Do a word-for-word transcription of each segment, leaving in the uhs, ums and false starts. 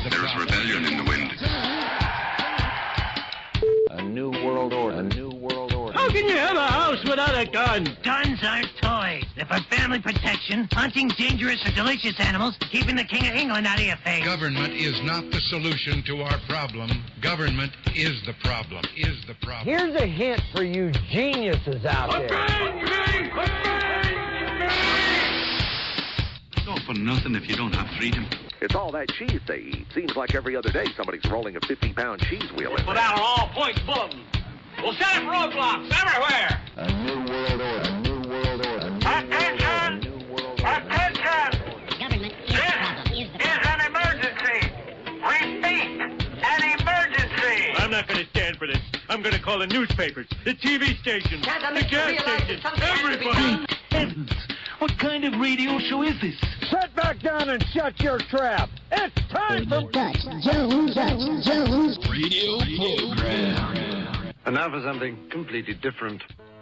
There's rebellion in the wind. A new world order. A new world order. How can you have a house without a gun? Guns aren't toys. They're for family protection, hunting dangerous or delicious animals, keeping the King of England out of your face. Government is not the solution to our problem. Government is the problem. Is the problem. Here's a hint for you geniuses out there. Bang, bang, bang, bang. It's all for nothing if you don't have freedom. It's all that cheese they eat. Seems like every other day somebody's rolling a fifty-pound cheese wheel in Put there. out an all-points bulletin. We'll set up roadblocks everywhere. A new world order. A new world order. A new Attention! New world order. Attention! Government is the problem. Is the This is problem. an emergency. Repeat, an emergency. I'm not going to stand for this. I'm going to call the newspapers, the T V stations, the gas stations, everybody. Heavens, what kind of radio show is this? Sit back down and shut your trap. It's time for Dutch Jones. Dutch Jones. Radio program. And now for something completely different.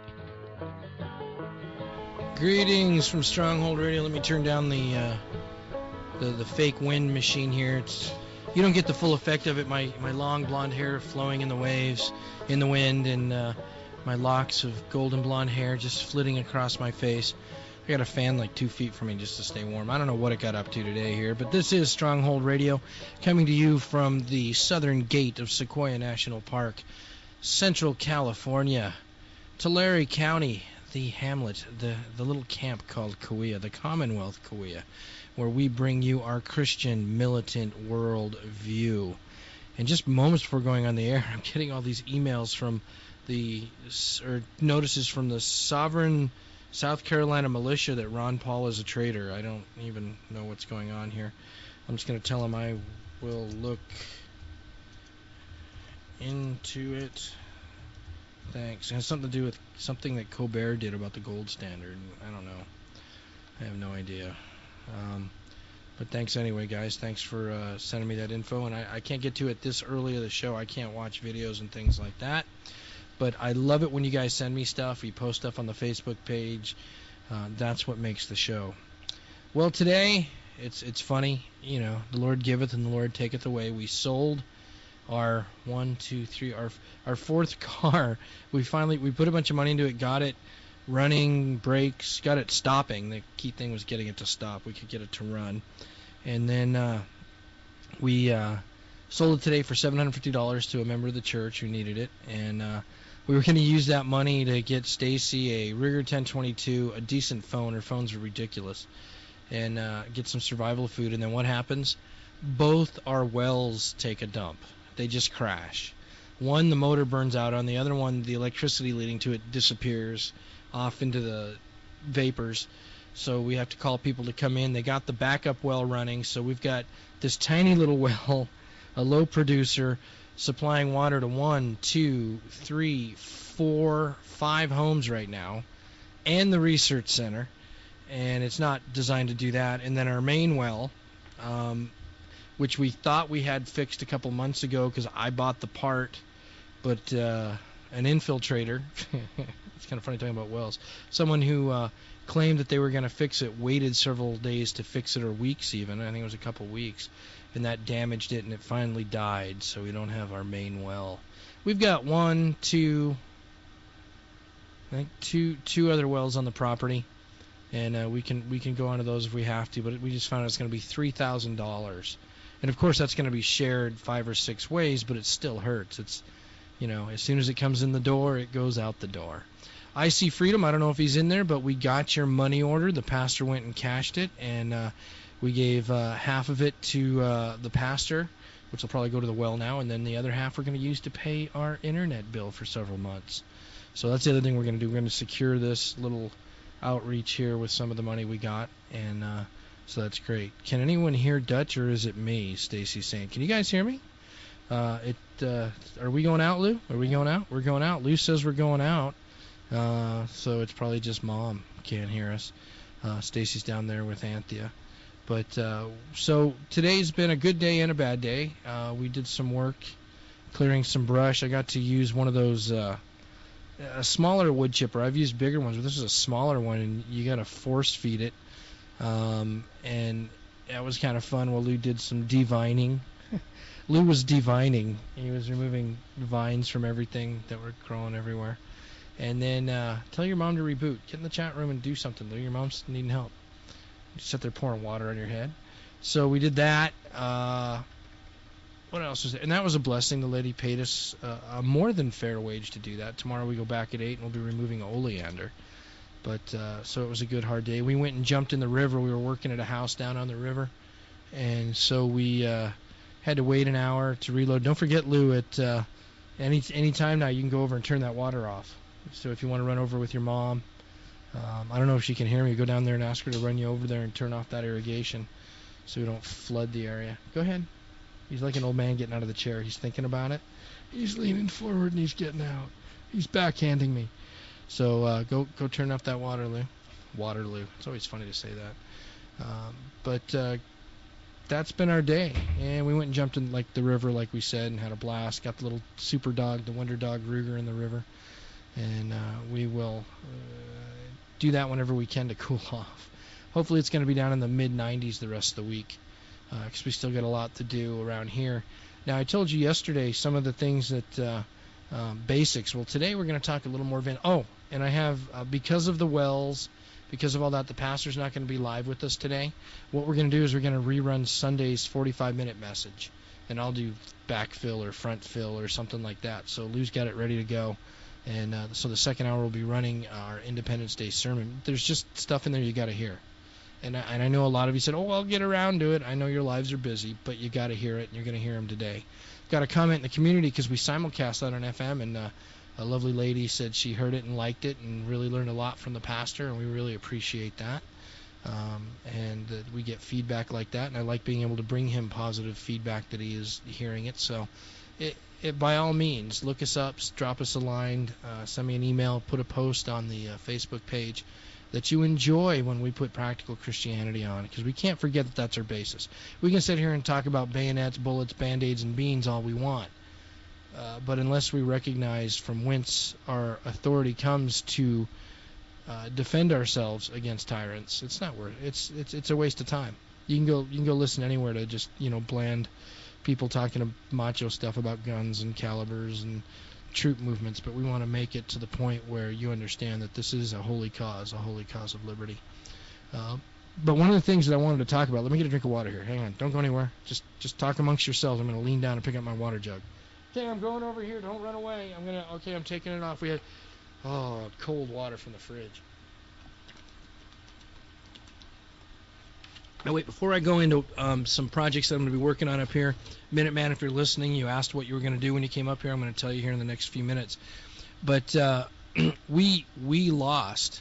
Greetings from Stronghold Radio. Let me turn down the uh, the the fake wind machine here. It's you don't get the full effect of it. My my long blonde hair flowing in the waves, in the wind, and uh, my locks of golden blonde hair just flitting across my face. I got a fan like two feet from me just to stay warm. I don't know what it got up to today here, but this is Stronghold Radio, coming to you from the southern gate of Sequoia National Park, Central California, Tulare County, the hamlet, the, the little camp called Cahuilla, the Commonwealth Cahuilla, where we bring you our Christian militant world view. And just moments before going on the air, I'm getting all these emails from the, or notices from the Sovereign South Carolina militia that Ron Paul is a traitor. I don't even know what's going on here. I'm just going to tell him I will look into it. Thanks. It has something to do with something that Colbert did about the gold standard. I don't know. I have no idea. Um, but thanks anyway, guys. Thanks for uh, sending me that info. And I, I can't get to it this early of the show. I can't watch videos and things like that. But I love it when you guys send me stuff. You post stuff on the Facebook page. Uh, that's what makes the show. Well, today, it's it's funny. You know, the Lord giveth and the Lord taketh away. We sold our one, two, three, our our fourth car. We finally, we put a bunch of money into it, got it running, brakes, got it stopping. The key thing was getting it to stop. We could get it to run. And then uh, we uh, sold it today for seven hundred fifty dollars to a member of the church who needed it. And uh, we were going to use that money to get Stacy a Rigger ten twenty-two, a decent phone. Her phones are ridiculous. And uh, get some survival food. And then what happens? Both our wells take a dump. They just crash. One, the motor burns out. On the other one, the electricity leading to it disappears off into the vapors. So we have to call people to come in. They got the backup well running. So we've got this tiny little well, a low producer, supplying water to one, two, three, four, five homes right now, and the research center. And it's not designed to do that. And then our main well, um, which we thought we had fixed a couple months ago because I bought the part, but uh, an infiltrator, it's kind of funny talking about wells, someone who uh, claimed that they were going to fix it, waited several days to fix it, or weeks even, I think it was a couple weeks, and that damaged it, and it finally died, so we don't have our main well. We've got one, two, I think two, two other wells on the property, and uh, we can we can go onto those if we have to, but we just found out it's going to be three thousand dollars. And of course that's going to be shared five or six ways, but it still hurts. It's, you know, as soon as it comes in the door, it goes out the door. I See Freedom, I don't know if he's in there, but we got your money order. The pastor went and cashed it, and uh, we gave uh, half of it to uh, the pastor, which will probably go to the well now, and then the other half we're going to use to pay our internet bill for several months. So that's the other thing we're going to do. We're going to secure this little outreach here with some of the money we got, and uh, so that's great. Can anyone hear Dutch, or is it me? Stacy's saying. Can you guys hear me? Uh, it. Uh, are we going out, Lou? Are we going out? We're going out. Lou says we're going out. Uh, so it's probably just Mom can't hear us. Uh, Stacy's down there with Anthea. But uh, so today's been a good day and a bad day. Uh, we did some work clearing some brush. I got to use one of those. Uh, a smaller wood chipper. I've used bigger ones, but this is a smaller one, and you got to force feed it. Um, and that was kind of fun while Lou did some devining. Lou was divining. He was removing vines from everything that were growing everywhere. And then uh, tell your mom to reboot. Get in the chat room and do something, Lou. Your mom's needing help. You sit there pouring water on your head. So we did that. Uh, what else was there? And that was a blessing. The lady paid us uh, a more than fair wage to do that. Tomorrow we go back at eight and we'll be removing oleander. But uh, so it was a good hard day. We went and jumped in the river. We were working at a house down on the river. And so we uh, had to wait an hour to reload. Don't forget, Lou, at uh, any any time now you can go over and turn that water off. So if you want to run over with your mom, um, I don't know if she can hear me, go down there and ask her to run you over there and turn off that irrigation so we don't flood the area. Go ahead. He's like an old man getting out of the chair. He's thinking about it. He's leaning forward and he's getting out. He's backhanding me. So uh, go go turn off that Waterloo. Waterloo. It's always funny to say that. Um, but uh, that's been our day. And we went and jumped in like the river, like we said, and had a blast. Got the little super dog, the Wonder Dog Ruger in the river. And uh, we will uh, do that whenever we can to cool off. Hopefully it's going to be down in the mid nineties the rest of the week, because uh, we still got a lot to do around here. Now, I told you yesterday some of the things that uh, um, basics. Well, today we're going to talk a little more. Van- oh, and I have, uh, because of the wells, because of all that, the pastor's not going to be live with us today. What we're going to do is we're going to rerun Sunday's forty-five minute message, and I'll do backfill or front fill or something like that. So Lou's got it ready to go. And uh, so the second hour will be running our Independence Day sermon. There's just stuff in there you got to hear. And I, and I know a lot of you said, oh, I'll get around to it. I know your lives are busy, but you got to hear it, and you're going to hear them today. Got a comment in the community because we simulcast that on F M, and uh, a lovely lady said she heard it and liked it and really learned a lot from the pastor, and we really appreciate that. Um, and uh, we get feedback like that, and I like being able to bring him positive feedback that he is hearing it. So it, it, by all means, look us up, drop us a line, uh, send me an email, put a post on the uh, Facebook page that you enjoy when we put Practical Christianity on, because we can't forget that that's our basis. We can sit here and talk about bayonets, bullets, band-aids, and beans all we want, uh, but unless we recognize from whence our authority comes to uh, defend ourselves against tyrants, it's not worth it. It's it's it's a waste of time. You can go you can go listen anywhere to just you know bland people talking macho stuff about guns and calibers and troop movements, but we want to make it to the point where you understand that this is a holy cause, a holy cause of liberty. Uh, but one of the things that I wanted to talk about, let me get a drink of water here. Hang on, don't go anywhere. Just just talk amongst yourselves. I'm going to lean down and pick up my water jug. Okay, I'm going over here. Don't run away. I'm gonna. Okay, I'm taking it off. We had oh cold water from the fridge. Now wait, before I go into um, some projects that I'm going to be working on up here, Minuteman, if you're listening, you asked what you were going to do when you came up here. I'm going to tell you here in the next few minutes. But uh, we we lost.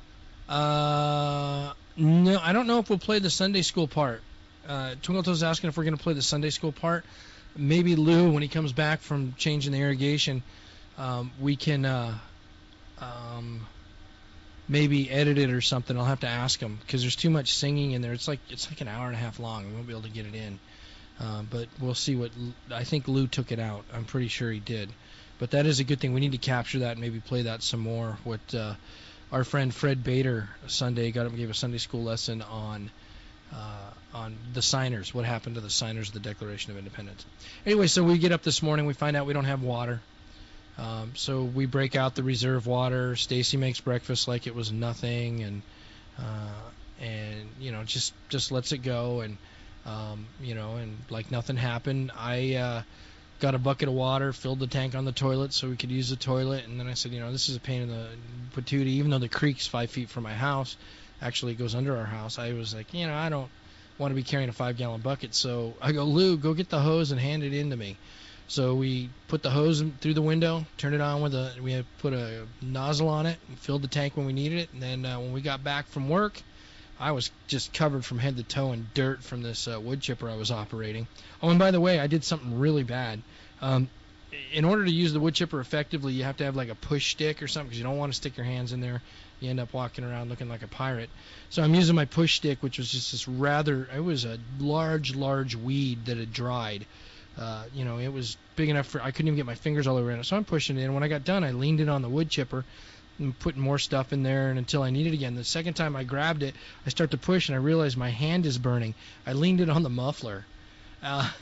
Uh, no, I don't know if we'll play the Sunday school part. Uh, Twinkletoes asking if we're going to play the Sunday school part. Maybe Lou, when he comes back from changing the irrigation, um, we can uh, um, maybe edit it or something. I'll have to ask him because there's too much singing in there. It's like it's like an hour and a half long. We won't be able to get it in. Uh, but we'll see what I think. Lou took it out. I'm pretty sure he did. But that is a good thing. We need to capture that and maybe play that some more. What uh, our friend Fred Bader Sunday got up and gave a Sunday school lesson on uh, on the signers. What happened to the signers of the Declaration of Independence? Anyway, so we get up this morning. We find out we don't have water. Um, so we break out the reserve water. Stacy makes breakfast like it was nothing, and uh, and you know just just lets it go, and um, you know, and like nothing happened. I uh, got a bucket of water, filled the tank on the toilet so we could use the toilet, and then I said, you know, this is a pain in the patootie. Even though the creek's five feet from my house, actually it goes under our house. I was like, you know, I don't want to be carrying a five-gallon bucket, so I go, Lou, go get the hose and hand it in to me. So we put the hose through the window, turned it on with a, we had put a nozzle on it, and filled the tank when we needed it, and then uh, when we got back from work, I was just covered from head to toe in dirt from this uh, wood chipper I was operating. Oh, and by the way, I did something really bad. Um, in order to use the wood chipper effectively, you have to have like a push stick or something because you don't want to stick your hands in there. You end up walking around looking like a pirate. So I'm using my push stick, which was just this rather, it was a large, large weed that had dried. Uh, you know, it was big enough for, I couldn't even get my fingers all over it. So I'm pushing it in. When I got done, I leaned it on the wood chipper and putting more stuff in there, and until I need it again. The second time I grabbed it, I start to push, and I realized my hand is burning. I leaned it on the muffler. Uh,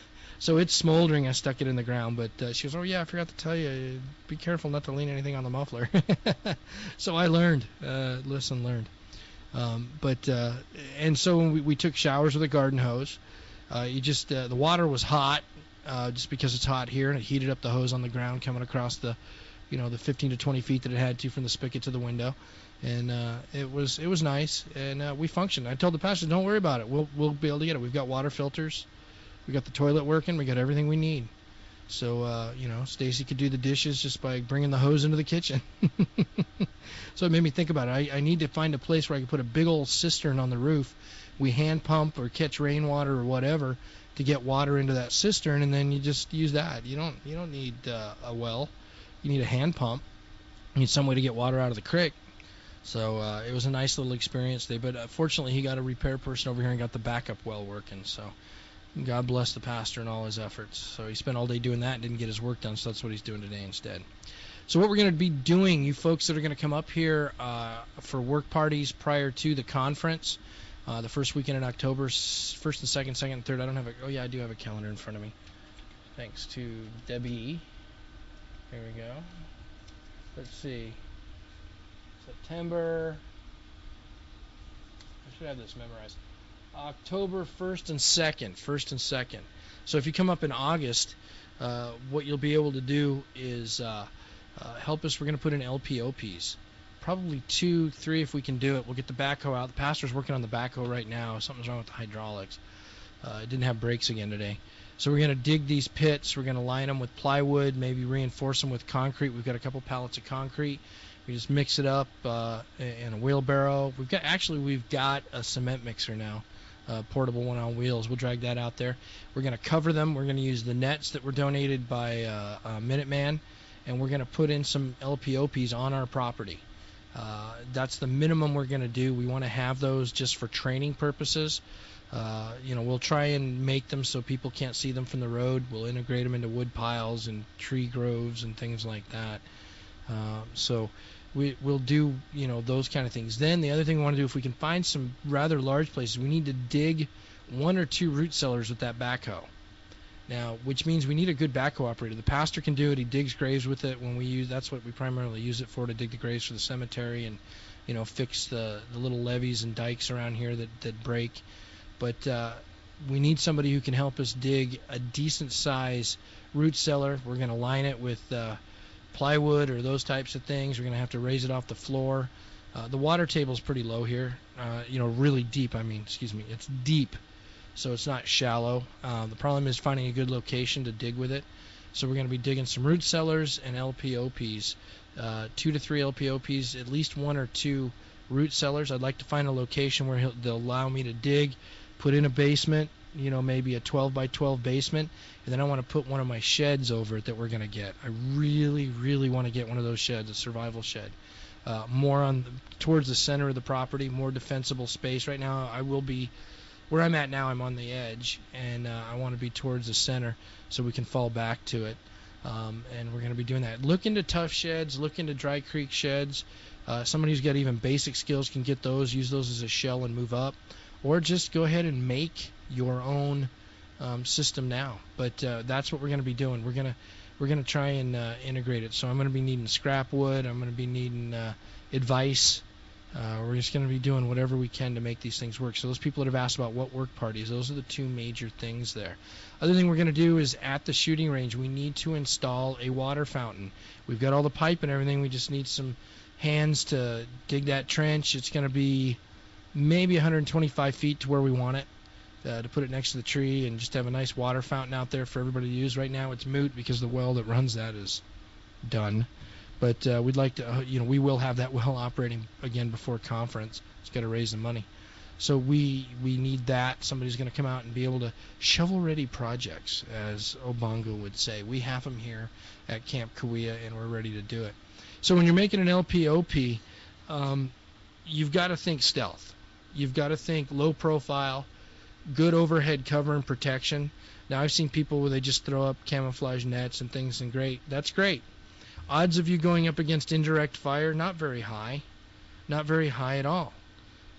So it's smoldering. I stuck it in the ground, but uh, she goes, oh, yeah, I forgot to tell you, be careful not to lean anything on the muffler. So I learned, uh, lesson learned. Um, but, uh, and so when we, we took showers with a garden hose, uh, you just, uh, the water was hot, uh, just because it's hot here, and it heated up the hose on the ground coming across the, you know, the fifteen to twenty feet that it had to from the spigot to the window. And uh, it was it was nice, and uh, we functioned. I told the pastor, don't worry about it. We'll we'll be able to get it. We've got water filters, we got the toilet working, we got everything we need. So uh, you know, Stacy could do the dishes just by bringing the hose into the kitchen. So it made me think about it. I, I need to find a place where I can put a big old cistern on the roof. We hand pump or catch rainwater or whatever to get water into that cistern, and then you just use that. You don't you don't need uh, a well. You need a hand pump. You need some way to get water out of the creek. So uh, it was a nice little experience there. But uh, fortunately, he got a repair person over here and got the backup well working. So God bless the pastor and all his efforts. So he spent all day doing that and didn't get his work done. So that's what he's doing today instead. So what we're going to be doing, you folks that are going to come up here uh, for work parties prior to the conference, uh, the first weekend in October, first and second, second and third. I don't have a. Oh yeah, I do have a calendar in front of me. Thanks to Debbie. Here we go. Let's see. September. I should have this memorized. October first and second. First and second. So if you come up in August, uh, what you'll be able to do is uh, uh, help us. We're going to put in L P O Ps. Probably two, three if we can do it. We'll get the backhoe out. The pastor's working on the backhoe right now. Something's wrong with the hydraulics. Uh, it didn't have brakes again today. So we're going to dig these pits. We're going to line them with plywood, maybe reinforce them with concrete. We've got a couple pallets of concrete. We just mix it up uh, in a wheelbarrow. We've got actually we've got a cement mixer now, a portable one on wheels. We'll drag that out there. We're going to cover them. We're going to use the nets that were donated by uh, uh, Minuteman, and we're going to put in some L P O Ps on our property. Uh, that's the minimum we're going to do. We want to have those just for training purposes. Uh, you know, we'll try and make them so people can't see them from the road. We'll integrate them into wood piles and tree groves and things like that. Uh, so we, we'll do, you know, those kind of things. Then the other thing we want to do, if we can find some rather large places, we need to dig one or two root cellars with that backhoe. Now, which means we need a good backhoe operator. The pastor can do it. He digs graves with it. When we use, that's what we primarily use it for, to dig the graves for the cemetery and, you know, fix the, the little levees and dikes around here that, that break. But uh, we need somebody who can help us dig a decent size root cellar. We're going to line it with uh, plywood or those types of things. We're going to have to raise it off the floor. Uh, the water table is pretty low here, uh, you know, really deep. I mean, excuse me, it's deep, so it's not shallow. Uh, the problem is finding a good location to dig with it. So we're going to be digging some root cellars and L P O Ps, uh, two to three L P O Ps, at least one or two root cellars. I'd like to find a location where he'll, they'll allow me to dig, put in a basement, you know, maybe a twelve by twelve basement, and then I want to put one of my sheds over it that we're going to get. I really, really want to get one of those sheds, a survival shed. Uh, more on the, towards the center of the property, more defensible space. Right now, I will be, where I'm at now, I'm on the edge, and uh, I want to be towards the center so we can fall back to it. Um, and we're going to be doing that. Look into tough sheds, look into Dry Creek sheds. Uh, somebody who's got even basic skills can get those, use those as a shell and move up. Or just go ahead and make your own um, system now. But uh, that's what we're going to be doing. We're going to we're going to try and uh, integrate it. So I'm going to be needing scrap wood. I'm going to be needing uh, advice. Uh, we're just going to be doing whatever we can to make these things work. So those people that have asked about what work parties, those are the two major things there. Other thing we're going to do is at the shooting range, we need to install a water fountain. We've got all the pipe and everything. We just need some hands to dig that trench. It's going to be maybe one hundred twenty-five feet to where we want it, uh, to put it next to the tree and just have a nice water fountain out there for everybody to use. Right now it's moot because the well that runs that is done. But uh, we'd like to, uh, you know, we will have that well operating again before conference. It's got to raise the money. So we we need that. Somebody's going to come out and be able to shovel-ready projects, as Obongo would say. We have them here at Camp Kauai, and we're ready to do it. So when you're making an L P O P, um, you've got to think stealth. You've got to think low profile, good overhead cover and protection. Now, I've seen people where they just throw up camouflage nets and things, and great. That's great. Odds of you going up against indirect fire, not very high. Not very high at all.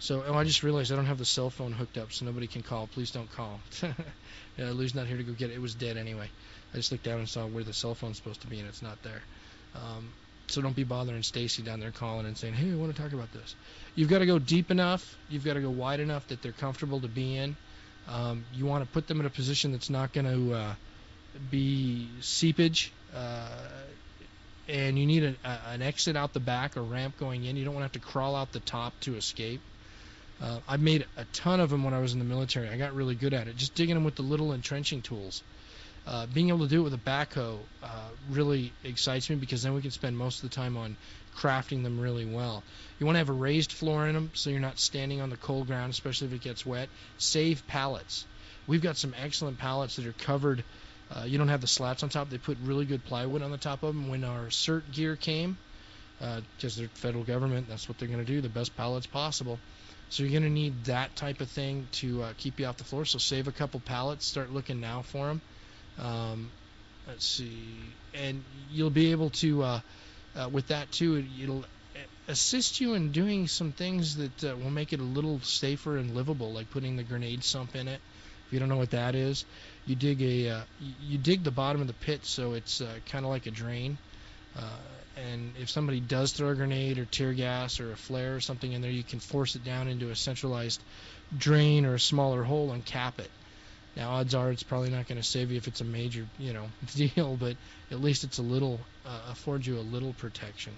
So, oh, I just realized I don't have the cell phone hooked up, so nobody can call. Please don't call. Yeah, Lou's not here to go get it. It was dead anyway. I just looked down and saw where the cell phone's supposed to be, and it's not there. Um, so don't be bothering Stacy down there calling and saying, hey, I want to talk about this. You've got to go deep enough. You've got to go wide enough that they're comfortable to be in. Um, you want to put them in a position that's not going to uh, be seepage. Uh, and you need a, a, an exit out the back, a ramp going in. You don't want to have to crawl out the top to escape. Uh, I made a ton of them when I was in the military. I got really good at it, just digging them with the little entrenching tools. Uh, being able to do it with a backhoe uh, really excites me, because then we can spend most of the time on crafting them really well. You want to have a raised floor in them so you're not standing on the cold ground, especially if it gets wet. Save pallets. We've got some excellent pallets that are covered. Uh, you don't have the slats on top. They put really good plywood on the top of them. When our cert gear came, because uh, they're federal government, that's what they're going to do, the best pallets possible. So you're going to need that type of thing to uh, keep you off the floor. So save a couple pallets. Start looking now for them. Um, let's see. And you'll be able to, uh, uh, with that too, it'll assist you in doing some things that uh, will make it a little safer and livable, like putting the grenade sump in it. If you don't know what that is, you dig a uh, you dig the bottom of the pit so it's uh, kind of like a drain. Uh, and if somebody does throw a grenade or tear gas or a flare or something in there, you can force it down into a centralized drain or a smaller hole and cap it. Now, odds are it's probably not going to save you if it's a major, you know, deal, but at least it's a little, uh, affords you a little protection.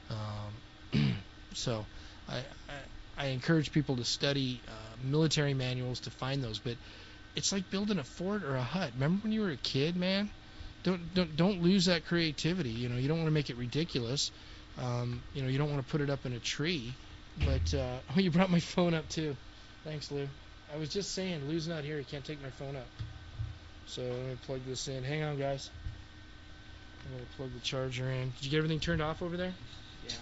Um, so I, I, I encourage people to study uh, military manuals to find those, but it's like building a fort or a hut. Remember when you were a kid, man? Don't don't don't lose that creativity. You know, you don't want to make it ridiculous. Um, you know, you don't want to put it up in a tree. But uh, oh, you brought my phone up too. Thanks, Lou. I was just saying, Lou's not here. He can't take my phone up. So I'm gonna plug this in. Hang on, guys. I'm gonna plug the charger in. Did you get everything turned off over there? Yeah.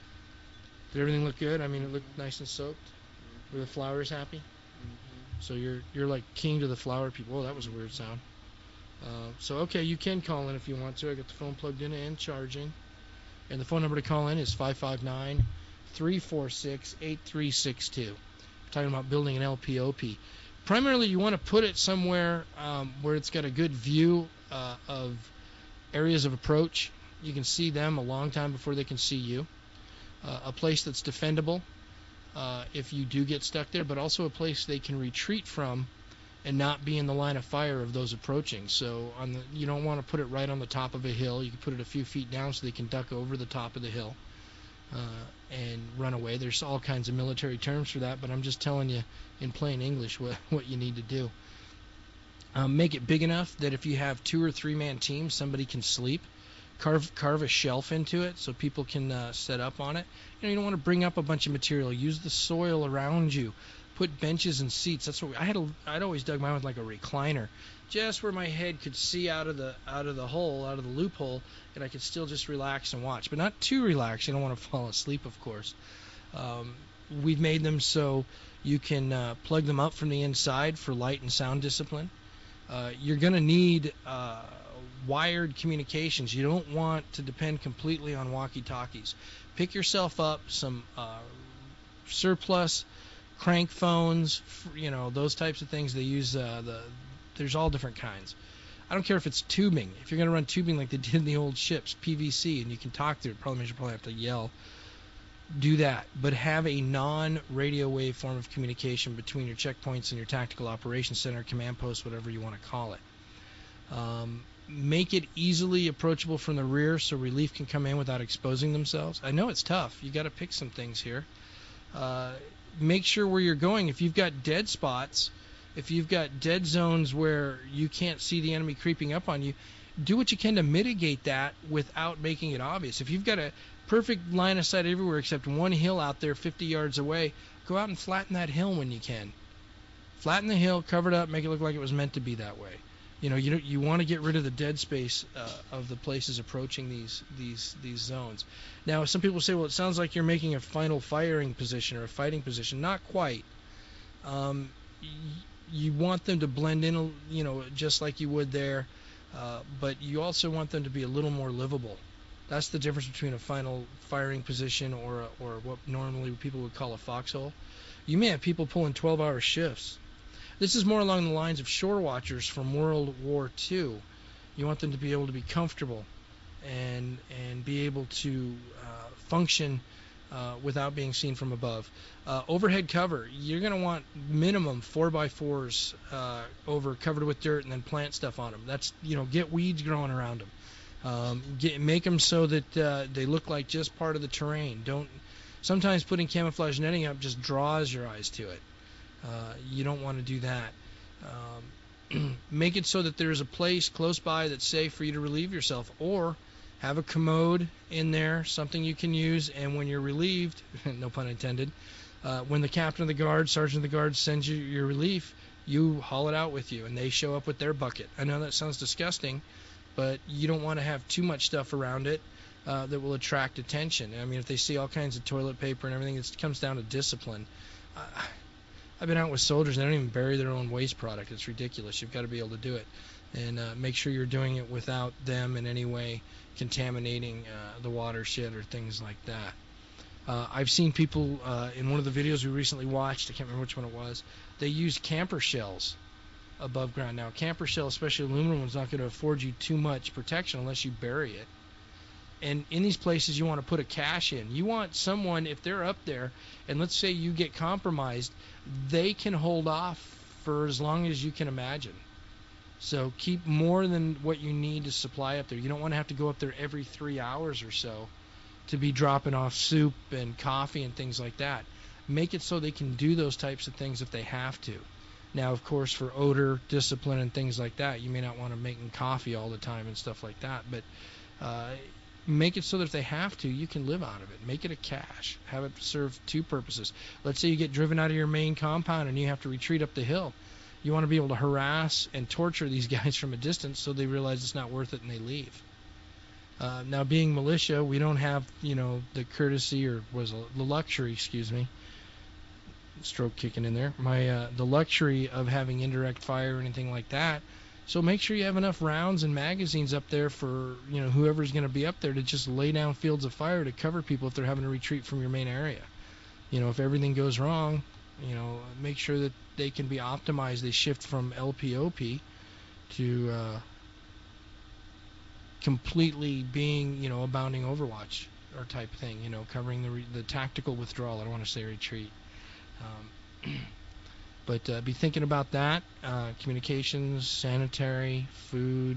Did everything look good? I mean, it looked nice and soaked. Were the flowers happy? Mm-hmm. So you're you're like king to the flower people. Oh, that was a weird sound. Uh, so, okay, you can call in if you want to. I got the phone plugged in and charging. And the phone number to call in is five five nine, three four six, eight three six two. We're talking about building an L P O P. Primarily, you want to put it somewhere um, where it's got a good view uh, of areas of approach. You can see them a long time before they can see you. Uh, a place that's defendable uh, if you do get stuck there, but also a place they can retreat from and not be in the line of fire of those approaching. So on the, you don't want to put it right on the top of a hill. You can put it a few feet down so they can duck over the top of the hill uh, and run away. There's all kinds of military terms for that, but I'm just telling you in plain English what, what you need to do. Um, make it big enough that if you have two or three man teams, somebody can sleep. Carve carve a shelf into it so people can uh, set up on it. You know, you don't want to bring up a bunch of material. Use the soil around you. Put benches and seats. That's what we, I had. A, I'd always dug mine with like a recliner, just where my head could see out of the out of the hole, out of the loophole, and I could still just relax and watch, but not too relaxed. You don't want to fall asleep, of course. Um, we've made them so you can uh, plug them up from the inside for light and sound discipline. Uh, you're going to need uh, wired communications. You don't want to depend completely on walkie-talkies. Pick yourself up some uh, surplus crank phones, you know, those types of things. They use uh, the there's all different kinds. I don't care if it's tubing. If you're going to run tubing like they did in the old ships, P V C, and you can talk through it, probably you probably have to yell. Do that, but have a non-radio wave form of communication between your checkpoints and your tactical operations center, command post, whatever you want to call it. Um, make it easily approachable from the rear so relief can come in without exposing themselves. I know it's tough. You got to pick some things here. Uh, make sure where you're going, if you've got dead spots, if you've got dead zones where you can't see the enemy creeping up on you, do what you can to mitigate that without making it obvious. If you've got a perfect line of sight everywhere except one hill out there fifty yards away, go out and flatten that hill when you can. Flatten the hill, cover it up, make it look like it was meant to be that way. You know, you you want to get rid of the dead space uh, of the places approaching these these these zones. Now, some people say, well, it sounds like you're making a final firing position or a fighting position. Not quite. Um, y- you want them to blend in, you know, just like you would there, uh, but you also want them to be a little more livable. That's the difference between a final firing position or a, or what normally people would call a foxhole. You may have people pulling twelve-hour shifts. This is more along the lines of shore watchers from World War Two. You want them to be able to be comfortable and and be able to uh, function uh, without being seen from above. Uh, overhead cover, you're going to want minimum four by fours uh, over covered with dirt, and then plant stuff on them. That's, you know, get weeds growing around them. Um, get, make them so that uh, they look like just part of the terrain. Don't. Sometimes putting camouflage netting up just draws your eyes to it. Uh, you don't want to do that. Um, make it so that there's a place close by that's safe for you to relieve yourself, or have a commode in there, something you can use, and when you're relieved, no pun intended, uh, when the captain of the guard, sergeant of the guard sends you your relief, you haul it out with you, and they show up with their bucket. I know that sounds disgusting, but you don't want to have too much stuff around it uh, that will attract attention. I mean, if they see all kinds of toilet paper and everything, it comes down to discipline. Uh, I've been out with soldiers, and they don't even bury their own waste product. It's ridiculous. You've got to be able to do it. And uh, make sure you're doing it without them in any way contaminating uh, the watershed or things like that. Uh, I've seen people uh, in one of the videos we recently watched, I can't remember which one it was, they used camper shells above ground. Now, camper shell, especially aluminum, is not going to afford you too much protection unless you bury it. And in these places, you want to put a cache in. You want someone, if they're up there, and let's say you get compromised, they can hold off for as long as you can imagine. So keep more than what you need to supply up there. You don't want to have to go up there every three hours or so to be dropping off soup and coffee and things like that. Make it so they can do those types of things if they have to. Now, of course, for odor, discipline, and things like that, you may not want to make them coffee all the time and stuff like that. But uh, make it so that if they have to, you can live out of it. Make it a cache. Have it serve two purposes. Let's say you get driven out of your main compound and you have to retreat up the hill. You want to be able to harass and torture these guys from a distance so they realize it's not worth it and they leave. Uh, now, being militia, we don't have, you know, the courtesy or was it, the luxury, excuse me, stroke kicking in there, my uh, the luxury of having indirect fire or anything like that. So make sure you have enough rounds and magazines up there for, you know, whoever's going to be up there to just lay down fields of fire to cover people if they're having to retreat from your main area. You know, if everything goes wrong, you know, make sure that they can be optimized. They shift from L P O P to uh, completely being, you know, abounding Overwatch or type thing, you know, covering the re- the tactical withdrawal. I don't want to say retreat. Um, but uh, be thinking about that. Uh, communications, sanitary, food.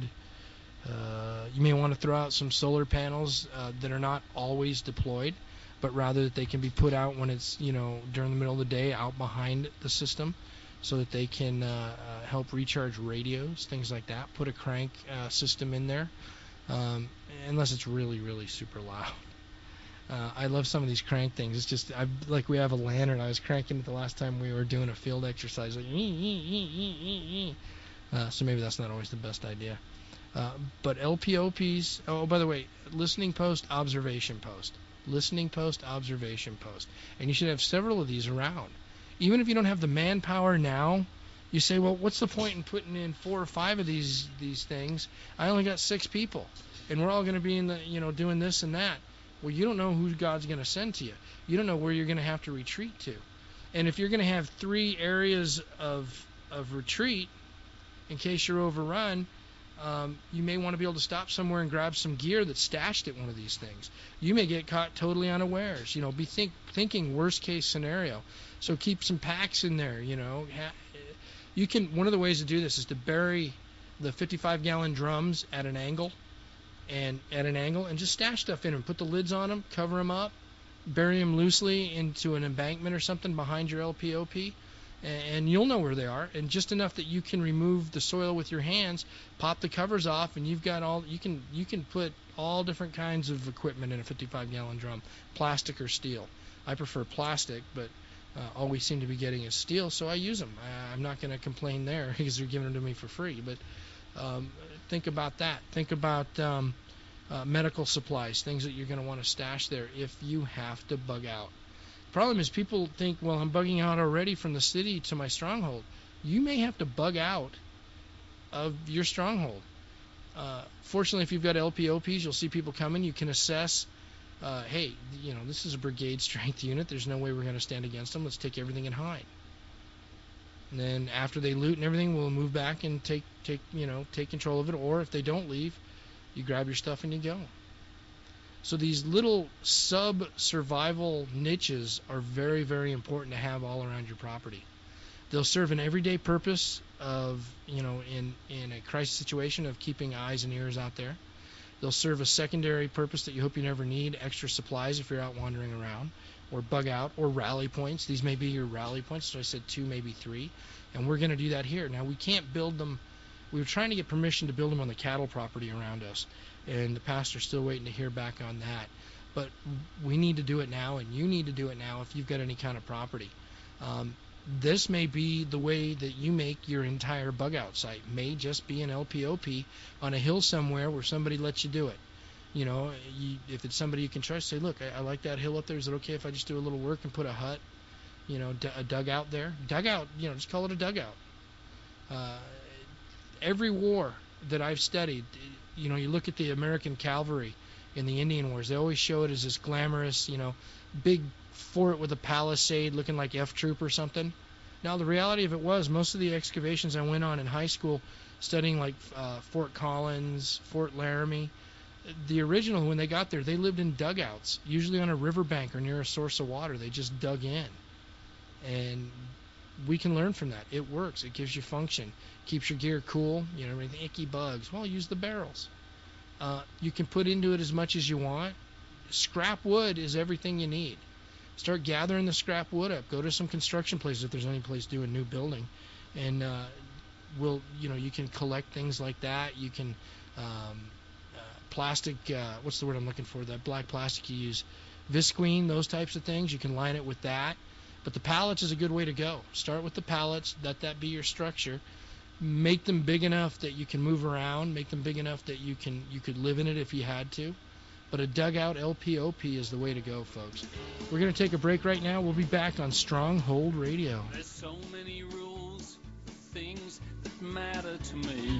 Uh, you may want to throw out some solar panels uh, that are not always deployed, but rather that they can be put out when it's, you know, during the middle of the day out behind the system so that they can uh, uh, help recharge radios, things like that. Put a crank uh, system in there, um, unless it's really, really super loud. Uh, I love some of these crank things. It's just, I like we have a lantern. I was cranking it the last time we were doing a field exercise. Like, ee, ee, ee, ee, ee. Uh, so maybe that's not always the best idea. Uh, but L P O Ps, oh, by the way, listening post, observation post. Listening post, observation post. And you should have several of these around. Even if you don't have the manpower now, you say, well, what's the point in putting in four or five of these these things? I only got six people, and we're all going to be in the, you know, doing this and that. Well, you don't know who God's going to send to you. You don't know where you're going to have to retreat to. And if you're going to have three areas of of retreat, in case you're overrun, um, you may want to be able to stop somewhere and grab some gear that's stashed at one of these things. You may get caught totally unawares. You know, be think, thinking worst case scenario. So keep some packs in there. You know, you can. One of the ways to do this is to bury the fifty-five gallon drums at an angle. and at an angle, and just stash stuff in them. Put the lids on them, cover them up, bury them loosely into an embankment or something behind your L P O P, and you'll know where they are, and just enough that you can remove the soil with your hands, pop the covers off, and you've got all, you can you can put all different kinds of equipment in a fifty-five gallon drum, plastic or steel. I prefer plastic, but uh, all we seem to be getting is steel, so I use them. I, I'm not going to complain there because they're giving them to me for free, but um, think about that. Think about um, uh, medical supplies, things that you're going to want to stash there if you have to bug out. Problem is, people think, well, I'm bugging out already from the city to my stronghold. You may have to bug out of your stronghold. Uh, fortunately, if you've got L P O Ps, you'll see people coming. You can assess uh, hey, you know, this is a brigade strength unit. There's no way we're going to stand against them. Let's take everything and hide. And then after they loot and everything, we'll move back and take, take, you know, take control of it. Or if they don't leave, you grab your stuff and you go. So these little sub-survival niches are very, very important to have all around your property. They'll serve an everyday purpose of, you know, in, in a crisis situation of keeping eyes and ears out there. They'll serve a secondary purpose that you hope you never need, extra supplies if you're out wandering around, or bug out, or rally points. These may be your rally points, so I said two, maybe three, and we're going to do that here. Now, we can't build them. We were trying to get permission to build them on the cattle property around us, and the pastor's still waiting to hear back on that. But we need to do it now, and you need to do it now if you've got any kind of property. Um, this may be the way that you make your entire bug out site. May just be an L P O P on a hill somewhere where somebody lets you do it. You know, you, if it's somebody you can trust, say, look, I, I like that hill up there. Is it okay if I just do a little work and put a hut, you know, d- a dugout there? Dugout, you know, just call it a dugout. Uh, every war that I've studied, you know, you look at the American cavalry in the Indian Wars, they always show it as this glamorous, you know, big fort with a palisade looking like F Troop or something. Now, the reality of it was, most of the excavations I went on in high school studying like uh, Fort Collins, Fort Laramie, the original, when they got there, they lived in dugouts, usually on a riverbank or near a source of water. They just dug in. And we can learn from that. It works. It gives you function. Keeps your gear cool. You know, anything icky bugs. Well, use the barrels. Uh, you can put into it as much as you want. Scrap wood is everything you need. Start gathering the scrap wood up. Go to some construction places if there's any place doing new building, and uh, we'll, you know, you can collect things like that. You can um, uh, plastic. Uh, what's the word I'm looking for? That black plastic you use, visqueen, those types of things. You can line it with that. But the pallets is a good way to go. Start with the pallets. Let that be your structure. Make them big enough that you can move around. Make them big enough that you can you could live in it if you had to. But a dugout L P O P is the way to go, folks. We're going to take a break right now. We'll be back on Stronghold Radio. There's so many rules, things that matter to me.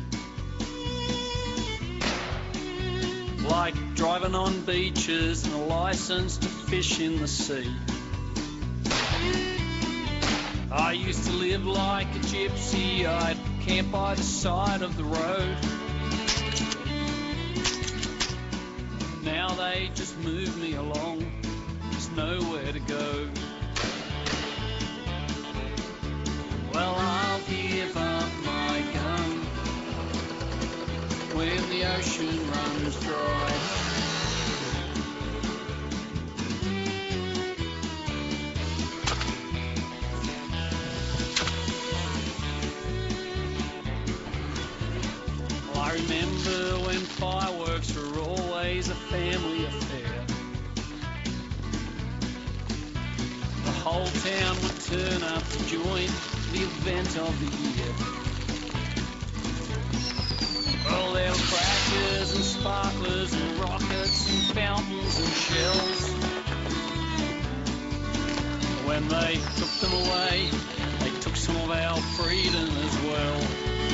Like driving on beaches and a license to fish in the sea. I used to live like a gypsy. I'd camp by the side of the road. Now they just move me along. There's nowhere to go. Well, I'll give up my gun when the ocean runs dry. I remember when fireworks were always a family affair. The whole town would turn up to join the event of the year. Well, there were crackers and sparklers and rockets and fountains and shells. When they took them away, they took some of our freedom as well.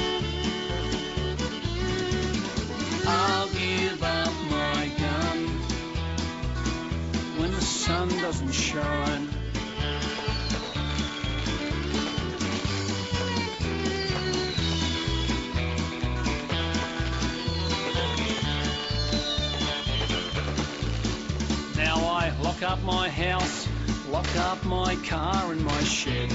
I'll give up my gun when the sun doesn't shine. Now I lock up my house, lock up my car and my shed.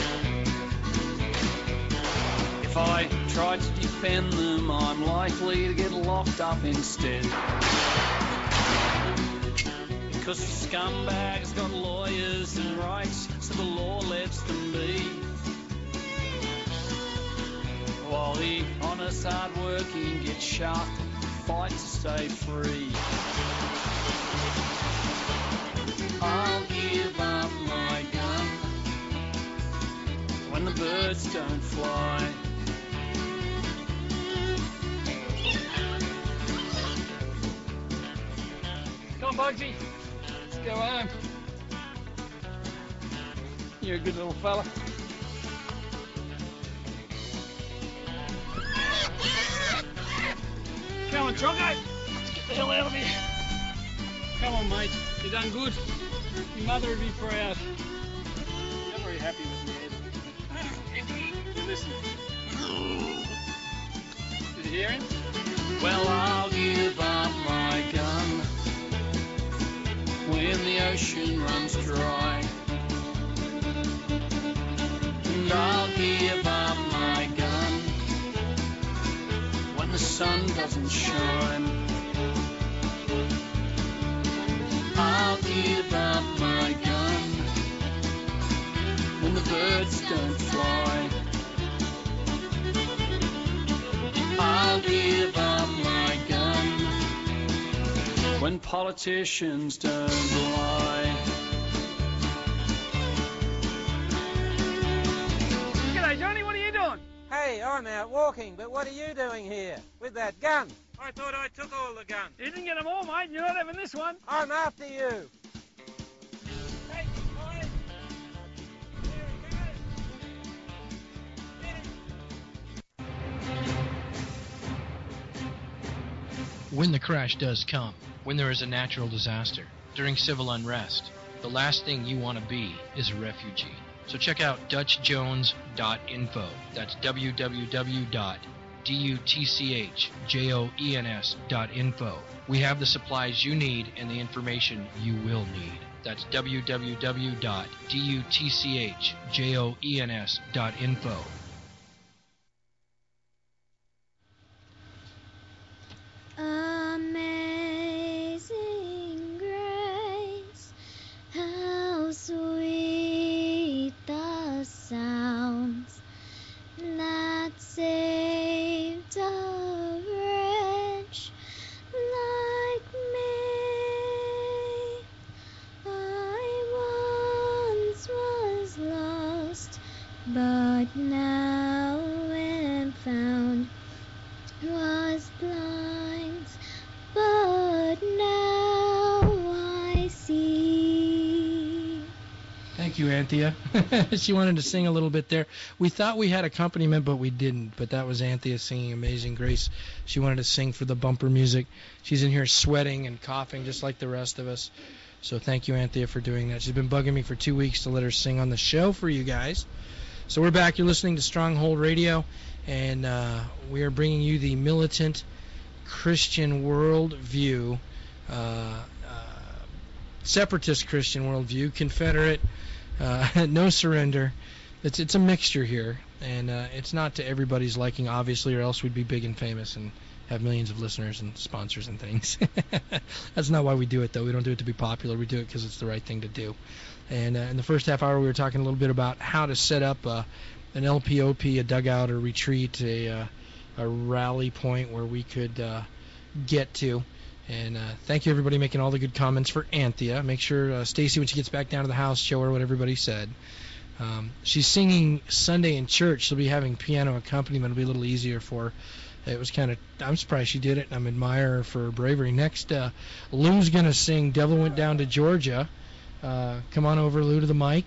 If I try to defend them, I'm likely to get locked up instead. Because the scumbags got lawyers and rights, so the law lets them be. While the honest, hard-working get shafted, fight to stay free. I'll give up my gun when the birds don't fly. Come on, Bugsy. Let's go home. You're a good little fella. Come on, Tronco. Let's get the hell out of here. Come on, mate. You done good. Your mother would be proud. You're very happy with me, Ed. You listen. Did you hear him? Well, I'll give up my gun when the ocean runs dry. And I'll give up my gun when the sun doesn't shine. I'll give up my gun when the birds don't fly. I'll give up my gun when politicians don't lie. G'day, Johnny. What are you doing? Hey, I'm out walking, but what are you doing here with that gun? I thought I took all the guns. You didn't get them all, mate. You're not having this one. I'm after you. Hey, boys. When the crash does come, when there is a natural disaster, during civil unrest, the last thing you want to be is a refugee. So check out Dutch Jones dot info. That's w w w dot dutchjones dot info. We have the supplies you need and the information you will need. That's w w w dot dutchjones dot info. Amazing grace, how sweet the sounds that saved a wretch like me. I once was lost, but now am found. Was blind, but now I see. Thank you, Anthea. She wanted to sing a little bit there. We thought we had accompaniment, but we didn't. But that was Anthea singing Amazing Grace. She wanted to sing for the bumper music. She's in here sweating and coughing just like the rest of us. So thank you, Anthea, for doing that. She's been bugging me for two weeks to let her sing on the show for you guys. So we're back. You're listening to Stronghold Radio, and uh, we are bringing you the militant Christian worldview, uh, uh, separatist Christian worldview, Confederate, uh, no surrender. It's it's a mixture here, and uh, it's not to everybody's liking, obviously, or else we'd be big and famous and have millions of listeners and sponsors and things. That's not why we do it, though. We don't do it to be popular. We do it because it's the right thing to do. And uh, in the first half hour, we were talking a little bit about how to set up uh, an L P O P, a dugout, a retreat, a, uh, a rally point where we could uh, get to. And uh, thank you, everybody, making all the good comments for Anthea. Make sure, uh, Stacy, when she gets back down to the house, show her what everybody said. Um, she's singing Sunday in church. She'll be having piano accompaniment. It'll be a little easier for her. It was kind of, I'm surprised she did it, and I'm admire her for her bravery. Next, uh, Lou's going to sing Devil Went Down to Georgia. Uh, come on over, Lou, to the mic.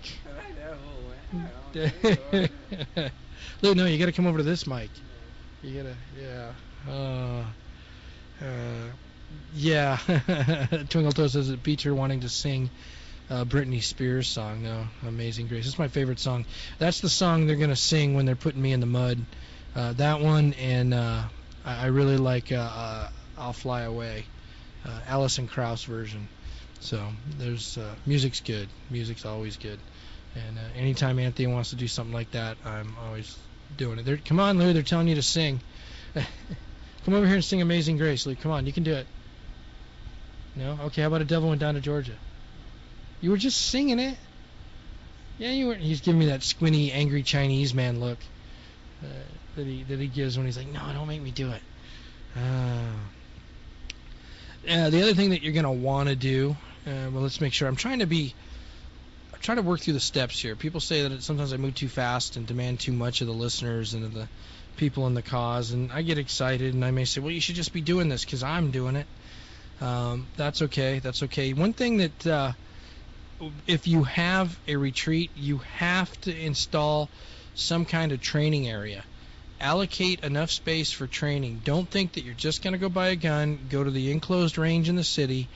Lou, no, you got to come over to this mic. You got to, yeah. Uh, uh, yeah. Twinkle Toe says it beats her wanting to sing uh, Britney Spears song. No, Amazing Grace. It's my favorite song. That's the song they're going to sing when they're putting me in the mud. Uh, that one, and uh, I, I really like uh, uh, I'll Fly Away, uh, Alison Krauss version. So there's uh, music's good. Music's always good. And uh, anytime Anthea wants to do something like that, I'm always doing it. They're, come on, Lou, they're telling you to sing. Come over here and sing Amazing Grace, Lou. Come on, you can do it. No? Okay, how about A Devil Went Down to Georgia? You were just singing it. Yeah, you were. He's giving me that squinty, angry Chinese man look. Uh, that he that he gives when he's like, no, don't make me do it. Uh, uh, the other thing that you're going to want to do, uh, well, let's make sure. I'm trying to be, I'm trying to work through the steps here. People say that it, sometimes I move too fast and demand too much of the listeners and of the people in the cause, and I get excited, and I may say, well, you should just be doing this because I'm doing it. Um, that's okay. That's okay. One thing that, uh, if you have a retreat, you have to install some kind of training area. Allocate enough space for training. Don't think that you're just going to go buy a gun, go to the enclosed range in the city,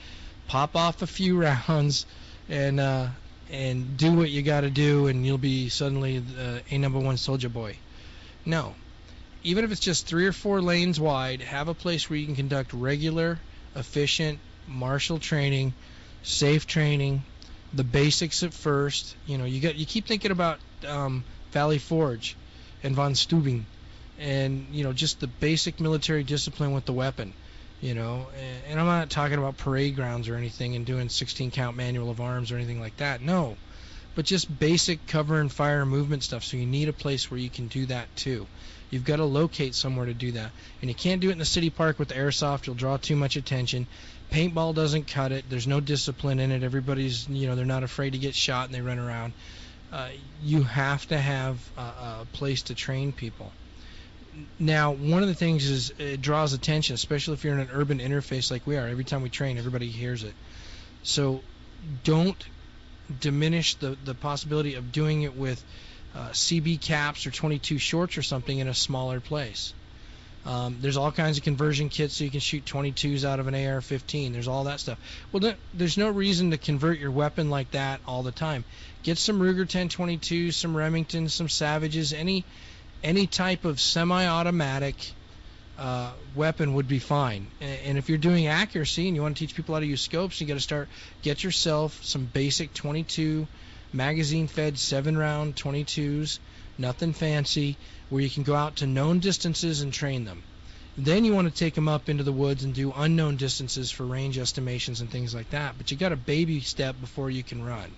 pop off a few rounds, and uh, and do what you got to do, and you'll be suddenly uh, a number one soldier boy. No. Even if it's just three or four lanes wide, have a place where you can conduct regular, efficient martial training, safe training, the basics at first. You know, you got you keep thinking about um, Valley Forge and von Steuben, and you know, just the basic military discipline with the weapon. You know, and, and I'm not talking about parade grounds or anything and doing sixteen count manual of arms or anything like that. No, but just basic cover and fire and movement stuff. So you need a place where you can do that too. You've got to locate somewhere to do that. And you can't do it in the city park with the airsoft. You'll draw too much attention. Paintball doesn't cut it. There's no discipline in it. Everybody's, you know, they're not afraid to get shot and they run around. Uh, you have to have a, a place to train people. Now, one of the things is it draws attention, especially if you're in an urban interface like we are. Every time we train, everybody hears it. So don't diminish the, the possibility of doing it with Uh, C B caps or twenty-two shorts or something in a smaller place. Um, there's all kinds of conversion kits so you can shoot twenty-twos out of an A R fifteen. There's all that stuff. Well, th- there's no reason to convert your weapon like that all the time. Get some Ruger ten twenty-twos, some Remingtons, some Savages. Any any type of semi-automatic uh, weapon would be fine. And, and if you're doing accuracy and you want to teach people how to use scopes, you got to start get yourself some basic twenty-two magazine-fed seven-round twenty-twos, nothing fancy, where you can go out to known distances and train them. Then you want to take them up into the woods and do unknown distances for range estimations and things like that. But you got a baby step before you can run.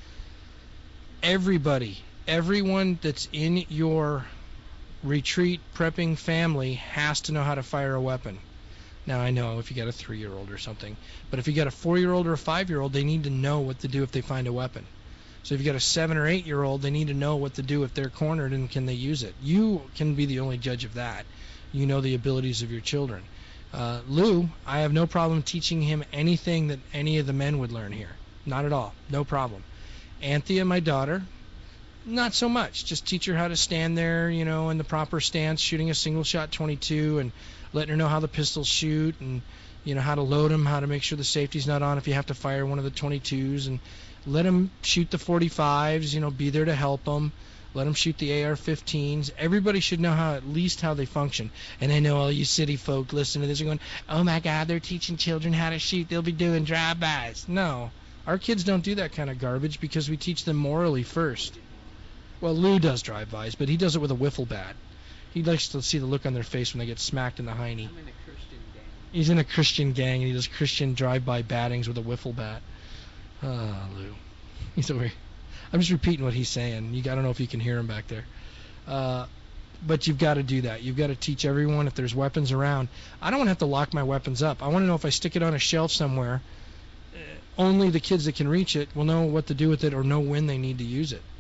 Everybody, everyone that's in your retreat prepping family has to know how to fire a weapon. Now, I know if you got a three-year-old or something, but if you got a four-year-old or a five-year-old, they need to know what to do if they find a weapon. So if you got a seven or eight year old, they need to know what to do if they're cornered and can they use it. You can be the only judge of that. You know the abilities of your children. Uh, Lou, I have no problem teaching him anything that any of the men would learn here. Not at all. No problem. Anthea, my daughter, not so much. Just teach her how to stand there, you know, in the proper stance, shooting a single shot twenty-two and letting her know how the pistols shoot and, you know, how to load them, how to make sure the safety's not on if you have to fire one of the twenty-twos, and let them shoot the forty-fives, you know, be there to help them. Let them shoot the A R fifteens. Everybody should know how, at least how they function. And I know all you city folk listen to this are going, oh my God, they're teaching children how to shoot. They'll be doing drive-bys. No, our kids don't do that kind of garbage because we teach them morally first. Well, Lou does drive-bys, but he does it with a wiffle bat. He likes to see the look on their face when they get smacked in the hiney. I'm in a Christian gang. He's in a Christian gang, and he does Christian drive-by battings with a wiffle bat. Ah, oh, Lou. He's over here. I'm just repeating what he's saying. You, I don't know if you can hear him back there. Uh, but you've got to do that. You've got to teach everyone if there's weapons around. I don't want to have to lock my weapons up. I want to know if I stick it on a shelf somewhere, uh, only the kids that can reach it will know what to do with it or know when they need to use it.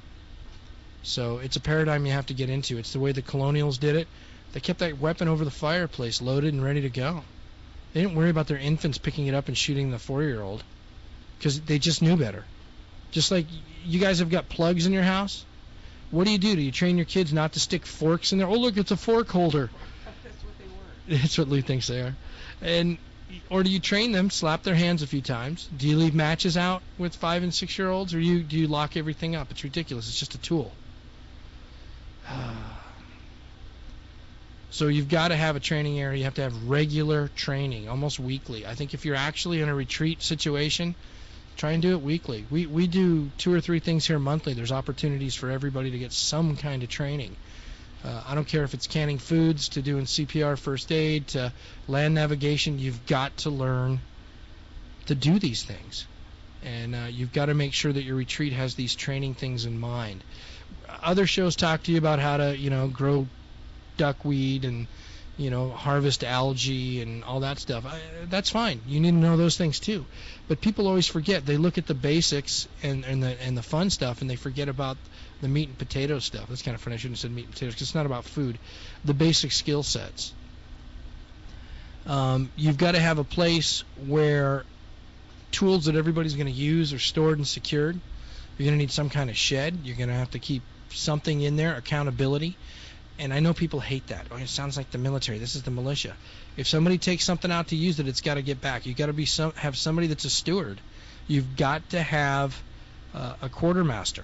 So it's a paradigm you have to get into. It's the way the colonials did it. They kept that weapon over the fireplace, loaded and ready to go. They didn't worry about their infants picking it up and shooting the four-year-old. Because they just knew better. Just like you guys have got plugs in your house. What do you do? Do you train your kids not to stick forks in there? Oh, look, it's a fork holder. That's what they were. That's what Lou thinks they are. And or do you train them, slap their hands a few times? Do you leave matches out with five and six year olds, or you do you lock everything up? It's ridiculous. It's just a tool. So you've got to have a training area. You have to have regular training, almost weekly. I think if you're actually in a retreat situation, try and do it weekly. We we do two or three things here monthly. There's opportunities for everybody to get some kind of training. Uh, I don't care if it's canning foods, to doing C P R first aid, to land navigation. You've got to learn to do these things. And uh, you've got to make sure that your retreat has these training things in mind. Other shows talk to you about how to, you know, grow duckweed and, you know, harvest algae and all that stuff. I, that's fine. You need to know those things too. But people always forget. They look at the basics and, and the and the fun stuff, and they forget about the meat and potato stuff. That's kind of funny. I shouldn't have said meat and potatoes because it's not about food. The basic skill sets. Um, you've got to have a place where tools that everybody's going to use are stored and secured. You're going to need some kind of shed. You're going to have to keep something in there, accountability. And I know people hate that. Oh, it sounds like the military. This is the militia. If somebody takes something out to use it, it's got to get back. You've got to be some, have somebody that's a steward. You've got to have uh, a quartermaster.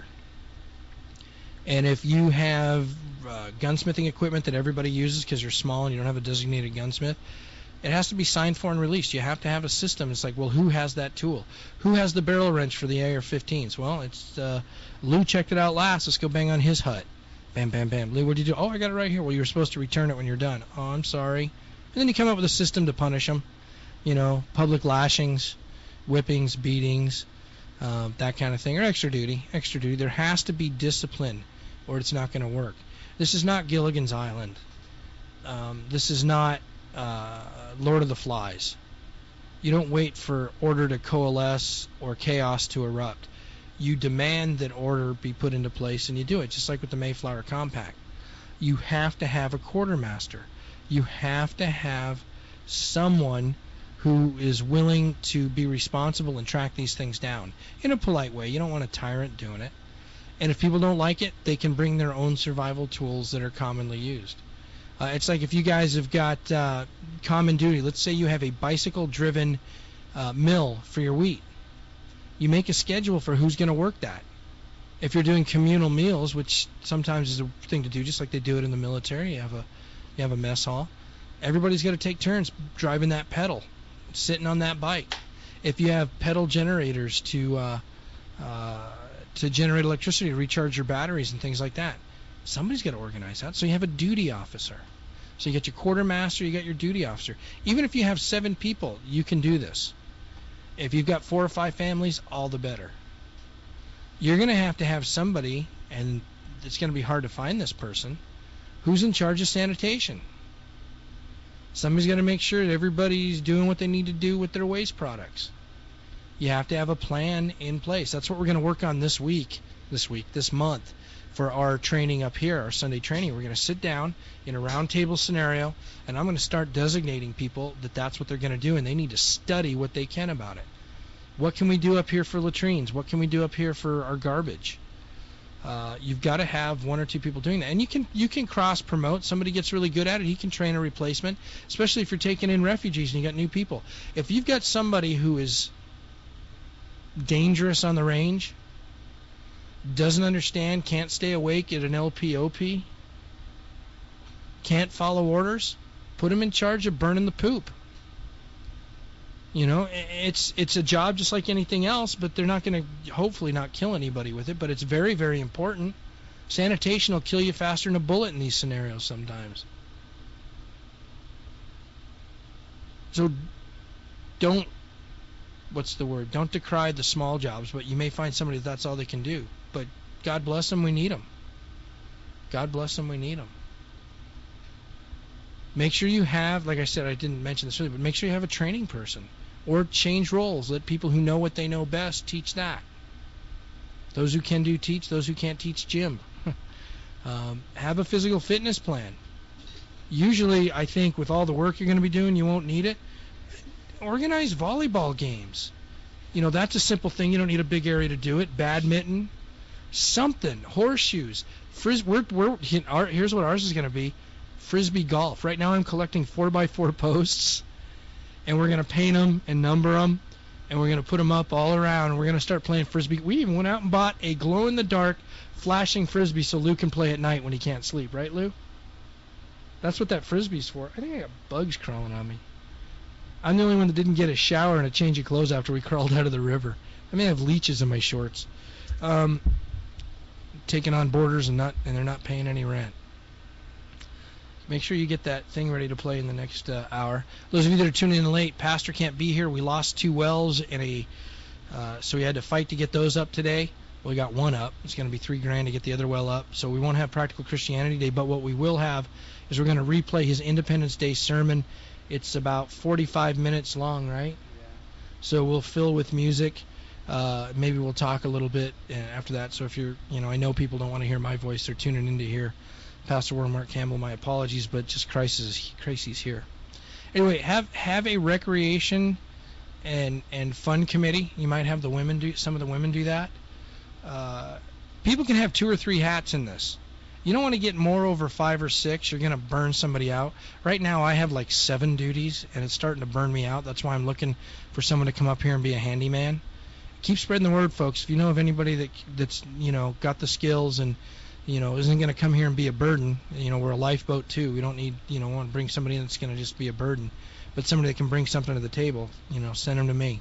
And if you have uh, gunsmithing equipment that everybody uses because you're small and you don't have a designated gunsmith, it has to be signed for and released. You have to have a system. It's like, well, who has that tool? Who has the barrel wrench for the A R fifteens? Well, it's uh, Lou checked it out last. Let's go bang on his hut. Bam, bam, bam. Lou, what did you do? Oh, I got it right here. Well, you were supposed to return it when you're done. Oh, I'm sorry. And then you come up with a system to punish them. You know, public lashings, whippings, beatings, uh, that kind of thing, or extra duty. Extra duty. There has to be discipline, or it's not going to work. This is not Gilligan's Island. Um, this is not uh, Lord of the Flies. You don't wait for order to coalesce or chaos to erupt. You demand that order be put into place, and you do it, just like with the Mayflower Compact. You have to have a quartermaster. You have to have someone who is willing to be responsible and track these things down in a polite way. You don't want a tyrant doing it. And if people don't like it, they can bring their own survival tools that are commonly used. Uh, it's like if you guys have got uh, common duty. Let's say you have a bicycle-driven uh, mill for your wheat. You make a schedule for who's going to work that. If you're doing communal meals, which sometimes is a thing to do, just like they do it in the military, you have a you have a mess hall. Everybody's got to take turns driving that pedal, sitting on that bike. If you have pedal generators to uh, uh, to generate electricity to recharge your batteries and things like that, somebody's got to organize that. So you have a duty officer. So you got your quartermaster, you got your duty officer. Even if you have seven people, you can do this. If you've got four or five families, all the better. You're going to have to have somebody, and it's going to be hard to find this person, who's in charge of sanitation. Somebody's got to make sure that everybody's doing what they need to do with their waste products. You have to have a plan in place. That's what we're going to work on this week, this week, this month, for our training up here, our Sunday training. We're going to sit down in a round table scenario, and I'm going to start designating people that that's what they're going to do, and they need to study what they can about it. What can we do up here for latrines? What can we do up here for our garbage? Uh, you've got to have one or two people doing that. And you can you can cross-promote. Somebody gets really good at it, he can train a replacement, especially if you're taking in refugees and you got new people. If you've got somebody who is dangerous on the range, doesn't understand, can't stay awake at an L P O P, can't follow orders, put him in charge of burning the poop. You know, it's it's a job just like anything else, but they're not going to, hopefully not kill anybody with it, but it's very, very important. Sanitation will kill you faster than a bullet in these scenarios sometimes. So don't, what's the word, don't decry the small jobs, but you may find somebody that that's all they can do. But God bless them, we need them. God bless them, we need them. Make sure you have, like I said, I didn't mention this earlier, but make sure you have a training person. Or change roles. Let people who know what they know best teach that. Those who can do teach, those who can't teach gym. um, have a physical fitness plan. Usually, I think with all the work you're going to be doing, you won't need it. Organize volleyball games. You know, that's a simple thing. You don't need a big area to do it. Badminton, something, horseshoes, fris. We're, we're, here's what ours is going to be. Frisbee golf. Right now I'm collecting four by four posts, and we're going to paint them and number them, and we're going to put them up all around, and we're going to start playing Frisbee. We even went out and bought a glow-in-the-dark flashing Frisbee so Lou can play at night when he can't sleep. Right, Lou? That's what that Frisbee's for. I think I got bugs crawling on me. I'm the only one that didn't get a shower and a change of clothes after we crawled out of the river. I may have leeches in my shorts. Um, taking on boarders and not, and they're not paying any rent. Make sure you get that thing ready to play in the next uh, hour. Those of you that are tuning in late, Pastor can't be here. We lost two wells in a, uh, so we had to fight to get those up today. Well, we got one up. It's going to be three grand to get the other well up. So we won't have Practical Christianity Day, but what we will have is we're going to replay his Independence Day sermon. It's about forty-five minutes long, right? Yeah. So we'll fill with music. Uh, maybe we'll talk a little bit after that. So if you're, you know, I know people don't want to hear my voice. They're tuning in to hear Pastor Warren Mark Campbell. My apologies, but just Christ is Christ's here. Anyway, have have a recreation and and fun committee. You might have the women do some of the women do that. Uh, people can have two or three hats in this. You don't want to get more over five or six. You're going to burn somebody out. Right now I have like seven duties, and it's starting to burn me out. That's why I'm looking for someone to come up here and be a handyman. Keep spreading the word, folks. If you know of anybody that that's, you know, got the skills and, you know, isn't going to come here and be a burden. You know, we're a lifeboat too. We don't need, you know, want to bring somebody in that's going to just be a burden. But somebody that can bring something to the table, you know, send them to me.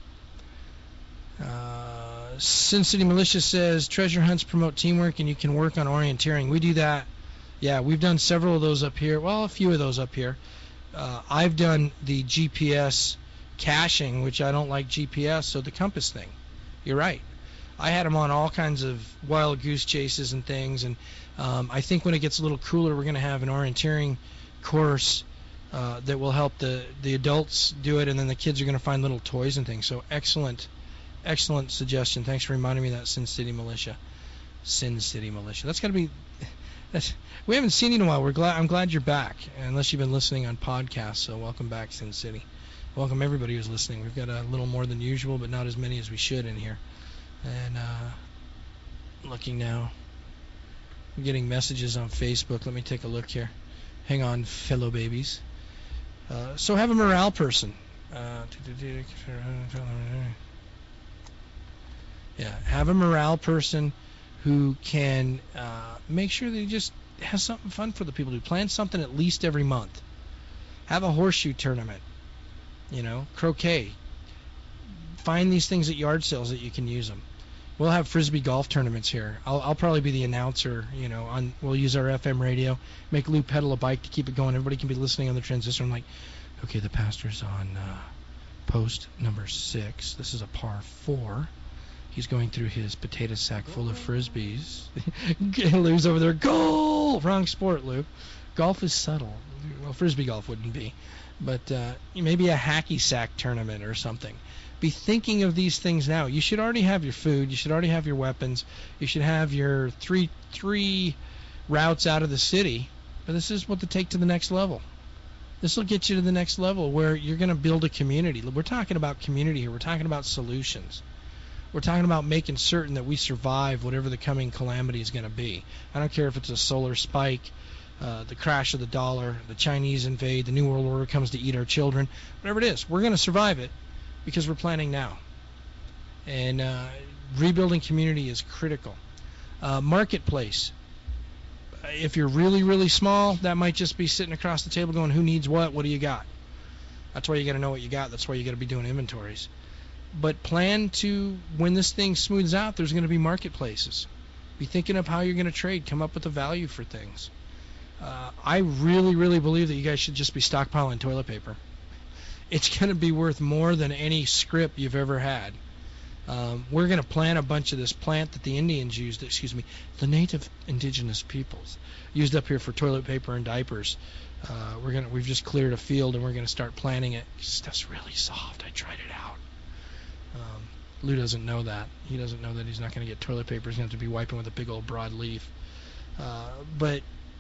Uh, Sin City Militia says treasure hunts promote teamwork and you can work on orienteering. We do that. Yeah, we've done several of those up here. Well, a few of those up here. Uh, I've done the G P S caching, which I don't like G P S, so the compass thing. You're right. I had them on all kinds of wild goose chases and things, and um, I think when it gets a little cooler, we're going to have an orienteering course uh, that will help the, the adults do it, and then the kids are going to find little toys and things. So excellent, excellent suggestion. Thanks for reminding me of that, Sin City Militia. Sin City Militia. That's got to be... That's, we haven't seen you in a while. We're glad. I'm glad you're back, unless you've been listening on podcasts. So welcome back, Sin City. Welcome everybody who's listening. We've got a little more than usual, but not as many as we should in here. And uh, looking now, I'm getting messages on Facebook. Let me take a look here. Hang on, fellow babies. Uh, so have a morale person. Uh, yeah, have a morale person who can uh, make sure that he just has something fun for the people to do. Plan something at least every month. Have a horseshoe tournament. You know, croquet. Find these things at yard sales that you can use them. We'll have frisbee golf tournaments here. I'll, I'll probably be the announcer. You know, on we'll use our F M radio. Make Lou pedal a bike to keep it going. Everybody can be listening on the transistor. I'm like, okay, the pastor's on uh, post number six. This is a par four. He's going through his potato sack full of frisbees. Lou's over there. Goal! Wrong sport, Lou. Golf is subtle. Well, frisbee golf wouldn't be. But uh, maybe a hacky sack tournament or something. Be thinking of these things now. You should already have your food. You should already have your weapons. You should have your three three routes out of the city. But this is what to take to the next level. This will get you to the next level where you're going to build a community. We're talking about community here. We're talking about solutions. We're talking about making certain that we survive whatever the coming calamity is going to be. I don't care if it's a solar spike, uh, the crash of the dollar, the Chinese invade, the New World Order comes to eat our children, whatever it is. We're going to survive it because we're planning now. And uh, rebuilding community is critical. Uh, marketplace. If you're really, really small, that might just be sitting across the table going, who needs what? What do you got? That's why you got to know what you got. That's why you got to be doing inventories. But plan to, when this thing smooths out, there's going to be marketplaces. Be thinking of how you're going to trade. Come up with a value for things. Uh, I really, really believe that you guys should just be stockpiling toilet paper. It's going to be worth more than any scrip you've ever had. Um, we're going to plant a bunch of this plant that the Indians used, excuse me, the native indigenous peoples used up here for toilet paper and diapers. Uh, we're gonna, we've just cleared a field and we're going to start planting it. Stuff's really soft. I tried it out. Um, Lou doesn't know that. He doesn't know that he's not going to get toilet paper. He's going to have to be wiping with a big old broad leaf. Uh, but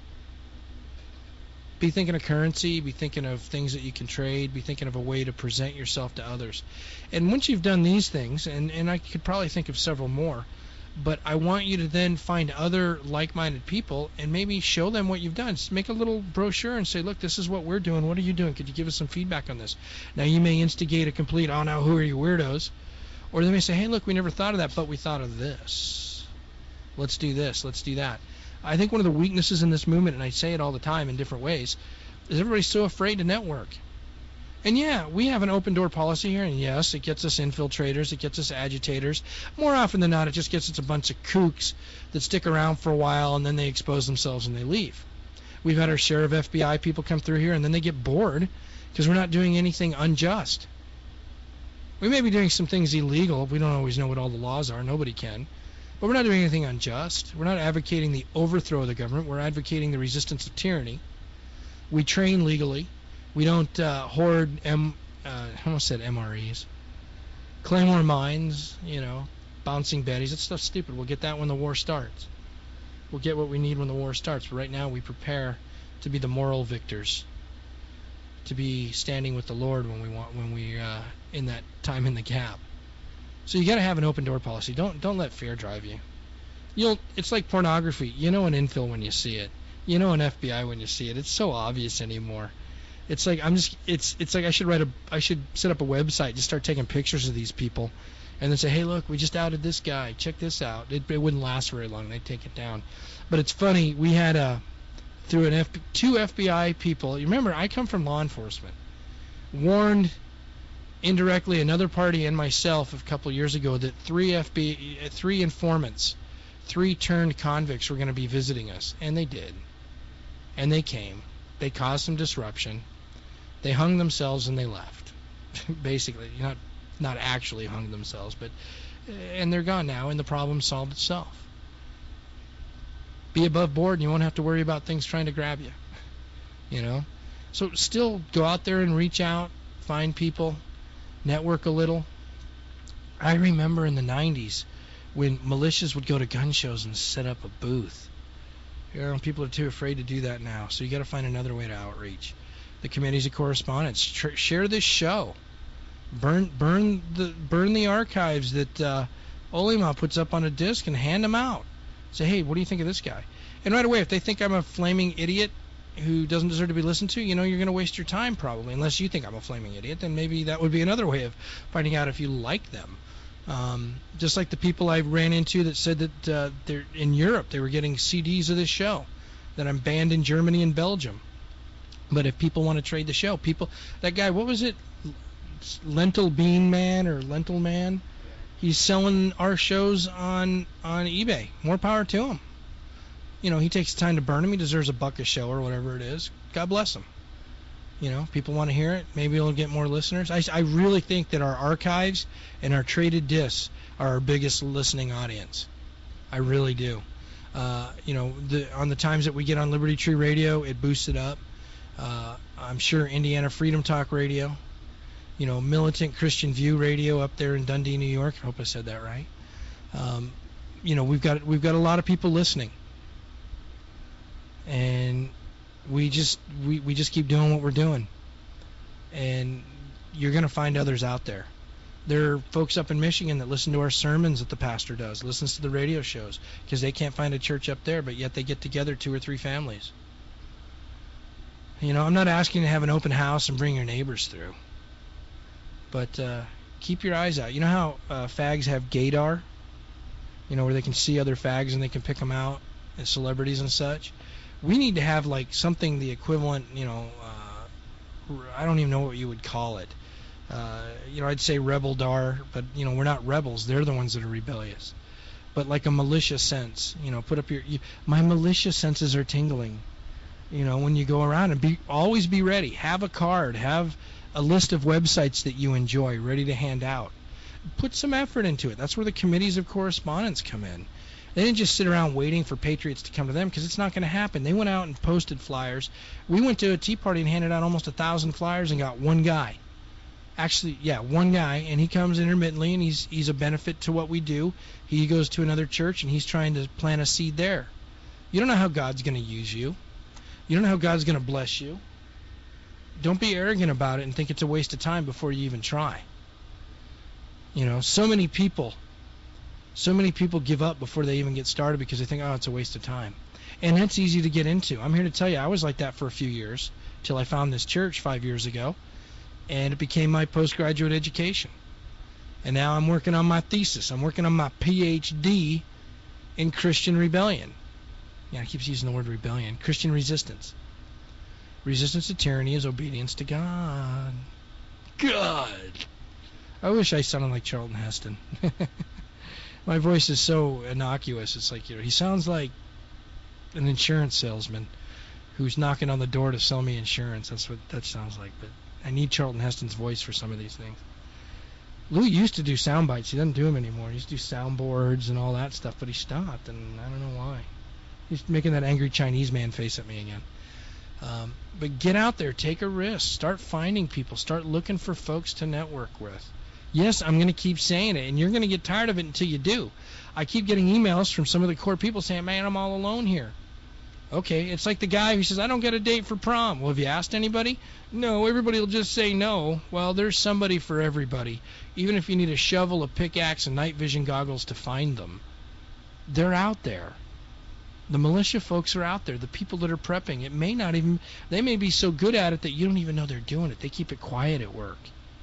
be thinking of currency. Be thinking of things that you can trade. Be thinking of a way to present yourself to others. And once you've done these things, and, and I could probably think of several more, but I want you to then find other like-minded people and maybe show them what you've done. Just make a little brochure and say, look, this is what we're doing. What are you doing? Could you give us some feedback on this? Now, you may instigate a complete, oh, now who are you weirdos? Or they may say, hey, look, we never thought of that, but we thought of this. Let's do this. Let's do that. I think one of the weaknesses in this movement, and I say it all the time in different ways, is everybody's so afraid to network. And yeah, we have an open door policy here, and yes, it gets us infiltrators, it gets us agitators. More often than not, it just gets us a bunch of kooks that stick around for a while, and then they expose themselves and they leave. We've had our share of F B I people come through here, and then they get bored because we're not doing anything unjust. We may be doing some things illegal. We don't always know what all the laws are. Nobody can. But we're not doing anything unjust. We're not advocating the overthrow of the government. We're advocating the resistance of tyranny. We train legally. We don't uh, hoard, M, uh, I almost said M R Es. Claymore mines, you know, bouncing betties. That stuff's stupid. We'll get that when the war starts. We'll get what we need when the war starts. But right now we prepare to be the moral victors, to be standing with the Lord when we want, when we uh, in that time in the gap. So you got to have an open door policy. Don't don't let fear drive you. You'll. It's like pornography. You know an infill when you see it. You know an F B I when you see it. It's so obvious anymore. It's like I'm just. It's it's like I should write a. I should set up a website. Just start taking pictures of these people, and then say, hey, look, we just outed this guy. Check this out. It, it wouldn't last very long. They'd take it down. But it's funny. We had a through an F, two F B I people. You remember, I come from law enforcement. Warned indirectly another party and myself a couple of years ago that three F B I, three informants, three turned convicts were going to be visiting us, and they did. And they came. They caused some disruption. They hung themselves and they left. Basically, not not actually hung themselves, but and they're gone now, and the problem solved itself. Be above board, and you won't have to worry about things trying to grab you. You know, so still go out there and reach out, find people, network a little. I remember in the nineties when militias would go to gun shows and set up a booth. You know, people are too afraid to do that now, so you got to find another way to outreach. The committees of correspondence, tr- share this show, burn, burn the, burn the archives that uh, Olima puts up on a disc and hand them out. Say, hey, what do you think of this guy? And right away, if they think I'm a flaming idiot who doesn't deserve to be listened to, you know, you're going to waste your time probably, unless you think I'm a flaming idiot. Then maybe that would be another way of finding out if you like them. Um, just like the people I ran into that said that uh, they're in Europe, they were getting C Ds of this show, that I'm banned in Germany and Belgium. But if people want to trade the show, people, that guy, what was it, Lentil Bean Man or Lentil Man? He's selling our shows on on eBay. More power to him. You know, he takes the time to burn them. He deserves a buck a show or whatever it is. God bless him. You know, people want to hear it. Maybe it'll get more listeners. I, I really think that our archives and our traded discs are our biggest listening audience. I really do. Uh, you know, the, on the times that we get on Liberty Tree Radio, it boosts it up. Uh, I'm sure Indiana Freedom Talk Radio, you know, Militant Christian View Radio up there in Dundee, New York. I hope I said that right. Um, you know, we've got we've got a lot of people listening, and we just we, we just keep doing what we're doing, and you're going to find others out there. There are folks up in Michigan that listen to our sermons that the pastor does, listens to the radio shows, because they can't find a church up there, but yet they get together, two or three families. You know, I'm not asking you to have an open house and bring your neighbors through, but uh, keep your eyes out. You know how uh, fags have gaydar? You know, where they can see other fags and they can pick them out, as celebrities and such? We need to have, like, something the equivalent, you know, uh, I don't even know what you would call it. Uh, you know, I'd say rebel dar, but, you know, we're not rebels. They're the ones that are rebellious. But like a militia sense, you know, put up your, you, my militia senses are tingling. You know, when you go around, and be always be ready. Have a card. Have a list of websites that you enjoy ready to hand out. Put some effort into it. That's where the committees of correspondence come in. They didn't just sit around waiting for patriots to come to them, because it's not going to happen. They went out and posted flyers. We went to a Tea Party and handed out almost a thousand flyers and got one guy. Actually, yeah, one guy, and he comes intermittently, and he's he's a benefit to what we do. He goes to another church, and he's trying to plant a seed there. You don't know how God's going to use you. You don't know how God's going to bless you. Don't be arrogant about it and think it's a waste of time before you even try. You know, so many people, so many people give up before they even get started because they think, oh, it's a waste of time. And that's easy to get into. I'm here to tell you, I was like that for a few years till I found this church five years ago, and it became my postgraduate education. And now I'm working on my thesis. I'm working on my P H D in Christian rebellion. Yeah, he keeps using the word rebellion. Christian resistance. Resistance to tyranny is obedience to God. God! I wish I sounded like Charlton Heston. My voice is so innocuous. It's like, you know, he sounds like an insurance salesman who's knocking on the door to sell me insurance. That's what that sounds like. But I need Charlton Heston's voice for some of these things. Lou used to do sound bites. He doesn't do them anymore. He used to do soundboards and all that stuff, but he stopped, and I don't know why. He's making that angry Chinese man face at me again. Um, but get out there. Take a risk. Start finding people. Start looking for folks to network with. Yes, I'm going to keep saying it, and you're going to get tired of it until you do. I keep getting emails from some of the core people saying, man, I'm all alone here. Okay, it's like the guy who says, I don't get a date for prom. Well, have you asked anybody? No, everybody will just say no. Well, there's somebody for everybody, even if you need a shovel, a pickaxe, and night vision goggles to find them. they're out there. The militia folks are out there. The people that are prepping, it may not even, they may be so good at it that you don't even know they're doing it. They keep it quiet at work.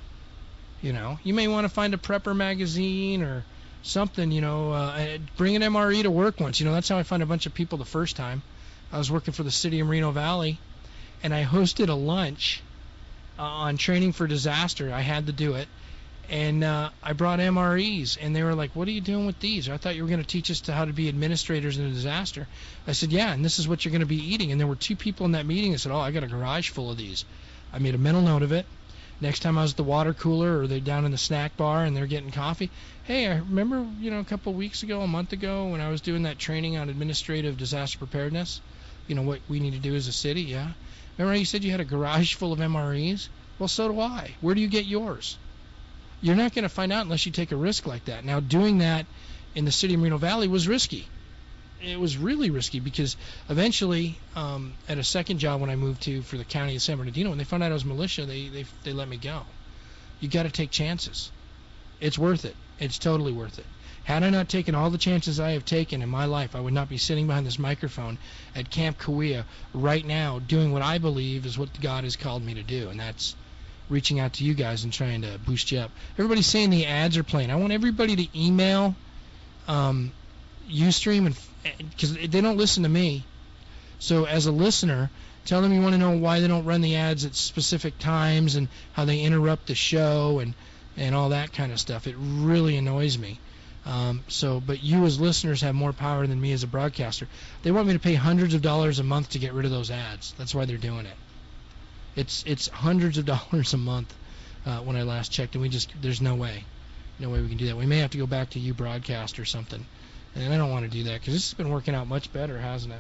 You know, you may want to find a prepper magazine or something, you know, uh, bring an M R E to work once. You know, that's how I found a bunch of people the first time. I was working for the city of Moreno Valley, and I hosted a lunch uh, on training for disaster. I had to do it. And uh, I brought M R Es, and they were like, what are you doing with these? I thought you were going to teach us to how to be administrators in a disaster. I said, yeah, and this is what you're going to be eating. And there were two people in that meeting that said, oh, I got a garage full of these. I made a mental note of it. Next time I was at the water cooler or they're down in the snack bar and they're getting coffee, hey, I remember, you know, a couple of weeks ago, a month ago, when I was doing that training on administrative disaster preparedness, you know, what we need to do as a city, yeah? Remember how you said you had a garage full of M R Es? Well, so do I. Where do you get yours? You're not going to find out unless you take a risk like that. Now, doing that in the city of Moreno Valley was risky. It was really risky because eventually, um, at a second job when I moved to for the county of San Bernardino, when they found out I was militia, they they they let me go. You got to take chances. It's worth it. It's totally worth it. Had I not taken all the chances I have taken in my life, I would not be sitting behind this microphone at Camp Kauai right now doing what I believe is what God has called me to do, and that's reaching out to you guys and trying to boost you up. Everybody's saying the ads are playing. I want everybody to email um, Ustream, and because they don't listen to me. So as a listener, tell them you want to know why they don't run the ads at specific times and how they interrupt the show and, and all that kind of stuff. It really annoys me. Um, so, but you as listeners have more power than me as a broadcaster. They want me to pay hundreds of dollars a month to get rid of those ads. That's why they're doing it. It's it's hundreds of dollars a month uh, when I last checked, and we just there's no way, no way we can do that. We may have to go back to you broadcast or something, and I don't want to do that because this has been working out much better, hasn't it?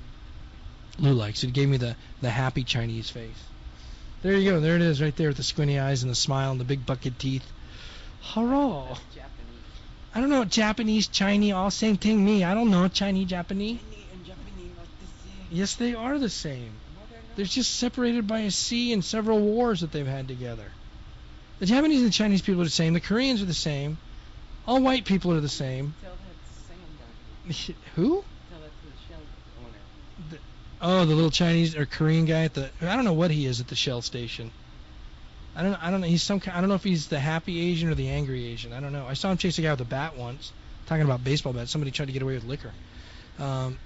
Lou likes it. It gave me the the happy Chinese face. There you go. There it is, right there with the squinty eyes and the smile and the big bucket teeth. Hello. I don't know what Japanese, Chinese, all same thing. Me, I don't know Chinese, Japanese. Yes, they are the same. They're just separated by a sea and several wars that they've had together. The Japanese and the Chinese people are the same. The Koreans are the same. All white people are the same. Who? The, oh, the little Chinese or Korean guy at the. I don't know what he is at the Shell station. I don't. I don't know. He's some. I don't know if he's the happy Asian or the angry Asian. I don't know. I saw him chase a guy with a bat once, talking about baseball bats. Somebody tried to get away with liquor. Um,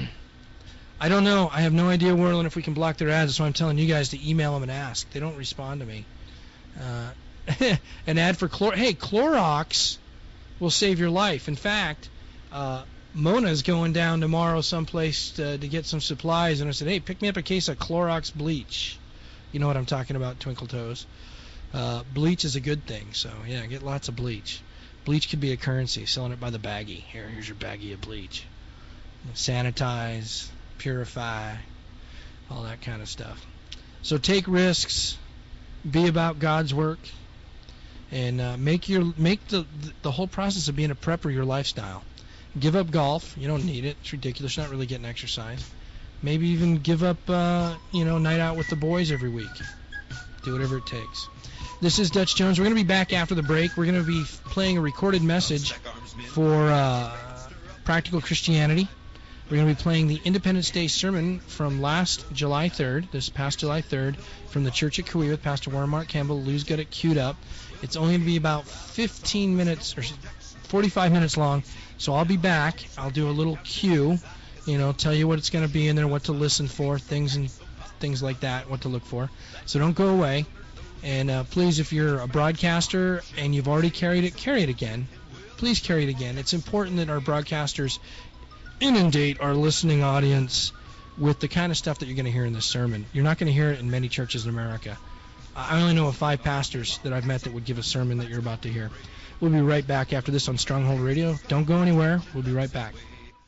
I don't know. I have no idea, Warland, if we can block their ads. That's why I'm telling you guys to email them and ask. They don't respond to me. Uh, an ad for Clor. Hey, Clorox will save your life. In fact, uh, Mona's going down tomorrow someplace to, to get some supplies, and I said, hey, pick me up a case of Clorox bleach. You know what I'm talking about, Twinkle Toes. Uh, bleach is a good thing, so yeah, get lots of bleach. Bleach could be a currency, selling it by the baggie. Here, here's your baggie of bleach. Sanitize, purify, all that kind of stuff. So take risks, be about God's work, and uh, make your make the the whole process of being a prepper your lifestyle. Give up golf. You don't need it. It's ridiculous. You're not really getting exercise. Maybe even give up, uh, you know, night out with the boys every week. Do whatever it takes. This is Dutch Jones. We're going to be back after the break. We're going to be playing a recorded message for uh, Practical Christianity. We're going to be playing the Independence Day sermon from last July third, this past July third, from the Church at Kauai with Pastor Warren Mark Campbell. Lou's got it queued up. It's only going to be about fifteen minutes or forty-five minutes long, so I'll be back. I'll do a little cue, you know, tell you what it's going to be in there, what to listen for, things and things like that, what to look for. So don't go away. And uh, please, if you're a broadcaster and you've already carried it, carry it again. Please carry it again. It's important that our broadcasters inundate our listening audience with the kind of stuff that you're going to hear in this sermon. You're not going to hear it in many churches in America. I only know of five pastors that I've met that would give a sermon that you're about to hear. We'll be right back after this on Stronghold Radio. Don't go anywhere. We'll be right back.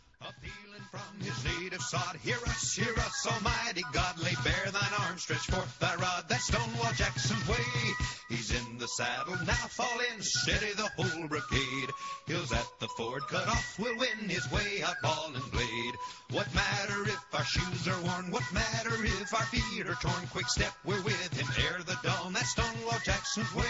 His native sod, hear us, hear us, Almighty God, lay bare thine arm, stretch forth thy rod, that's Stonewall Jackson's way. He's in the saddle, now fall in, steady the whole brigade. Hills at the ford cut off, will win his way out ball and blade. What matter if our shoes are worn, what matter if our feet are torn, quick step, we're with him ere the dawn, that's Stonewall Jackson's way.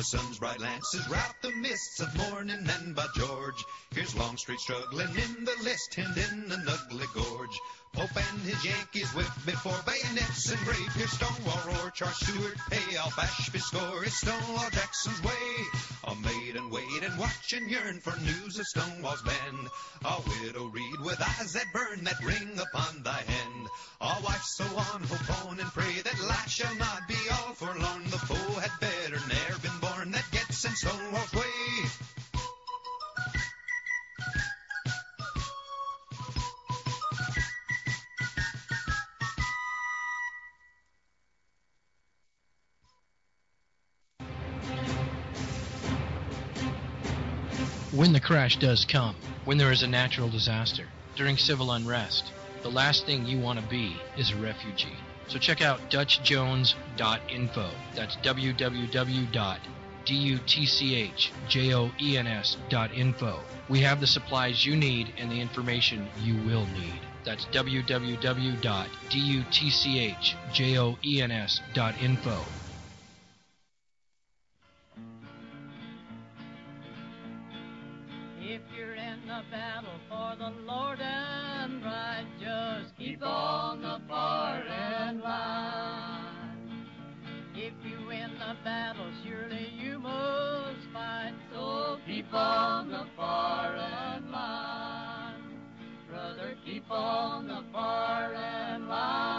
sun's bright lances rout the mists of morning, and by George, here's Longstreet struggling in the list, hemmed in an ugly gorge. Pope and his Yankees whip before bayonets and brave. Here's Stonewall roar, Charles Stewart pay, off Ashby score. It's Stonewall Jackson's way. A maiden wait and watch and yearn for news of Stonewall's band. A widow read with eyes that burn, that ring upon thy hand. A wife so on, hope on and pray that life shall not be all forlorn. The foe had better ne'er been born that gets in Stonewall's way. When the crash does come, when there is a natural disaster, during civil unrest, the last thing you want to be is a refugee. So check out Dutch Jones dot info. That's w w w dot dutchjones dot info. We have the supplies you need and the information you will need. That's w w w dot dutchjones dot info. If you're in the battle for the Lord and right, just keep on the firing line. If you win the battle, surely you must fight, so keep on the firing line. Brother, keep on the firing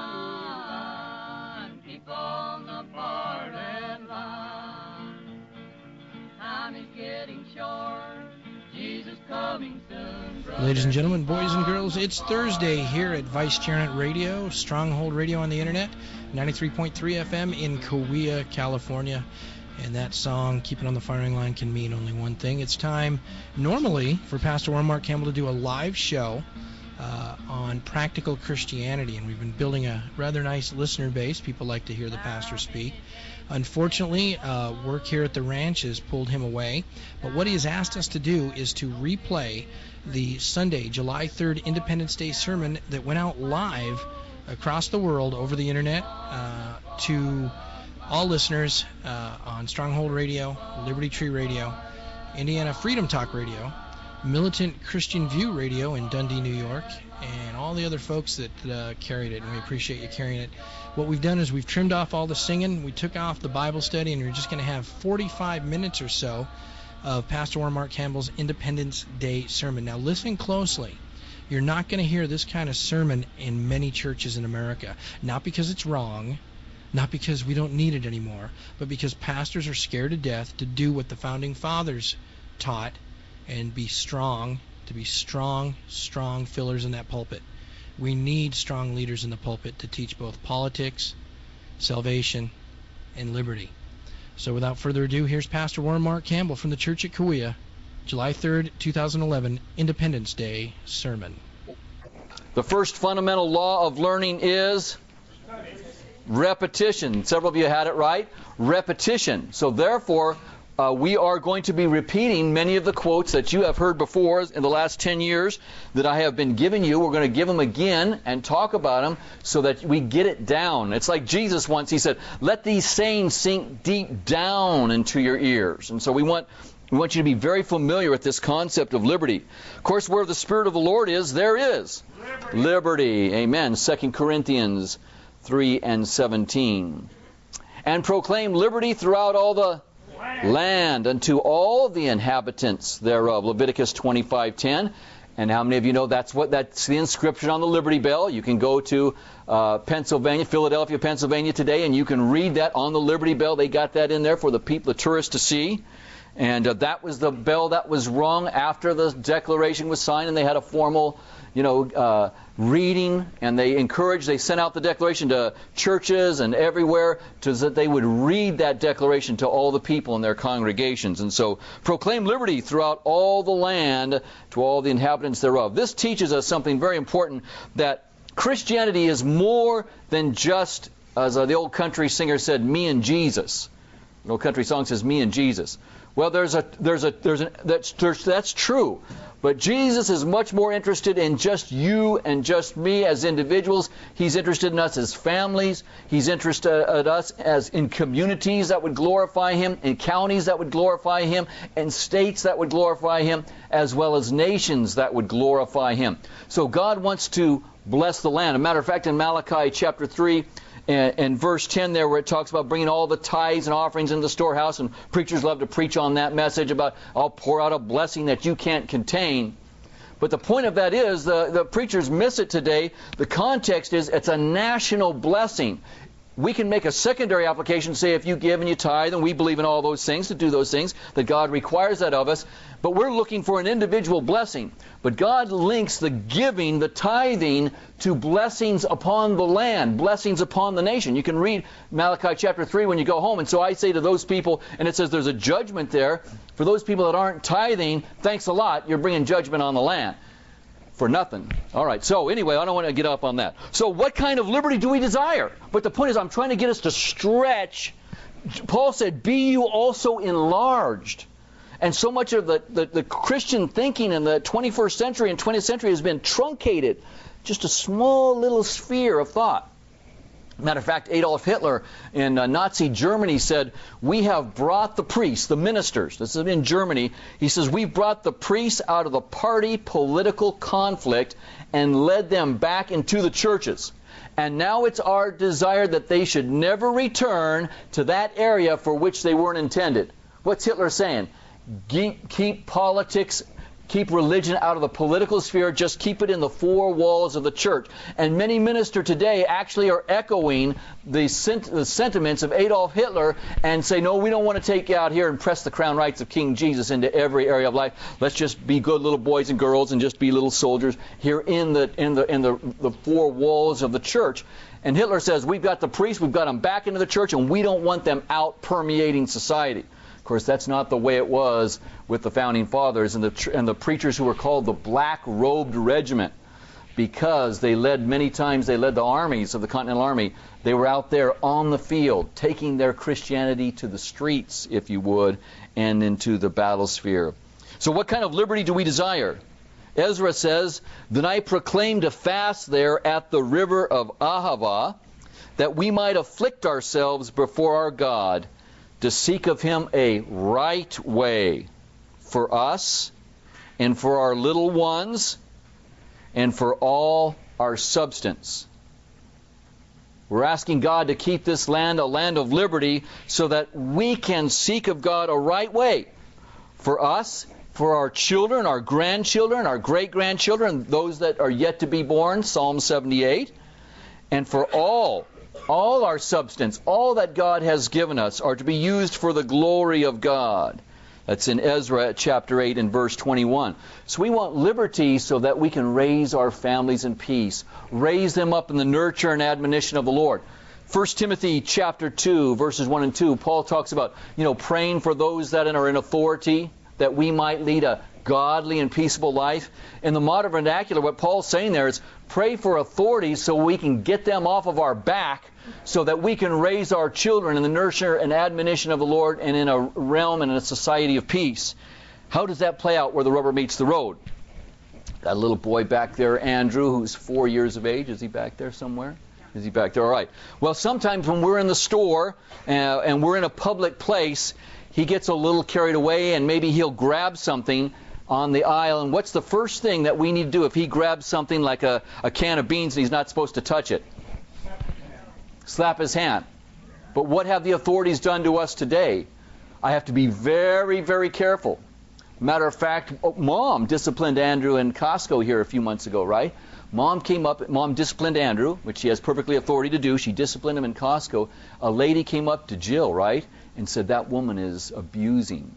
line. Keep on the firing line. Time is getting short. Jesus coming soon, brother. Ladies and gentlemen, boys and girls, it's Thursday here at Vice Chairnet Radio, Stronghold Radio on the Internet, ninety-three point three F M in Cahuilla, California. And that song, Keep It on the Firing Line, can mean only one thing. It's time, normally, for Pastor Warren Mark Campbell to do a live show uh, on practical Christianity. And we've been building a rather nice listener base. People like to hear the pastor speak. Unfortunately, uh, work here at the ranch has pulled him away. But what he has asked us to do is to replay the Sunday, July third Independence Day sermon that went out live across the world over the Internet uh, to all listeners uh, on Stronghold Radio, Liberty Tree Radio, Indiana Freedom Talk Radio, Militant Christian View Radio in Dundee, New York, and all the other folks that uh, carried it, and we appreciate you carrying it. What we've done is we've trimmed off all the singing, we took off the Bible study, and we're just going to have forty-five minutes or so of Pastor Warren Mark Campbell's Independence Day sermon. Now listen closely. You're not going to hear this kind of sermon in many churches in America. Not because it's wrong, not because we don't need it anymore, but because pastors are scared to death to do what the Founding Fathers taught and be strong, to be strong, strong fillers in that pulpit. We need strong leaders in the pulpit to teach both politics, salvation, and liberty. So without further ado, here's Pastor Warren Mark Campbell from the Church at Cahuilla, July third, twenty eleven, Independence Day sermon. The first fundamental law of learning is repetition. Several of you had it right. Repetition. So therefore, Uh, we are going to be repeating many of the quotes that you have heard before in the last ten years that I have been giving you. We're going to give them again and talk about them so that we get it down. It's like Jesus once, he said, let these sayings sink deep down into your ears. And so we want we want you to be very familiar with this concept of liberty. Of course, where the Spirit of the Lord is, there is liberty. liberty. Amen. Second Corinthians three and seventeen. And proclaim liberty throughout all the land unto all the inhabitants thereof. Leviticus twenty-five ten. And how many of you know that's what that's the inscription on the Liberty Bell? You can go to uh, Pennsylvania, Philadelphia, Pennsylvania today, and you can read that on the Liberty Bell. They got that in there for the people, the tourists to see. And uh, that was the bell that was rung after the Declaration was signed, and they had a formal, you know, uh, reading, and they encouraged, they sent out the Declaration to churches and everywhere so that they would read that Declaration to all the people in their congregations. And so, proclaim liberty throughout all the land to all the inhabitants thereof. This teaches us something very important, that Christianity is more than just, as uh, the old country singer said, me and Jesus. The old country song says, me and Jesus. Well, there's a there's a there's a that's there's, that's true. But Jesus is much more interested in just you and just me as individuals. He's interested in us as families. He's interested in us as in communities that would glorify Him, in counties that would glorify Him, in states that would glorify Him, as well as nations that would glorify Him. So God wants to bless the land. As a matter of fact, in Malachi chapter three, and, and verse ten there, where it talks about bringing all the tithes and offerings into the storehouse, and preachers love to preach on that message about, I'll pour out a blessing that you can't contain. But the point of that is, the, the preachers miss it today. The context is, it's a national blessing. We can make a secondary application, say if you give and you tithe, and we believe in all those things, to do those things, that God requires that of us. But we're looking for an individual blessing. But God links the giving, the tithing, to blessings upon the land, blessings upon the nation. You can read Malachi chapter three when you go home. And so I say to those people, and it says there's a judgment there, for those people that aren't tithing, thanks a lot, you're bringing judgment on the land. For nothing. All right, so anyway, I don't want to get up on that. So what kind of liberty do we desire? But the point is, I'm trying to get us to stretch. Paul said, be you also enlarged. And so much of the, the, the Christian thinking in the twenty-first century and twentieth century has been truncated. Just a small little sphere of thought. Matter of fact, Adolf Hitler in uh, Nazi Germany said, we have brought the priests, the ministers, this is in Germany, he says, we've brought the priests out of the party political conflict and led them back into the churches. And now it's our desire that they should never return to that area for which they weren't intended. What's Hitler saying? Keep, keep politics, keep religion out of the political sphere, just keep it in the four walls of the church. And many ministers today actually are echoing the, sent, the sentiments of Adolf Hitler and say, no, we don't want to take you out here and press the crown rights of King Jesus into every area of life. Let's just be good little boys and girls and just be little soldiers here in the in the in the, the four walls of the church. And Hitler says, we've got the priests, we've got them back into the church, and we don't want them out permeating society. Of course, that's not the way it was with the Founding Fathers and the, and the preachers who were called the Black-Robed Regiment, because they led, many times they led the armies of the Continental Army. They were out there on the field, taking their Christianity to the streets, if you would, and into the battle sphere. So what kind of liberty do we desire? Ezra says, then I proclaimed a fast there at the river of Ahava, that we might afflict ourselves before our God, to seek of Him a right way for us and for our little ones and for all our substance. We're asking God to keep this land a land of liberty so that we can seek of God a right way for us, for our children, our grandchildren, our great-grandchildren, those that are yet to be born, Psalm seventy-eight, and for all All our substance, all that God has given us, are to be used for the glory of God. That's in Ezra chapter eight and verse twenty-one. So we want liberty so that we can raise our families in peace, raise them up in the nurture and admonition of the Lord. First Timothy chapter two, verses one and two, Paul talks about, you know, praying for those that are in authority, that we might lead a godly and peaceable life. In the modern vernacular, what Paul's saying there is pray for authorities so we can get them off of our back so that we can raise our children in the nurture and admonition of the Lord and in a realm and in a society of peace. How does that play out where the rubber meets the road? Got a little boy back there, Andrew, who's four years of age. Is he back there somewhere? Is he back there? All right. Well, sometimes when we're in the store uh, and we're in a public place, he gets a little carried away and maybe he'll grab something on the aisle. And what's the first thing that we need to do if he grabs something like a, a can of beans and he's not supposed to touch it? Slap his hand. But what have the authorities done to us today? I have to be very, very careful. Matter of fact, Mom disciplined Andrew in Costco here a few months ago, right? Mom came up, Mom disciplined Andrew, which she has perfectly authority to do. She disciplined him in Costco. A lady came up to Jill, right, and said, that woman is abusing.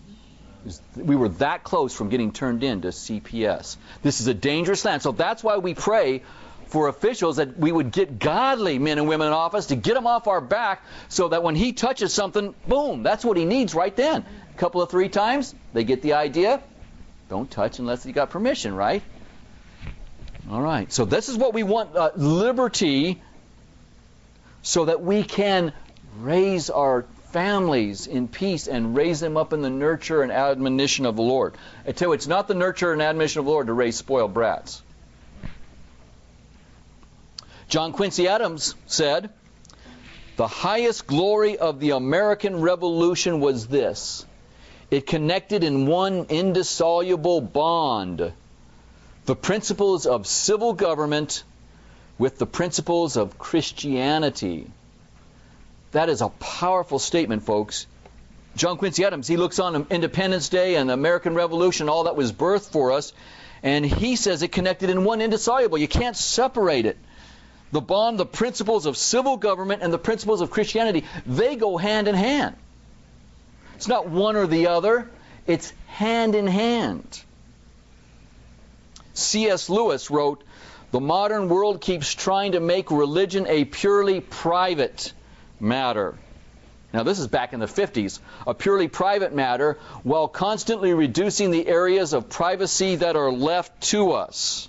We were that close from getting turned in to C P S. This is a dangerous land. So that's why we pray for officials that we would get godly men and women in office to get them off our back so that when he touches something, boom, that's what he needs right then. A couple of three times, they get the idea. Don't touch unless you got permission, right? All right. So this is what we want, uh, liberty, so that we can raise our families in peace and raise them up in the nurture and admonition of the Lord. I tell you, it's not the nurture and admonition of the Lord to raise spoiled brats. John Quincy Adams said, "The highest glory of the American Revolution was this. It connected in one indissoluble bond the principles of civil government with the principles of Christianity." That is a powerful statement, folks. John Quincy Adams, he looks on Independence Day and the American Revolution, all that was birthed for us, and he says it connected in one indissoluble. You can't separate it. The bond, the principles of civil government and the principles of Christianity, they go hand in hand. It's not one or the other. It's hand in hand. C S Lewis wrote, "The modern world keeps trying to make religion a purely private matter." Now, this is back in the fifties. A purely private matter, while constantly reducing the areas of privacy that are left to us.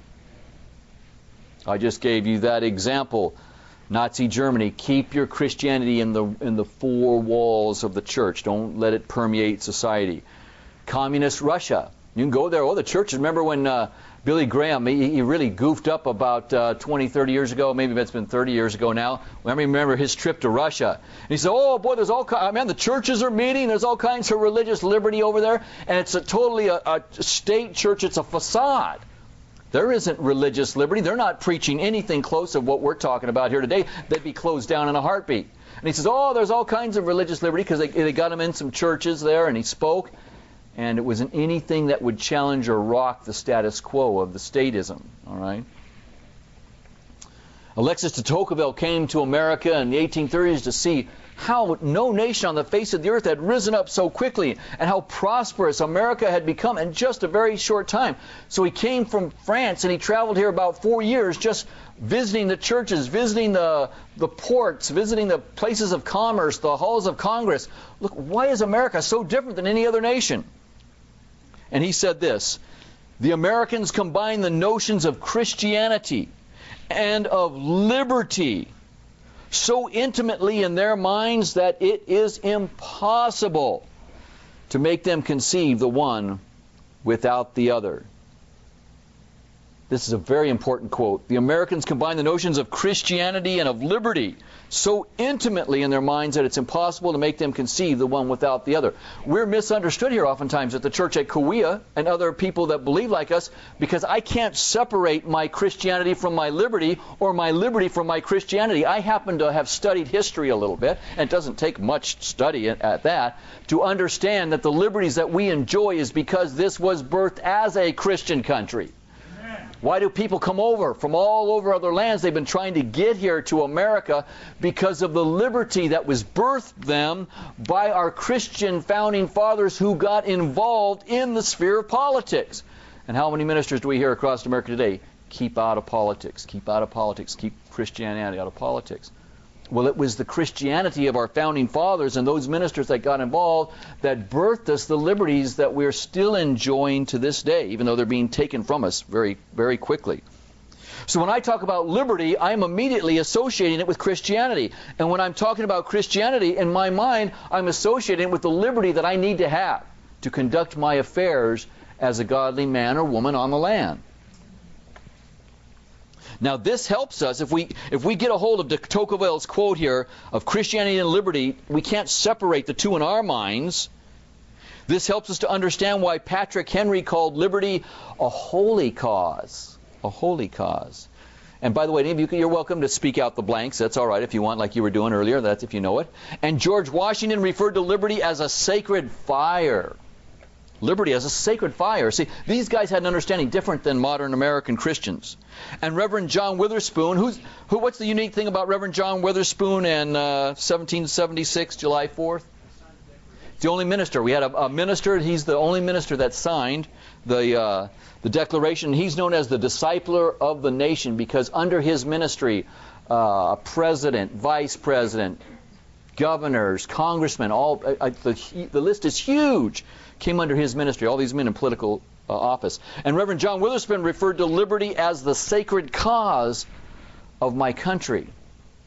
I just gave you that example. Nazi Germany, keep your Christianity in the in the four walls of the church. Don't let it permeate society. Communist Russia, you can go there. Oh, the churches. Remember when uh, Billy Graham, he, he really goofed up about uh, twenty, thirty years ago. Maybe it's been thirty years ago now. I remember his trip to Russia. And he said, oh, boy, there's all kinds, man, the churches are meeting. There's all kinds of religious liberty over there. And it's a totally a, a state church. It's a facade. There isn't religious liberty. They're not preaching anything close to what we're talking about here today. They'd be closed down in a heartbeat. And he says, oh, there's all kinds of religious liberty because they, they got him in some churches there, and he spoke. And it wasn't anything that would challenge or rock the status quo of the statism. All right. Alexis de Tocqueville came to America in the eighteen thirties to see how no nation on the face of the earth had risen up so quickly and how prosperous America had become in just a very short time. So he came from France and he traveled here about four years just visiting the churches, visiting the, the ports, visiting the places of commerce, the halls of Congress. Look, why is America so different than any other nation? And he said this, "The Americans combine the notions of Christianity and of liberty so intimately in their minds that it is impossible to make them conceive the one without the other." This is a very important quote. The Americans combine the notions of Christianity and of liberty so intimately in their minds that it's impossible to make them conceive the one without the other. We're misunderstood here oftentimes at the church at Kauai and other people that believe like us because I can't separate my Christianity from my liberty or my liberty from my Christianity. I happen to have studied history a little bit, and it doesn't take much study at that, to understand that the liberties that we enjoy is because this was birthed as a Christian country. Why do people come over from all over other lands? They've been trying to get here to America because of the liberty that was birthed them by our Christian founding fathers who got involved in the sphere of politics. And how many ministers do we hear across America today? Keep out of politics, keep out of politics, keep Christianity out of politics. Well, it was the Christianity of our founding fathers and those ministers that got involved that birthed us the liberties that we're still enjoying to this day, even though they're being taken from us very, very quickly. So when I talk about liberty, I'm immediately associating it with Christianity. And when I'm talking about Christianity, in my mind, I'm associating it with the liberty that I need to have to conduct my affairs as a godly man or woman on the land. Now this helps us, if we if we get a hold of de Tocqueville's quote here of Christianity and liberty, we can't separate the two in our minds. This helps us to understand why Patrick Henry called liberty a holy cause. A holy cause. And by the way, any of you, you're welcome to speak out the blanks. That's all right if you want, like you were doing earlier. That's if you know it. And George Washington referred to liberty as a sacred fire. Liberty as a sacred fire. See, these guys had an understanding different than modern American Christians. And Reverend John Witherspoon, who's, who? What's the unique thing about Reverend John Witherspoon in uh, seventeen seventy-six, July fourth? The only minister. We had a, a minister. He's the only minister that signed the uh, the Declaration. He's known as the discipler of the nation because under his ministry, uh, a president, vice president, governors, congressmen, all uh, the the list is huge. Came under his ministry, all these men in political uh, office. And Reverend John Witherspoon referred to liberty as the sacred cause of my country.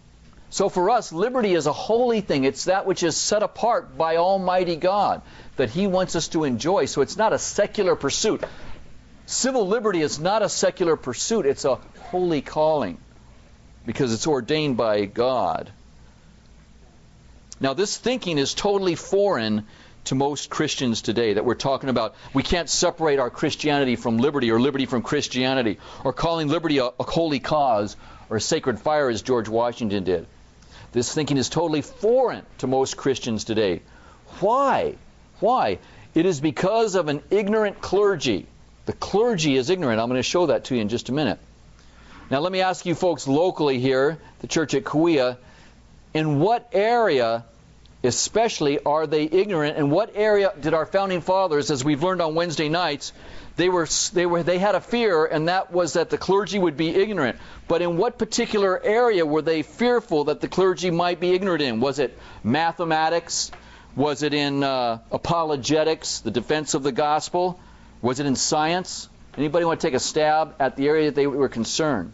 So for us, liberty is a holy thing. It's that which is set apart by Almighty God that He wants us to enjoy. So it's not a secular pursuit. Civil liberty is not a secular pursuit. It's a holy calling because it's ordained by God. Now, this thinking is totally foreign to most Christians today, that we're talking about we can't separate our Christianity from liberty or liberty from Christianity, or calling liberty a, a holy cause or a sacred fire as George Washington did. This thinking is totally foreign to most Christians today. Why? Why? It is because of an ignorant clergy. The clergy is ignorant. I'm going to show that to you in just a minute. Now let me ask you folks locally here, the church at Kauai, in what area especially are they ignorant? In what area did our founding fathers, as we've learned on Wednesday nights, they were they were they had a fear, and that was that the clergy would be ignorant. But in what particular area were they fearful that the clergy might be ignorant in? Was it mathematics? Was it in uh, apologetics, the defense of the gospel? Was it in science? Anybody want to take a stab at the area that they were concerned?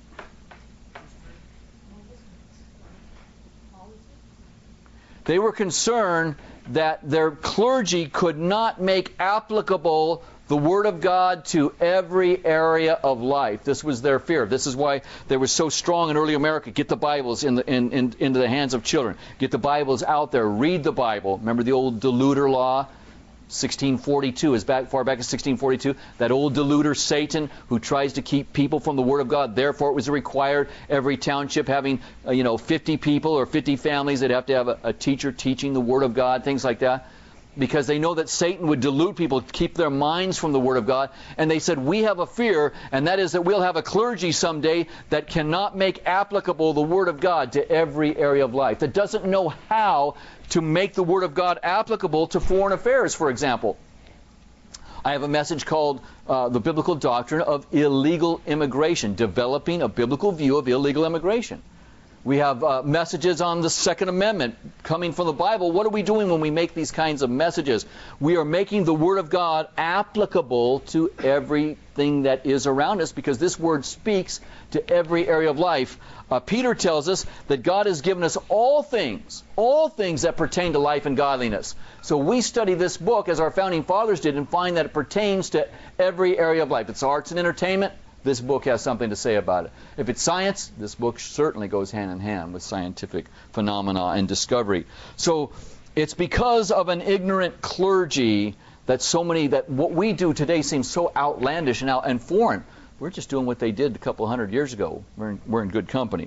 They were concerned that their clergy could not make applicable the Word of God to every area of life. This was their fear. This is why they were so strong in early America. Get the Bibles in the, in, in, into the hands of children. Get the Bibles out there. Read the Bible. Remember the old deluder law? sixteen forty-two, as back, far back as sixteen forty-two, that old deluder Satan who tries to keep people from the Word of God. Therefore, it was required every township having, uh, you know, fifty people or fifty families that have to have a, a teacher teaching the Word of God, things like that. Because they know that Satan would delude people, keep their minds from the Word of God. And they said, we have a fear, and that is that we'll have a clergy someday that cannot make applicable the Word of God to every area of life, that doesn't know how to make the Word of God applicable to foreign affairs, for example. I have a message called uh, The Biblical Doctrine of Illegal Immigration, developing a biblical view of illegal immigration. We have uh, messages on the Second Amendment coming from the Bible. What are we doing when we make these kinds of messages? We are making the Word of God applicable to everything that is around us, because this Word speaks to every area of life. Uh, Peter tells us that God has given us all things, all things that pertain to life and godliness. So we study this book as our founding fathers did and find that it pertains to every area of life. It's arts and entertainment. This book has something to say about it. If it's science, this book certainly goes hand in hand with scientific phenomena and discovery. So it's because of an ignorant clergy that so many, that what we do today seems so outlandish and, out, and foreign. We're just doing what they did a couple hundred years ago. We're in, we're in good company.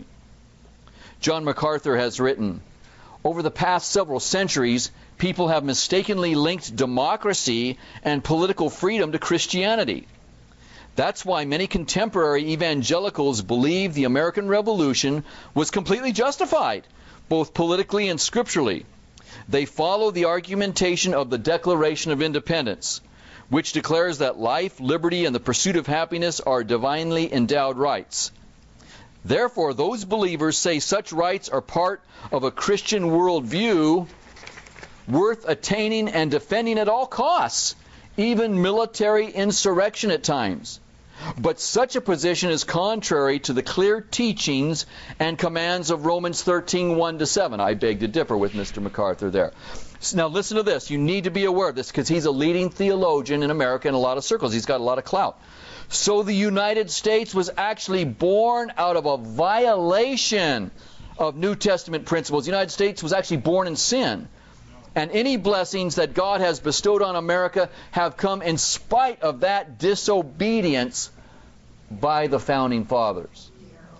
John MacArthur has written, over the past several centuries, people have mistakenly linked democracy and political freedom to Christianity. That's why many contemporary evangelicals believe the American Revolution was completely justified, both politically and scripturally. They follow the argumentation of the Declaration of Independence, which declares that life, liberty, and the pursuit of happiness are divinely endowed rights. Therefore, those believers say such rights are part of a Christian worldview worth attaining and defending at all costs, even military insurrection at times. But such a position is contrary to the clear teachings and commands of Romans thirteen, one to seven. I beg to differ with Mister MacArthur there. Now listen to this. You need to be aware of this because he's a leading theologian in America in a lot of circles. He's got a lot of clout. So the United States was actually born out of a violation of New Testament principles. The United States was actually born in sin. And any blessings that God has bestowed on America have come in spite of that disobedience by the founding fathers.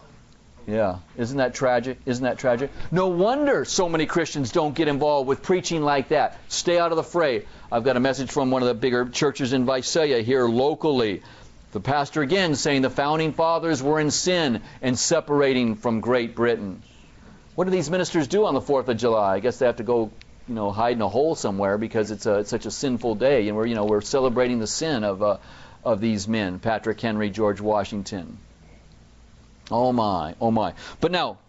Yeah, isn't that tragic? Isn't that tragic? No wonder so many Christians don't get involved with preaching like that. Stay out of the fray. I've got a message from one of the bigger churches in Visalia here locally. The pastor again saying the founding fathers were in sin and separating from Great Britain. What do these ministers do on the fourth of July? I guess they have to go, you know, hide in a hole somewhere because it's, a, it's such a sinful day, and we're, you know, we're celebrating the sin of uh, of these men, Patrick Henry, George Washington. Oh my, oh my. But now,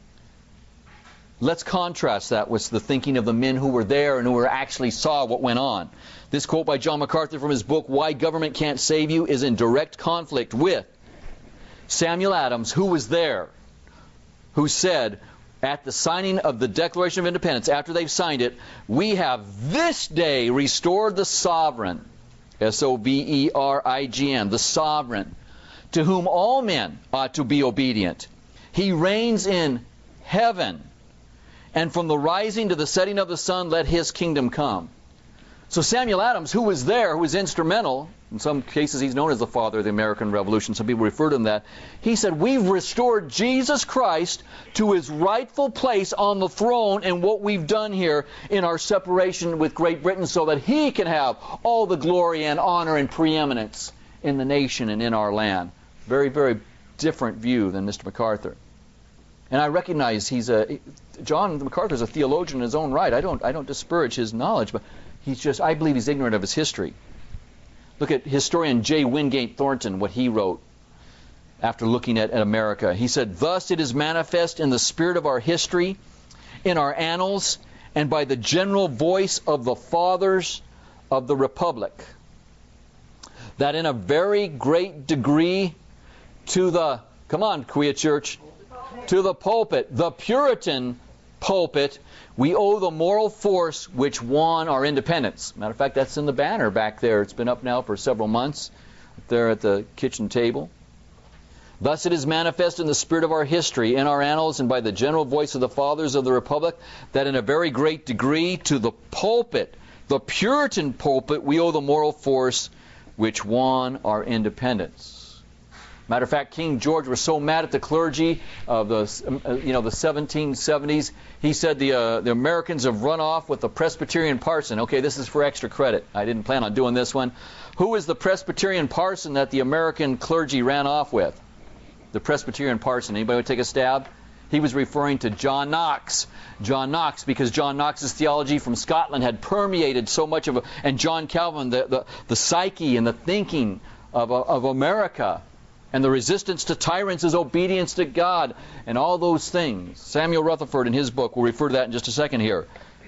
let's contrast that with the thinking of the men who were there and who were actually saw what went on. This quote by John MacArthur from his book, Why Government Can't Save You, is in direct conflict with Samuel Adams, who was there, who said, at the signing of the Declaration of Independence, after they've signed it, we have this day restored the sovereign, S O V E R I G N, the sovereign, to whom all men ought to be obedient. He reigns in heaven, and from the rising to the setting of the sun, let his kingdom come. So Samuel Adams, who was there, who was instrumental, in some cases he's known as the father of the American Revolution, some people refer to him that, he said, we've restored Jesus Christ to his rightful place on the throne in what we've done here in our separation with Great Britain so that he can have all the glory and honor and preeminence in the nation and in our land. Very, very different view than Mister MacArthur. And I recognize he's a John MacArthur is a theologian in his own right. I don't I don't disparage his knowledge, but he's just I believe he's ignorant of his history. Look at historian J. Wingate Thornton, what he wrote after looking at, at America. He said, "Thus it is manifest in the spirit of our history, in our annals, and by the general voice of the fathers of the Republic, that in a very great degree to the, come on, Quia Church, to the pulpit, the Puritan pulpit, we owe the moral force which won our independence." Matter of fact, that's in the banner back there. It's been up now for several months, up there at the kitchen table. "Thus it is manifest in the spirit of our history, in our annals, and by the general voice of the fathers of the Republic, that in a very great degree to the pulpit, the Puritan pulpit, we owe the moral force which won our independence." Matter of fact, King George was so mad at the clergy of the, uh, you know, the seventeen seventies. He said the uh, the Americans have run off with the Presbyterian parson. Okay, this is for extra credit. I didn't plan on doing this one. Who is the Presbyterian parson that the American clergy ran off with? The Presbyterian parson. Anybody want to take a stab? He was referring to John Knox. John Knox, because John Knox's theology from Scotland had permeated so much of, a, and John Calvin, the, the the psyche and the thinking of of America. And the resistance to tyrants is obedience to God, and all those things. Samuel Rutherford, in his book, we'll refer to that in just a second here.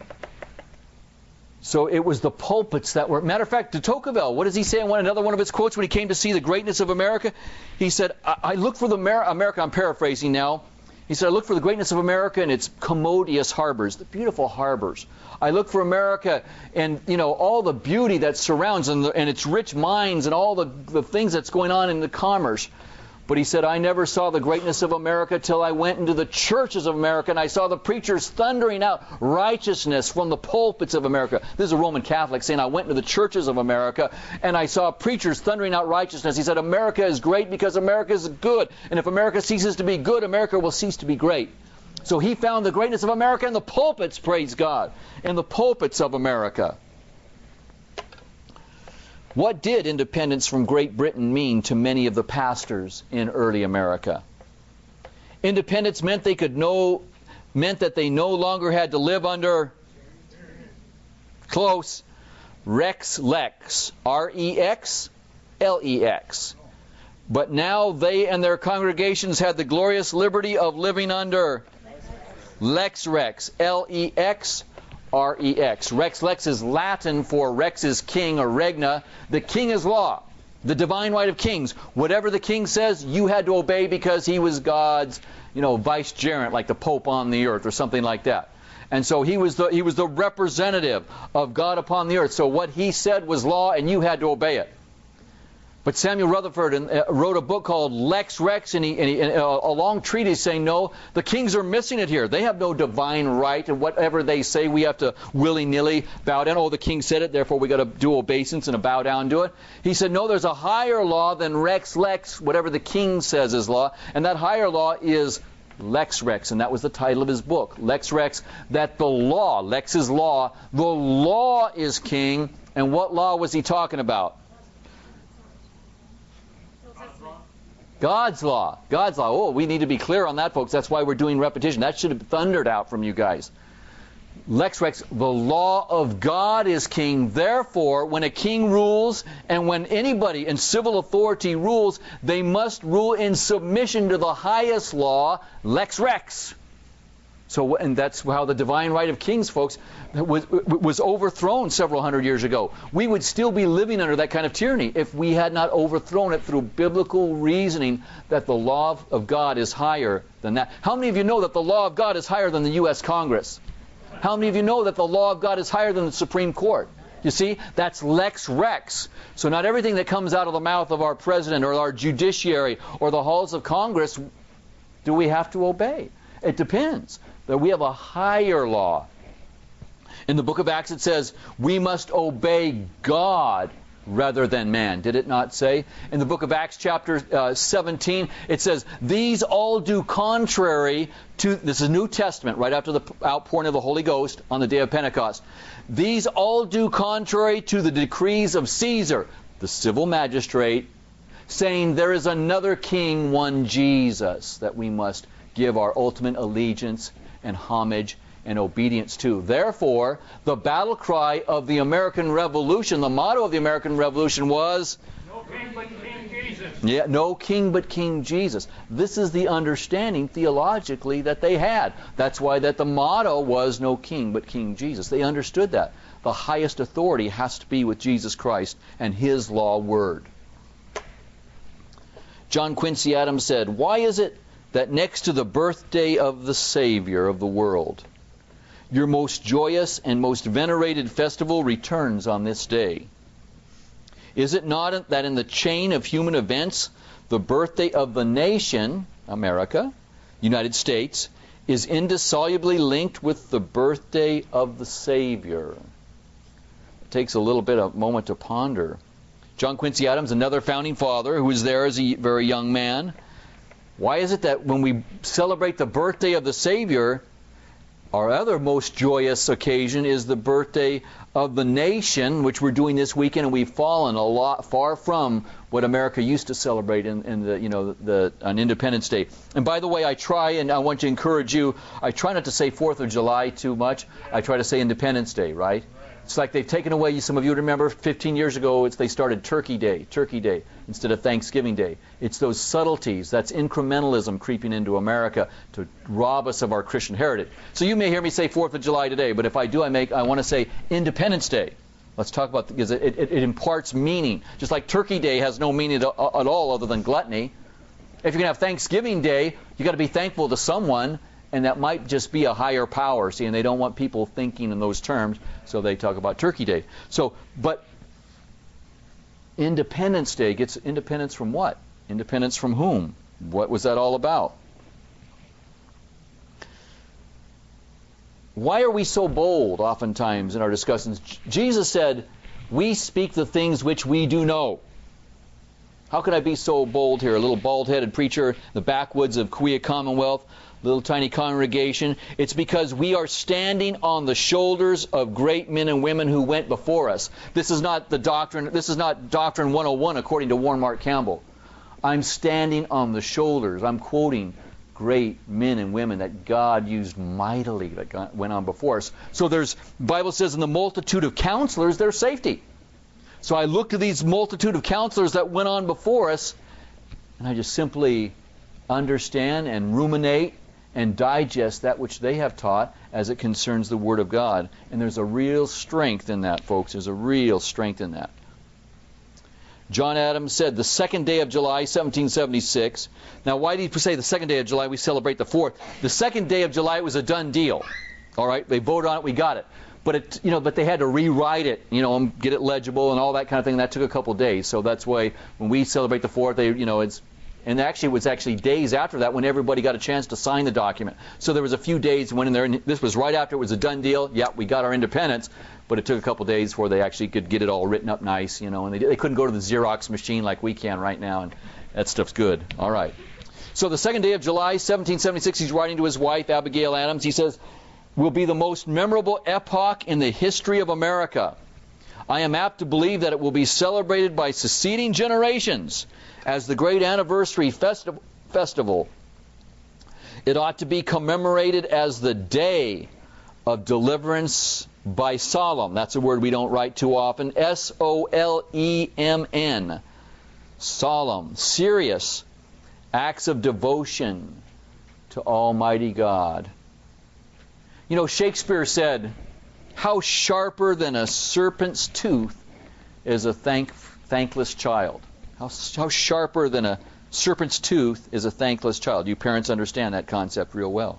So it was the pulpits that were... Matter of fact, de Tocqueville, what does he say in one, another one of his quotes when he came to see the greatness of America? He said, I, I look for the Mer- America, I'm paraphrasing now. He said, I look for the greatness of America in its commodious harbors, the beautiful harbors. I look for America and, you know, all the beauty that surrounds and, the, and its rich mines and all the, the things that's going on in the commerce. But he said, I never saw the greatness of America till I went into the churches of America and I saw the preachers thundering out righteousness from the pulpits of America. This is a Roman Catholic saying, I went into the churches of America and I saw preachers thundering out righteousness. He said, America is great because America is good. And if America ceases to be good, America will cease to be great. So he found the greatness of America in the pulpits, praise God, in the pulpits of America. What did independence from Great Britain mean to many of the pastors in early America? Independence meant they could no, meant that they no longer had to live under, close, Rex Lex, R E X L E X. But now they and their congregations had the glorious liberty of living under Lex Rex, L E X R E X. Rex Lex is Latin for Rex is king or regna. The king is law, the divine right of kings. Whatever the king says, you had to obey because he was God's, you know, vicegerent, like the Pope on the earth or something like that. And so he was the he was the representative of God upon the earth. So what he said was law, and you had to obey it. But Samuel Rutherford wrote a book called Lex Rex, and, he, and, he, and a long treatise saying, no, the kings are missing it here. They have no divine right, and whatever they say, we have to willy-nilly bow down. Oh, the king said it, therefore we got to do obeisance and a bow down to it. He said, no, there's a higher law than Rex Lex, whatever the king says is law, and that higher law is Lex Rex, and that was the title of his book, Lex Rex, that the law, Lex is law, the law is king. And what law was he talking about? God's law. God's law. Oh, we need to be clear on that, folks. That's why we're doing repetition. That should have thundered out from you guys. Lex Rex, the law of God is king. Therefore, when a king rules and when anybody in civil authority rules, they must rule in submission to the highest law, Lex Rex. So, and that's how the divine right of kings, folks, was, was overthrown several hundred years ago. We would still be living under that kind of tyranny if we had not overthrown it through biblical reasoning that the law of God is higher than that. How many of you know that the law of God is higher than the U S Congress? How many of you know that the law of God is higher than the Supreme Court? You see, that's lex rex. So not everything that comes out of the mouth of our president or our judiciary or the halls of Congress do we have to obey. It depends. That we have a higher law. In the book of Acts it says, we must obey God rather than man. Did it not say? In the book of Acts chapter uh, seventeen, it says, these all do contrary to, this is New Testament, right after the outpouring of the Holy Ghost on the day of Pentecost. These all do contrary to the decrees of Caesar, the civil magistrate, saying there is another king, one Jesus, that we must give our ultimate allegiance and homage and obedience to. Therefore, the battle cry of the American Revolution, the motto of the American Revolution was, no king but King Jesus. Yeah, no king but King Jesus. This is the understanding theologically that they had. That's why that the motto was no king but King Jesus. They understood that. The highest authority has to be with Jesus Christ and His law word. John Quincy Adams said, why is it that next to the birthday of the Savior of the world, your most joyous and most venerated festival returns on this day? Is it not that in the chain of human events, the birthday of the nation, America, United States, is indissolubly linked with the birthday of the Savior? It takes a little bit of a moment to ponder. John Quincy Adams, another founding father who was there as a very young man, why is it that when we celebrate the birthday of the Savior, our other most joyous occasion is the birthday of the nation, which we're doing this weekend, and we've fallen a lot far from what America used to celebrate in, in the, you know, the on Independence Day. And by the way, I try, and I want to encourage you, I try not to say fourth of July too much. I try to say Independence Day, right? It's like they've taken away, some of you remember, fifteen years ago, it's, they started Turkey Day, Turkey Day, instead of Thanksgiving Day. It's those subtleties, that's incrementalism creeping into America to rob us of our Christian heritage. So you may hear me say fourth of July today, but if I do, I make I want to say Independence Day. Let's talk about, because it, it, it imparts meaning. Just like Turkey Day has no meaning at all other than gluttony. If you're going to have Thanksgiving Day, you've got to be thankful to someone. And that might just be a higher power, see, and they don't want people thinking in those terms, so they talk about Turkey Day. So, but Independence Day gets independence from what? Independence from whom? What was that all about? Why are we so bold oftentimes in our discussions? Jesus said, we speak the things which we do know. How could I be so bold here? A little bald-headed preacher in the backwoods of Kauai Commonwealth, little tiny congregation. It's because we are standing on the shoulders of great men and women who went before us. This is not the doctrine. This is not Doctrine one oh one according to Warren Mark Campbell. I'm standing on the shoulders. I'm quoting great men and women that God used mightily that God went on before us. So there's, the Bible says, in the multitude of counselors, there's safety. So I look to these multitude of counselors that went on before us, and I just simply understand and ruminate and digest that which they have taught as it concerns the Word of God. And there's a real strength in that, folks. There's a real strength in that. John Adams said the second day of July, seventeen seventy-six. Now, why did he say the second day of July? We celebrate the fourth. The second day of July, it was a done deal. All right, they voted on it, we got it. But it, you know, but they had to rewrite it, you know, and get it legible and all that kind of thing. That took a couple of days. So that's why when we celebrate the fourth, they, you know, it's. And actually, it was actually days after that when everybody got a chance to sign the document. So there was a few days went in there, and this was right after it was a done deal. Yeah, we got our independence, but it took a couple days before they actually could get it all written up nice, you know. And they they couldn't go to the Xerox machine like we can right now, and that stuff's good. All right. So the second day of July, seventeen seventy-six, he's writing to his wife, Abigail Adams. He says, "Will be the most memorable epoch in the history of America. I am apt to believe that it will be celebrated by succeeding generations as the great anniversary festi- festival. It ought to be commemorated as the day of deliverance by solemn." That's a word we don't write too often. S O L E M N. Solemn, serious acts of devotion to Almighty God. You know, Shakespeare said, "How sharper than a serpent's tooth is a thank, thankless child." How, how sharper than a serpent's tooth is a thankless child. You parents understand that concept real well.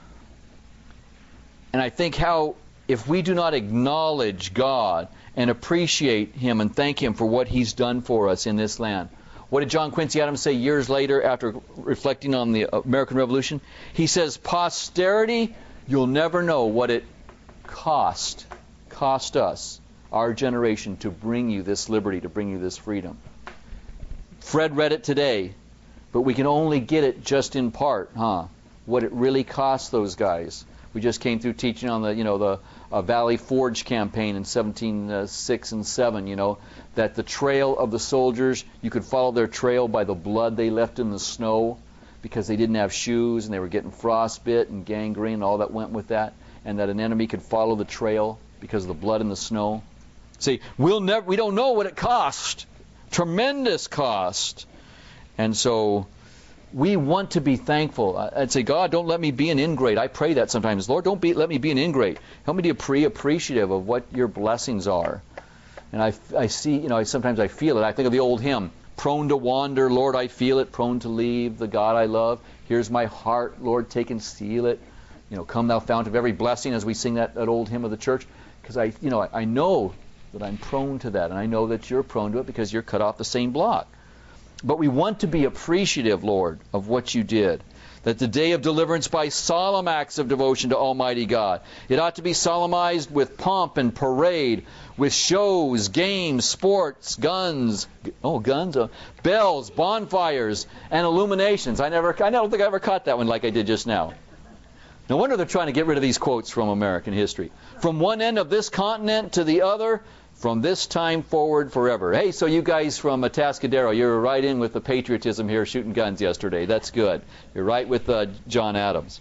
And I think how, if we do not acknowledge God and appreciate Him and thank Him for what He's done for us in this land. What did John Quincy Adams say years later after reflecting on the American Revolution? He says, "Posterity, you'll never know what it cost, cost us, our generation, to bring you this liberty, to bring you this freedom." Fred read it today, but we can only get it just in part, huh? What it really cost those guys. We just came through teaching on the, you know, the uh, Valley Forge campaign in seventeen oh six and seven, you know, that the trail of the soldiers, you could follow their trail by the blood they left in the snow because they didn't have shoes and they were getting frostbite and gangrene and all that went with that, and that an enemy could follow the trail because of the blood in the snow. See, we'll never, we don't know what it cost. Tremendous cost. And so we want to be thankful. I'd say, God, don't let me be an ingrate. I pray that sometimes. Lord, don't be, let me be an ingrate. Help me to be appreciative of what your blessings are. And I, I see, you know, I, sometimes I feel it. I think of the old hymn, "Prone to wander, Lord, I feel it. Prone to leave the God I love. Here's my heart, Lord, take and seal it. You know, come thou fount of every blessing," as we sing that, that old hymn of the church. Because I, you know, I, I know that I'm prone to that. And I know that you're prone to it because you're cut off the same block. But we want to be appreciative, Lord, of what you did. That the day of deliverance by solemn acts of devotion to Almighty God. It ought to be solemnized with pomp and parade, with shows, games, sports, guns, oh, guns, uh, bells, bonfires, and illuminations. I never, I don't think I ever caught that one like I did just now. No wonder they're trying to get rid of these quotes from American history. From one end of this continent to the other, from this time forward forever. Hey, so you guys from Atascadero, you're right in with the patriotism here, shooting guns yesterday. That's good. You're right with uh, John Adams.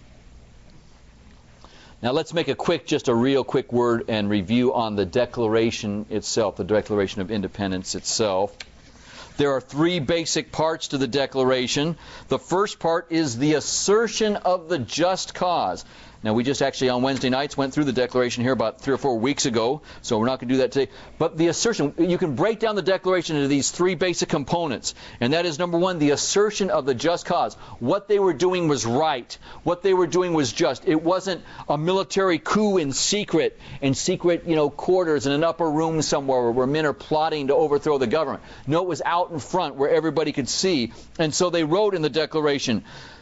Now let's make a quick, just a real quick word and review on the Declaration itself, the Declaration of Independence itself. There are three basic parts to the Declaration. The first part is the assertion of the just cause. Now, we just actually on Wednesday nights went through the Declaration here about three or four weeks ago, so we're not going to do that today. But the assertion, you can break down the Declaration into these three basic components. And that is, number one, the assertion of the just cause. What they were doing was right. What they were doing was just. It wasn't a military coup in secret, in secret, you know, quarters in an upper room somewhere where men are plotting to overthrow the government. No, it was out in front where everybody could see. And so they wrote in the Declaration,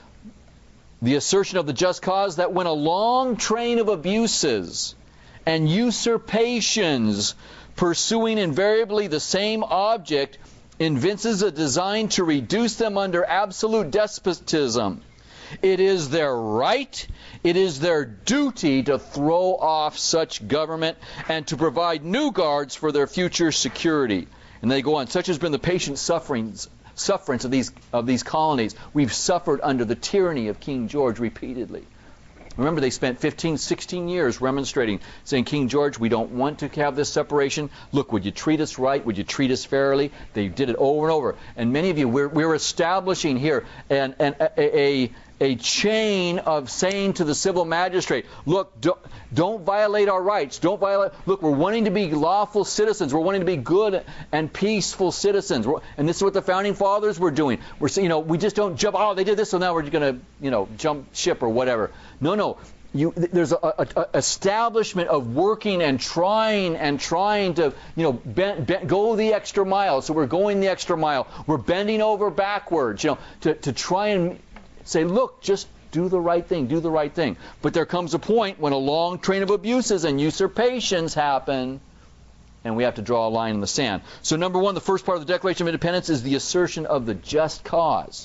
the assertion of the just cause, that when a long train of abuses and usurpations pursuing invariably the same object evinces a design to reduce them under absolute despotism, it is their right, it is their duty to throw off such government and to provide new guards for their future security. And they go on, such has been the patient sufferings sufferance of these of these colonies. We've suffered under the tyranny of King George repeatedly. Remember, they spent fifteen, sixteen years remonstrating, saying, King George, we don't want to have this separation. Look, would you treat us right? Would you treat us fairly? They did it over and over. And many of you, we're, we're establishing here an, an, a, a, a chain of saying to the civil magistrate, look, don't, don't violate our rights. Don't violate. Look, we're wanting to be lawful citizens. We're wanting to be good and peaceful citizens. We're, and this is what the Founding Fathers were doing. We're saying, you know, we just don't jump, oh, they did this, so now we're going to, you know, jump ship or whatever. No, no. You, there's a, a, a establishment of working and trying and trying to, you know, bend, bend, go the extra mile. So we're going the extra mile. We're bending over backwards, you know, to, to try and say, look, just do the right thing, do the right thing. But there comes a point when a long train of abuses and usurpations happen, and we have to draw a line in the sand. So number one, the first part of the Declaration of Independence is the assertion of the just cause.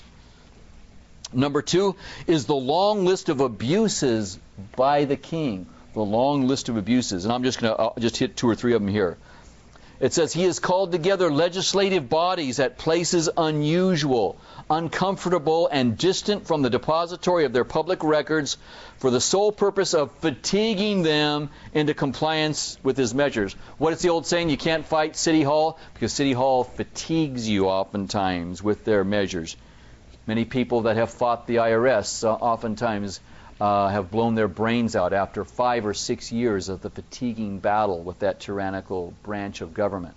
Number two is the long list of abuses by the king. The long list of abuses. And I'm just going to just hit two or three of them here. It says, he has called together legislative bodies at places unusual, uncomfortable, and distant from the depository of their public records for the sole purpose of fatiguing them into compliance with his measures. What is the old saying? You can't fight City Hall because City Hall fatigues you oftentimes with their measures. Many people that have fought the I R S uh, oftentimes uh, have blown their brains out after five or six years of the fatiguing battle with that tyrannical branch of government.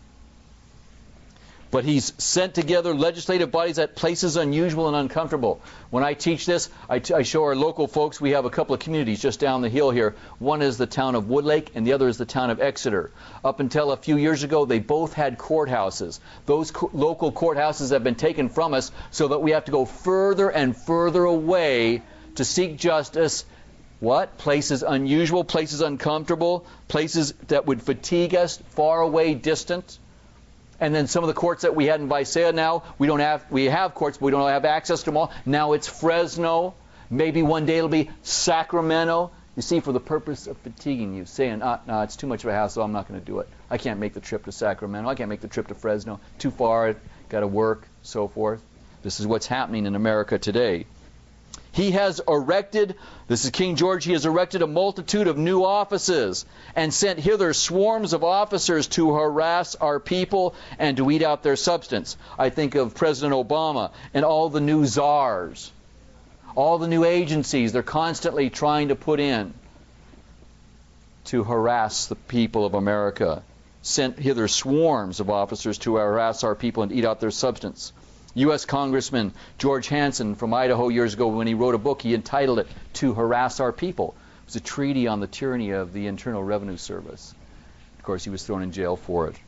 But he's sent together legislative bodies at places unusual and uncomfortable. When I teach this, I, t- I show our local folks, we have a couple of communities just down the hill here. One is the town of Woodlake, and the other is the town of Exeter. Up until a few years ago, they both had courthouses. Those co- local courthouses have been taken from us so that we have to go further and further away to seek justice. What? Places unusual, places uncomfortable, places that would fatigue us, far away, distant. And then some of the courts that we had in Visalia now, we don't have, we have courts, but we don't have access to them all. Now it's Fresno. Maybe one day it'll be Sacramento. You see, for the purpose of fatiguing you, saying, ah, no, it's too much of a hassle, I'm not going to do it. I can't make the trip to Sacramento. I can't make the trip to Fresno. Too far, got to work, so forth. This is what's happening in America today. He has erected, this is King George, he has erected a multitude of new offices and sent hither swarms of officers to harass our people and to eat out their substance. I think of President Obama and all the new czars, all the new agencies they're constantly trying to put in to harass the people of America. Sent hither swarms of officers to harass our people and eat out their substance. U S Congressman George Hansen from Idaho years ago, when he wrote a book, he entitled it To Harass Our People. It was a treaty on the tyranny of the Internal Revenue Service. Of course, he was thrown in jail for it.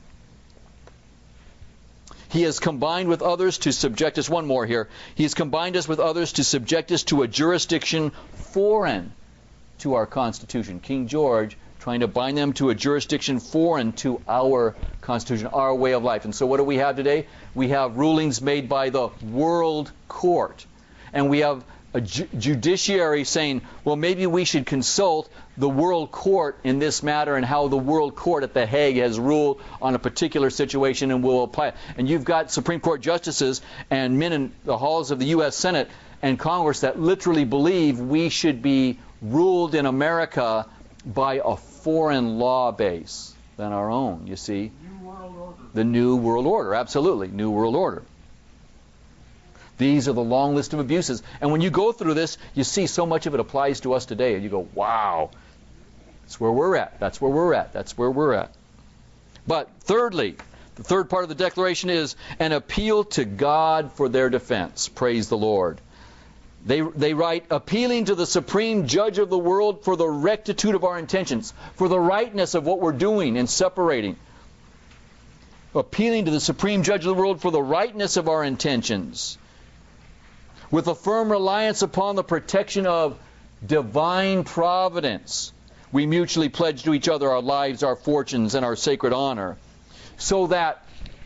He has combined with others to subject us, one more here, he has combined us with others to subject us to a jurisdiction foreign to our Constitution. King George trying to bind them to a jurisdiction foreign to our Constitution, our way of life. And so what do we have today? We have rulings made by the World Court. And we have a ju- judiciary saying, well, maybe we should consult the World Court in this matter and how the World Court at The Hague has ruled on a particular situation and will apply it. And you've got Supreme Court justices and men in the halls of the U S Senate and Congress that literally believe we should be ruled in America by a foreign law base than our own, you see. New World Order. The New World Order, absolutely, New World Order. These are the long list of abuses. And when you go through this, you see so much of it applies to us today. And you go, wow, that's where we're at. That's where we're at. That's where we're at. But thirdly, the third part of the declaration is an appeal to God for their defense. Praise the Lord. They, they write, appealing to the supreme judge of the world for the rectitude of our intentions, for the rightness of what we're doing and separating. Appealing to the supreme judge of the world for the rightness of our intentions, with a firm reliance upon the protection of divine providence. We mutually pledge to each other our lives, our fortunes, and our sacred honor, so that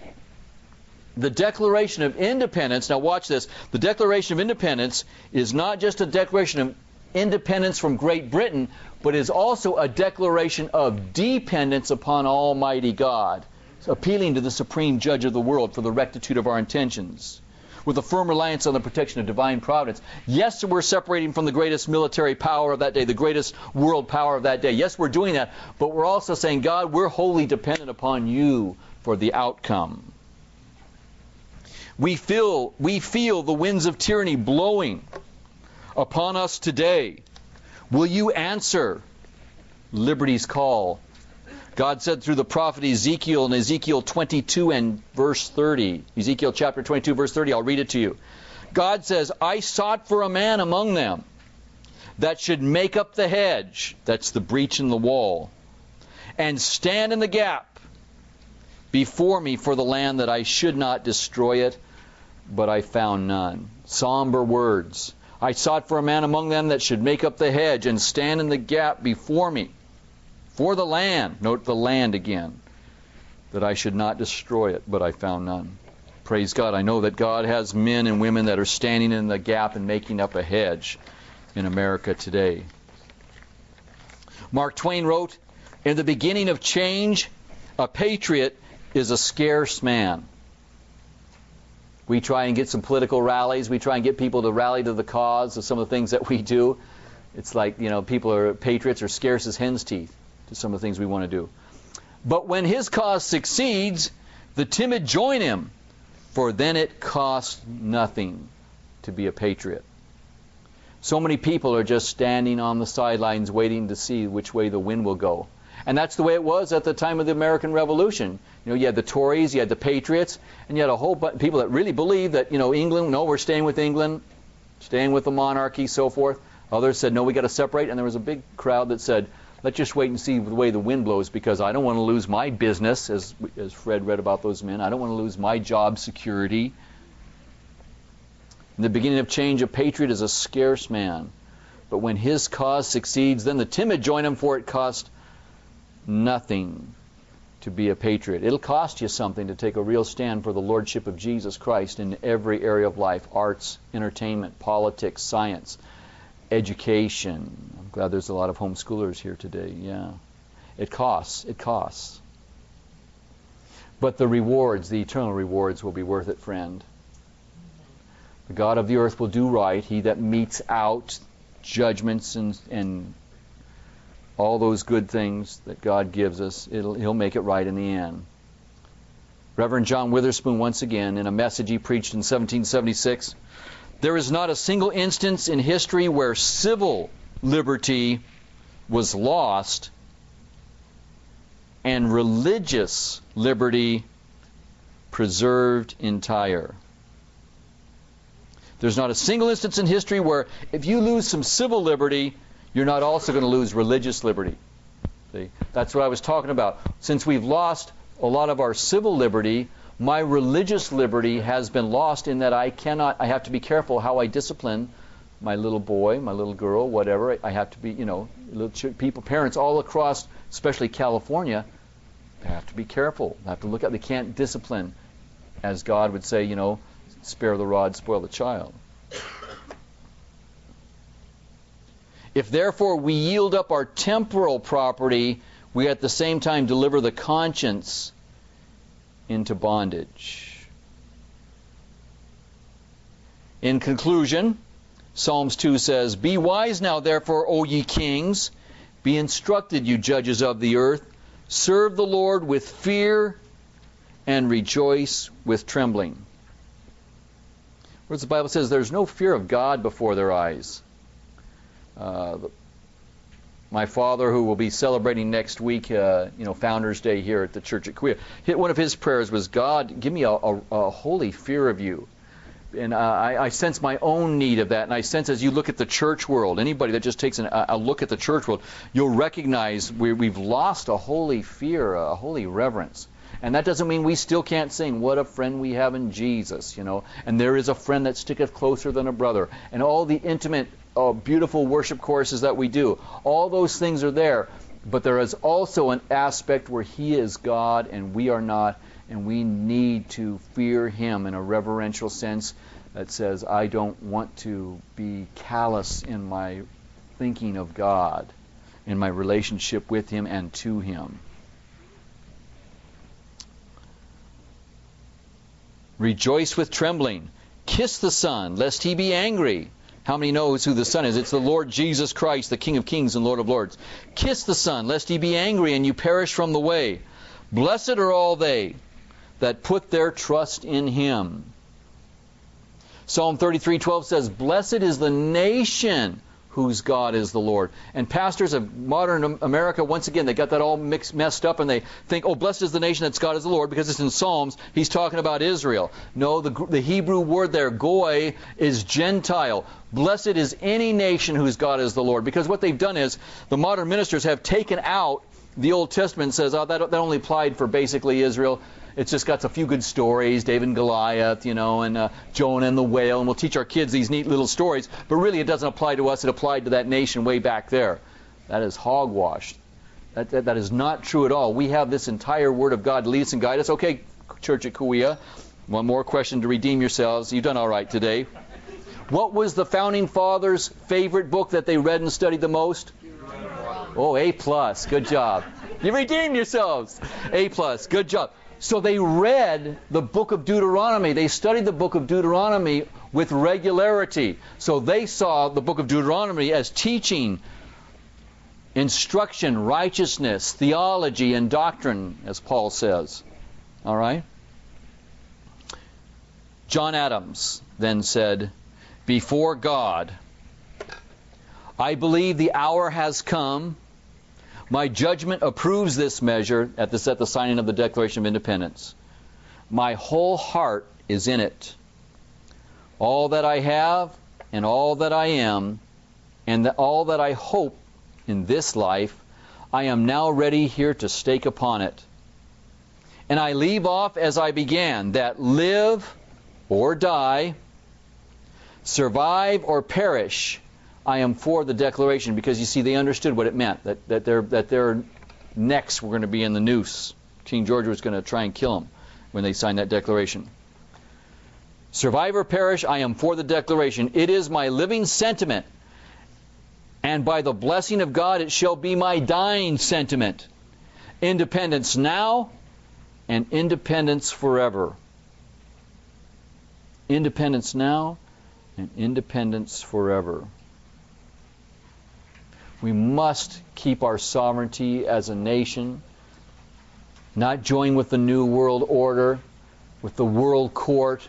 the Declaration of Independence, now watch this, the Declaration of Independence is not just a declaration of independence from Great Britain, but is also a declaration of dependence upon Almighty God, appealing to the supreme judge of the world for the rectitude of our intentions, with a firm reliance on the protection of divine providence. Yes, we're separating from the greatest military power of that day, the greatest world power of that day. Yes, we're doing that, but we're also saying, God, we're wholly dependent upon you for the outcome. We feel, we feel the winds of tyranny blowing upon us today. Will you answer liberty's call? God said through the prophet Ezekiel in Ezekiel twenty-two and verse thirty. Ezekiel chapter twenty-two, verse thirty. I'll read it to you. God says, I sought for a man among them that should make up the hedge, that's the breach in the wall, and stand in the gap before me for the land, that I should not destroy it, but I found none. Somber words. I sought for a man among them that should make up the hedge and stand in the gap before me for the land. Note the land again. That I should not destroy it, but I found none. Praise God. I know that God has men and women that are standing in the gap and making up a hedge in America today. Mark Twain wrote, in the beginning of change, a patriot is a scarce man. We try and get some political rallies. We try and get people to rally to the cause of some of the things that we do. It's like, you know, people are, patriots are scarce as hen's teeth to some of the things we want to do. But when his cause succeeds, the timid join him, for then it costs nothing to be a patriot. So many people are just standing on the sidelines waiting to see which way the wind will go. And that's the way it was at the time of the American Revolution. You know, you had the Tories, you had the Patriots, and you had a whole bunch of people that really believed that, you know, England, no, we're staying with England, staying with the monarchy, so forth. Others said, no, we got to separate. And there was a big crowd that said, let's just wait and see the way the wind blows, because I don't want to lose my business, as as Fred read about those men. I don't want to lose my job security. In the beginning of change, a patriot is a scarce man. But when his cause succeeds, then the timid join him, for it costs nothing to be a patriot. It'll cost you something to take a real stand for the lordship of Jesus Christ in every area of life: arts, entertainment, politics, science, education. I'm glad there's a lot of homeschoolers here today. Yeah. It costs. It costs. But the rewards, the eternal rewards, will be worth it, friend. The God of the earth will do right. He that metes out judgments and and all those good things that God gives us, it'll, He'll make it right in the end. Reverend John Witherspoon, once again, in a message he preached in seventeen seventy-six, there is not a single instance in history where civil liberty was lost and religious liberty preserved entire. There's not a single instance in history where if you lose some civil liberty, you're not also going to lose religious liberty. See? That's what I was talking about. Since we've lost a lot of our civil liberty, my religious liberty has been lost in that I cannot, I have to be careful how I discipline my little boy, my little girl, whatever. I have to be, you know, little ch- people, parents all across, especially California, they have to be careful. They have to look at, they can't discipline, as God would say, you know, spare the rod, spoil the child. If therefore we yield up our temporal property, we at the same time deliver the conscience into bondage. In conclusion, Psalms two says, be wise now therefore, O ye kings, be instructed, you judges of the earth, serve the Lord with fear and rejoice with trembling. Whereas the Bible says there's no fear of God before their eyes. Uh, my father, who will be celebrating next week, uh, you know, Founders Day here at the church at Kauai, one of his prayers was, God, give me a, a, a holy fear of you. And uh, I, I sense my own need of that. And I sense as you look at the church world, anybody that just takes an, a, a look at the church world, you'll recognize we, we've lost a holy fear, a holy reverence. And that doesn't mean we still can't sing, what a friend we have in Jesus, you know. And there is a friend that sticketh closer than a brother. And all the intimate, uh, beautiful worship choruses that we do, all those things are there. But there is also an aspect where He is God and we are not. And we need to fear Him in a reverential sense that says, I don't want to be callous in my thinking of God, in my relationship with Him and to Him. Rejoice with trembling. Kiss the Son, lest He be angry. How many knows who the Son is? It's the Lord Jesus Christ, the King of kings and Lord of lords. Kiss the Son, lest He be angry and you perish from the way. Blessed are all they that put their trust in Him. Psalm thirty-three twelve says, blessed is the nation whose God is the Lord. And pastors of modern America, once again, they got that all mixed, messed up, and they think, oh, blessed is the nation that's God is the Lord, because it's in Psalms, he's talking about Israel. No, the, the Hebrew word there, goy, is Gentile. Blessed is any nation whose God is the Lord. Because what they've done is, the modern ministers have taken out the Old Testament, says, oh, that, that only applied for basically Israel. It's just got a few good stories, David and Goliath, you know, and uh, Jonah and the whale, and we'll teach our kids these neat little stories, but really it doesn't apply to us. It applied to that nation way back there. That is hogwash. That, that, that is not true at all. We have this entire Word of God to lead us and guide us. Okay, Church at Kauai, one more question to redeem yourselves. You've done all right today. What was the Founding Fathers' favorite book that they read and studied the most? Oh, A plus. Good job. You redeemed yourselves. A plus. Good job. So they read the book of Deuteronomy. They studied the book of Deuteronomy with regularity. So they saw the book of Deuteronomy as teaching, instruction, righteousness, theology, and doctrine, as Paul says. All right? John Adams then said, before God, I believe the hour has come. My judgment approves this measure at the, at the signing of the Declaration of Independence. My whole heart is in it. All that I have and all that I am and the, all that I hope in this life, I am now ready here to stake upon it. And I leave off as I began, that live or die, survive or perish, I am for the Declaration, because you see, they understood what it meant, that, that, their, that their necks were going to be in the noose. King George was going to try and kill them when they signed that Declaration. Survive or perish, I am for the Declaration. It is my living sentiment, and by the blessing of God it shall be my dying sentiment. Independence now and independence forever. Independence now and independence forever. We must keep our sovereignty as a nation, not join with the New World Order, with the world court.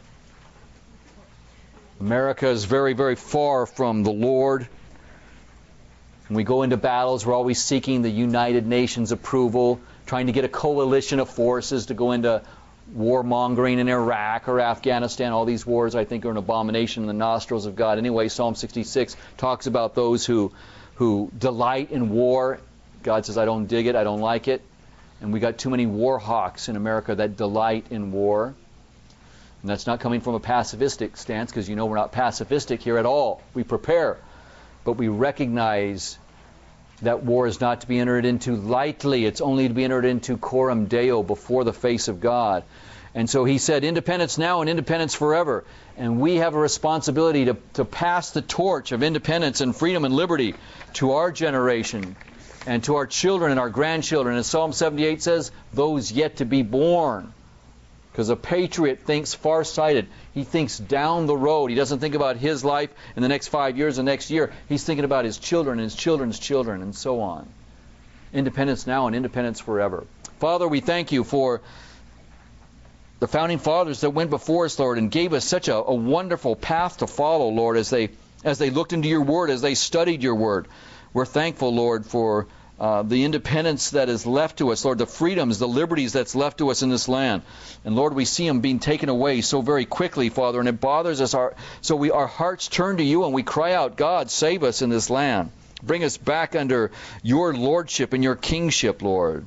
America is very, very far from the Lord. When we go into battles, we're always seeking the United Nations approval, trying to get a coalition of forces to go into warmongering in Iraq or Afghanistan. All these wars, I think, are an abomination in the nostrils of God. Anyway, Psalm sixty-six talks about those who who delight in war. God says, I don't dig it, I don't like it. And we got too many war hawks in America that delight in war. And that's not coming from a pacifistic stance, because you know we're not pacifistic here at all. We prepare. But we recognize that war is not to be entered into lightly. It's only to be entered into coram Deo, before the face of God. And so he said, independence now and independence forever. And we have a responsibility to, to pass the torch of independence and freedom and liberty to our generation and to our children and our grandchildren. And Psalm seventy-eight says, those yet to be born. Because a patriot thinks far-sighted. He thinks down the road. He doesn't think about his life in the next five years, the next year. He's thinking about his children and his children's children, and so on. Independence now and independence forever. Father, we thank you for the founding fathers that went before us, Lord, and gave us such a, a wonderful path to follow, Lord, as they as they looked into your word, as they studied your word. We're thankful, Lord, for uh, the independence that is left to us, Lord, the freedoms, the liberties that's left to us in this land. And Lord, we see them being taken away so very quickly, Father, and it bothers us. Our, so we our hearts turn to you and we cry out, God, save us in this land. Bring us back under your lordship and your kingship, Lord.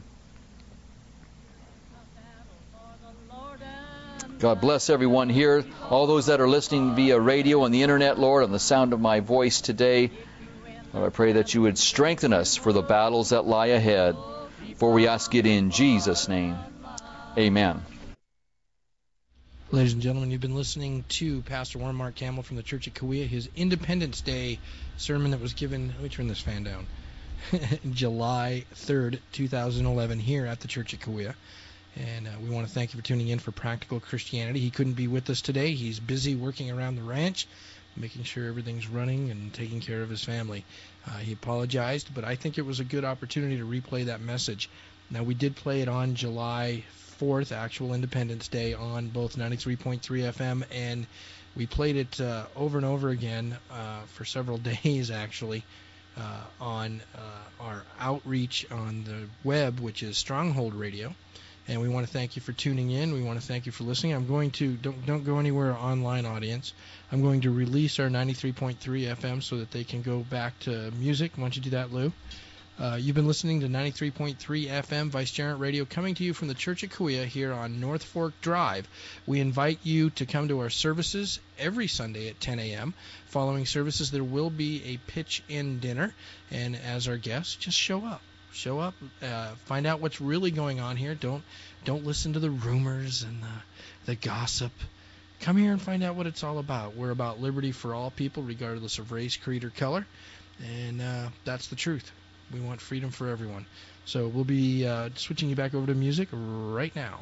God bless everyone here, all those that are listening via radio and the internet, Lord, on the sound of my voice today. Lord, I pray that you would strengthen us for the battles that lie ahead. For we ask it in Jesus' name. Amen. Ladies and gentlemen, you've been listening to Pastor Warren Mark Campbell from the Church at Kauai, his Independence Day sermon that was given, let me turn this fan down, July third, two thousand eleven, here at the Church at Kauai. And uh, we want to thank you for tuning in for Practical Christianity. He couldn't be with us today. He's busy working around the ranch, making sure everything's running and taking care of his family. Uh, he apologized, but I think it was a good opportunity to replay that message. Now, we did play it on July fourth, actual Independence Day, on both ninety-three point three F M, and we played it uh, over and over again uh, for several days, actually, uh, on uh, our outreach on the web, which is Stronghold Radio. And we want to thank you for tuning in. We want to thank you for listening. I'm going to, don't don't go anywhere, online audience. I'm going to release our ninety-three point three F M so that they can go back to music. Why don't you do that, Lou? Uh, you've been listening to ninety-three point three F M Vicegerent Radio, coming to you from the Church at Kauai here on North Fork Drive. We invite you to come to our services every Sunday at ten a.m. Following services, there will be a pitch-in dinner. And as our guests, just show up. Show up, uh, find out what's really going on here. Don't don't listen to the rumors and the, the gossip. Come here and find out what it's all about. We're about liberty for all people, regardless of race, creed, or color. And uh, that's the truth. We want freedom for everyone. So we'll be uh, switching you back over to music right now.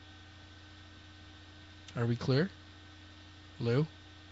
Are we clear? Lou?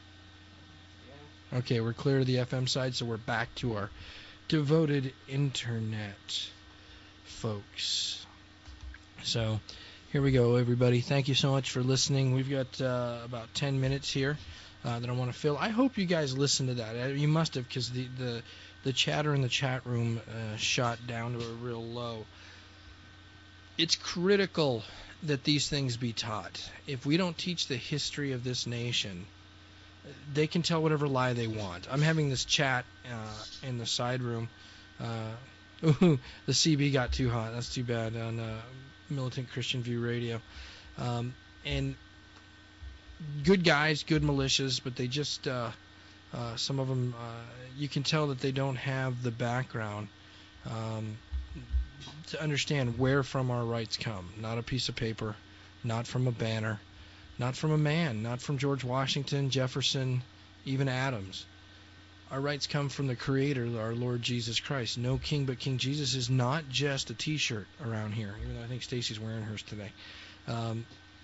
Okay, we're clear to the F M side, so we're back to our devoted internet folks. So here we go, everybody. Thank you so much for listening. We've got uh, about ten minutes here uh, that I want to fill. I hope you guys listen to that. Uh, You must have, because the, the, the chatter in the chat room uh, shot down to a real low. It's critical that these things be taught. If we don't teach the history of this nation, they can tell whatever lie they want. I'm having this chat uh, in the side room. Uh, ooh, the C B got too hot. That's too bad on uh, Militant Christian View Radio. Um, and good guys, good militias, but they just, uh, uh, some of them, uh, you can tell that they don't have the background um, to understand where from our rights come. Not a piece of paper, not from a banner, not from a man, not from George Washington, Jefferson, even Adams. Our rights come from the Creator, our Lord Jesus Christ. No king but King Jesus is not just a T-shirt around here, even though I think Stacy's wearing hers today. Um,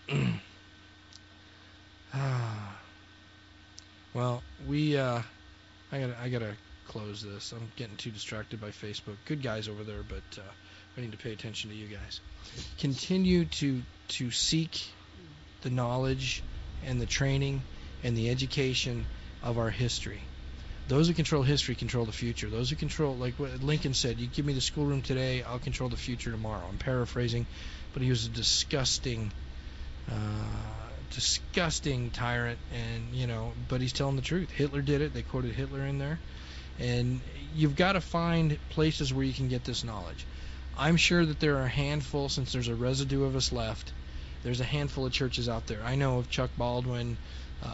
well, we, uh, I gotta, I gotta close this. I'm getting too distracted by Facebook. Good guys over there, but uh, I need to pay attention to you guys. Continue to to seek the knowledge and the training and the education of our history. Those who control history control the future. Those who control, like what Lincoln said, you give me the schoolroom today, I'll control the future tomorrow. I'm paraphrasing, but he was a disgusting, uh, disgusting tyrant, and, you know, but he's telling the truth. Hitler did it. They quoted Hitler in there. And you've got to find places where you can get this knowledge. I'm sure that there are a handful, since there's a residue of us left, there's a handful of churches out there. I know of Chuck Baldwin, uh,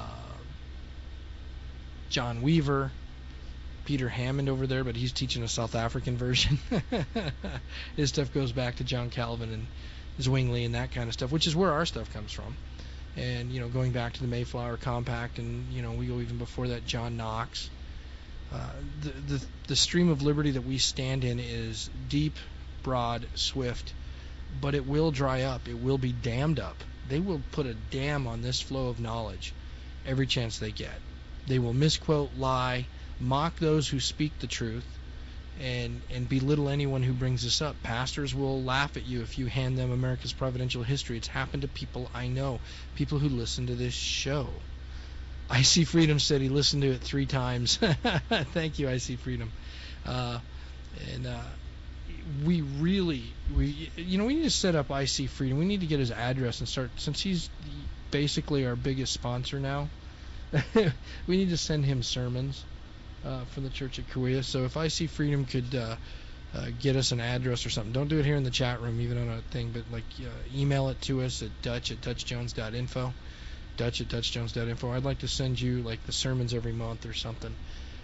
John Weaver, Peter Hammond over there, but he's teaching a South African version. His stuff goes back to John Calvin and Zwingli and that kind of stuff, which is where our stuff comes from. And, you know, going back to the Mayflower Compact, and, you know, we go even before that, John Knox. Uh, the, the the stream of liberty that we stand in is deep, broad, swift, but it will dry up. It will be dammed up. They will put a dam on this flow of knowledge every chance they get. They will misquote, lie, mock those who speak the truth, and and belittle anyone who brings this up. Pastors will laugh at you if you hand them America's providential history. It's happened to people I know, people who listen to this show. I See Freedom said he listened to it three times. Thank you, I See Freedom. Uh, and uh, we really, we you know, we need to set up I See Freedom. We need to get his address and start, since he's basically our biggest sponsor now, we need to send him sermons uh, from the church at Cahuilla. So if I See Freedom could uh, uh, get us an address or something, don't do it here in the chat room, even on a thing, but like uh, email it to us at dutch at dutchjones dot info. Dutch at dutchjones dot info. I'd like to send you like the sermons every month or something.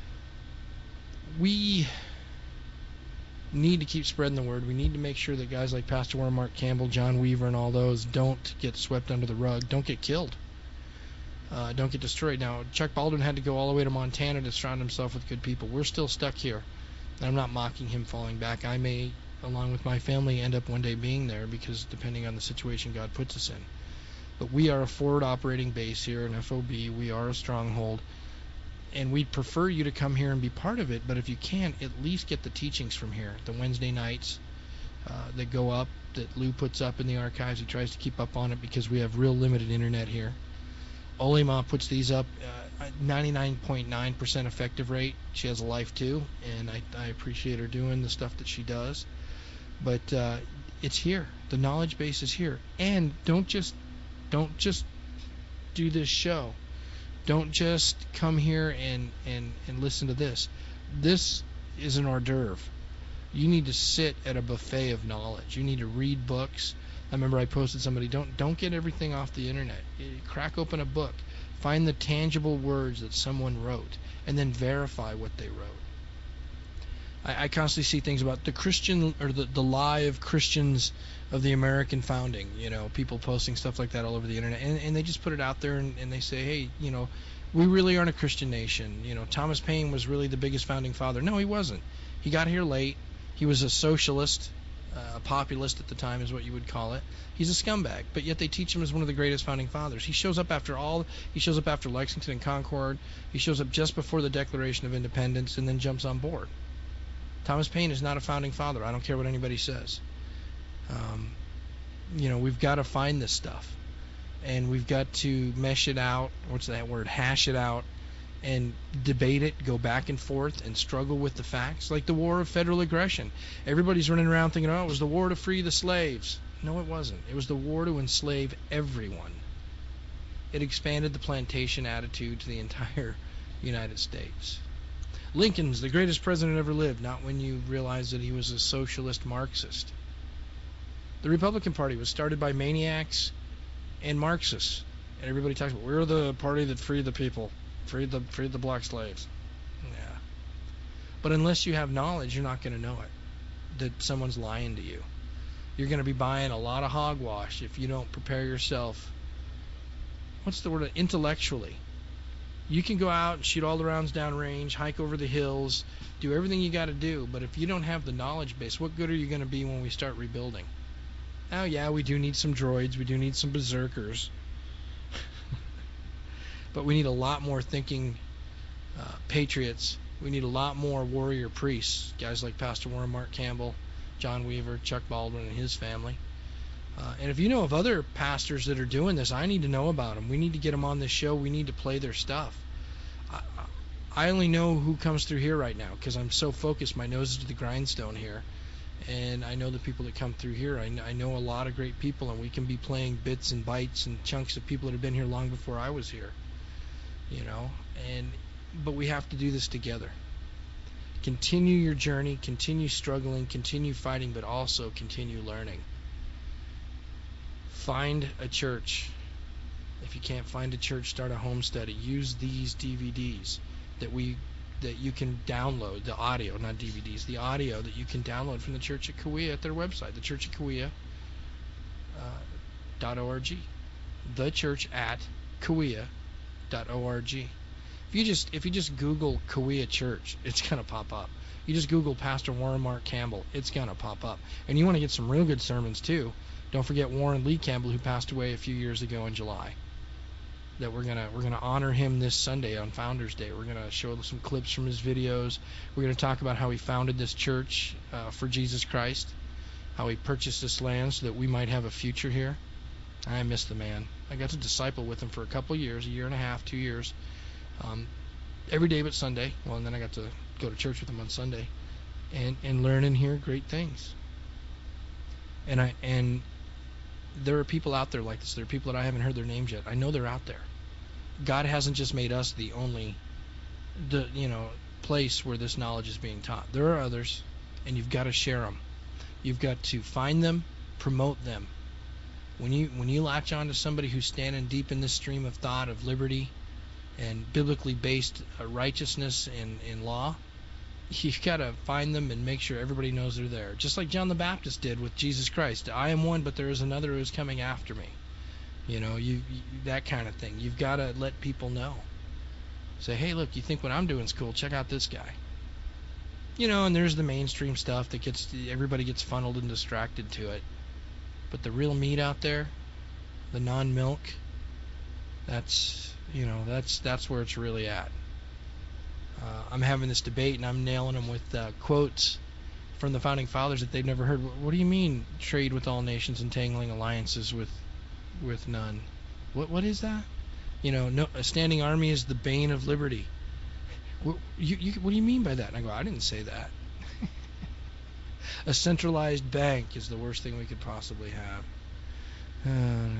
We need to keep spreading the word. We need to make sure that guys like Pastor Warren Mark Campbell, John Weaver, and all those don't get swept under the rug, don't get killed, uh, don't get destroyed. Now, Chuck Baldwin had to go all the way to Montana to surround himself with good people. We're still stuck here. I'm not mocking him falling back. I may, along with my family, end up one day being there, because depending on the situation God puts us in. But we are a forward operating base here in F O B. We are a stronghold. And we'd prefer you to come here and be part of it. But if you can't, at least get the teachings from here. The Wednesday nights uh, that go up, that Lou puts up in the archives. He tries to keep up on it because we have real limited internet here. Olima puts these up, uh, ninety-nine point nine percent effective rate. She has a life too. And I, I appreciate her doing the stuff that she does. But uh, it's here. The knowledge base is here. And don't just... Don't just do this show. Don't just come here and, and, and listen to this. This is an hors d'oeuvre. You need to sit at a buffet of knowledge. You need to read books. I remember I posted somebody, don't don't get everything off the internet. Crack open a book. Find the tangible words that someone wrote, and then verify what they wrote. I, I constantly see things about the Christian, or the, the lie of Christians of the American founding, you know, people posting stuff like that all over the internet, and, and they just put it out there, and, and they say, hey, you know, we really aren't a Christian nation. You know, Thomas Paine was really the biggest founding father. No, he wasn't. He got here late. He was a socialist, uh, a populist at the time is what you would call it. He's a scumbag, but yet they teach him as one of the greatest founding fathers. He shows up after all, he shows up after Lexington and Concord. He shows up just before the Declaration of Independence and then jumps on board. Thomas Paine is not a founding father. I don't care what anybody says. Um, you know, we've got to find this stuff. and we've got to mesh it out. What's that word? Hash it out and debate it, go back and forth, and struggle with the facts. Like the war of federal aggression. Everybody's running around thinking, oh, it was the war to free the slaves. No, it wasn't. It was the war to enslave everyone. It expanded the plantation attitude to the entire United States. Lincoln's the greatest president ever lived, not when you realize that he was a socialist Marxist. The Republican Party was started by maniacs and Marxists. And everybody talks about, we're the party that freed the people, freed the freed the black slaves. Yeah. But unless you have knowledge, you're not going to know it, that someone's lying to you. You're going to be buying a lot of hogwash if you don't prepare yourself. What's the word? Intellectually. You can go out and shoot all the rounds downrange, hike over the hills, do everything you got to do, but if you don't have the knowledge base, what good are you going to be when we start rebuilding? Oh yeah, we do need some droids, we do need some berserkers, but we need a lot more thinking uh, patriots. We need a lot more warrior priests, guys like Pastor Warren Mark Campbell, John Weaver, Chuck Baldwin and his family. Uh, and if you know of other pastors that are doing this, I need to know about them. We need to get them on this show. We need to play their stuff. I, I only know who comes through here right now because I'm so focused. My nose is to the grindstone here. And I know the people that come through here. I, I know a lot of great people, and we can be playing bits and bytes and chunks of people that have been here long before I was here. You know, and but we have to do this together. Continue your journey, continue struggling, continue fighting, but also continue learning. Find a church. If you can't find a church, start a home study. Use these D V Ds that we that you can download, the audio, not D V Ds, the audio that you can download from the Church at Kauai at their website, the church at Kauai dot org. The church at Kauai dot org. If you just if you just Google Kauai Church, it's gonna pop up. You just Google Pastor Warren Mark Campbell, it's gonna pop up. And you want to get some real good sermons too. Don't forget Warren Lee Campbell, who passed away a few years ago in July. That we're gonna we're gonna honor him this Sunday on Founders Day. We're gonna show some clips from his videos. We're gonna talk about how he founded this church uh, for Jesus Christ, how he purchased this land so that we might have a future here. I miss the man. I got to disciple with him for a couple years, a year and a half, two years, um, every day but Sunday. Well, and then I got to go to church with him on Sunday, and and learn and hear great things. And I and there are people out there like this. There are people that I haven't heard their names yet. I know they're out there. God hasn't just made us the only, the you know, place where this knowledge is being taught. There are others, and you've got to share them. You've got to find them, promote them. When you when you latch on to somebody who's standing deep in this stream of thought of liberty and biblically based uh, righteousness and, and law, you've got to find them and make sure everybody knows they're there. Just like John the Baptist did with Jesus Christ. I am one, but there is another who is coming after me. You know, you, you that kind of thing. You've got to let people know. Say, hey, look, you think what I'm doing is cool? Check out this guy. You know, and there's the mainstream stuff that gets everybody gets funneled and distracted to it. But the real meat out there, the non-milk, that's you know that's that's where it's really at. Uh, I'm having this debate, and I'm nailing them with uh, quotes from the Founding Fathers that they've never heard. What do you mean, trade with all nations, entangling alliances with with none? What what is that? You know, no, a standing army is the bane of liberty. What, you, you, what do you mean by that? And I go, I didn't say that. A centralized bank is the worst thing we could possibly have. Uh,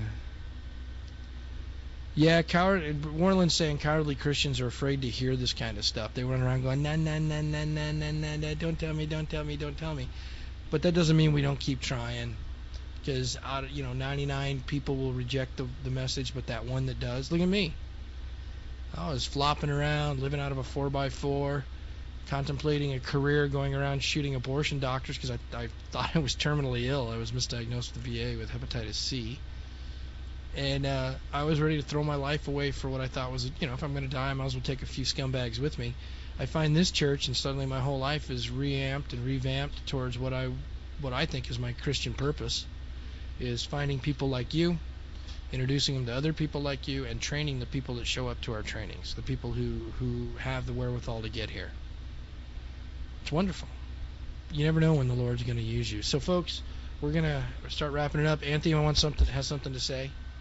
Yeah, coward. Warland's saying cowardly Christians are afraid to hear this kind of stuff. They run around going, nah, nah, nah, nah, nah, nah, nah, nah, don't tell me, don't tell me, don't tell me. But that doesn't mean we don't keep trying, because out of, you know, ninety-nine people will reject the the message, but that one that does. Look at me. I was flopping around, living out of a four by four, contemplating a career going around shooting abortion doctors because I I thought I was terminally ill. I was misdiagnosed with the V A with hepatitis C. And uh, I was ready to throw my life away for what I thought was, you know, if I'm going to die, I might as well take a few scumbags with me. I find this church, and suddenly my whole life is reamped and revamped towards what I, what I think is my Christian purpose, is finding people like you, introducing them to other people like you, and training the people that show up to our trainings, the people who, who have the wherewithal to get here. It's wonderful. You never know when the Lord's going to use you. So, folks, we're going to start wrapping it up. Anthony wants something, has something to say.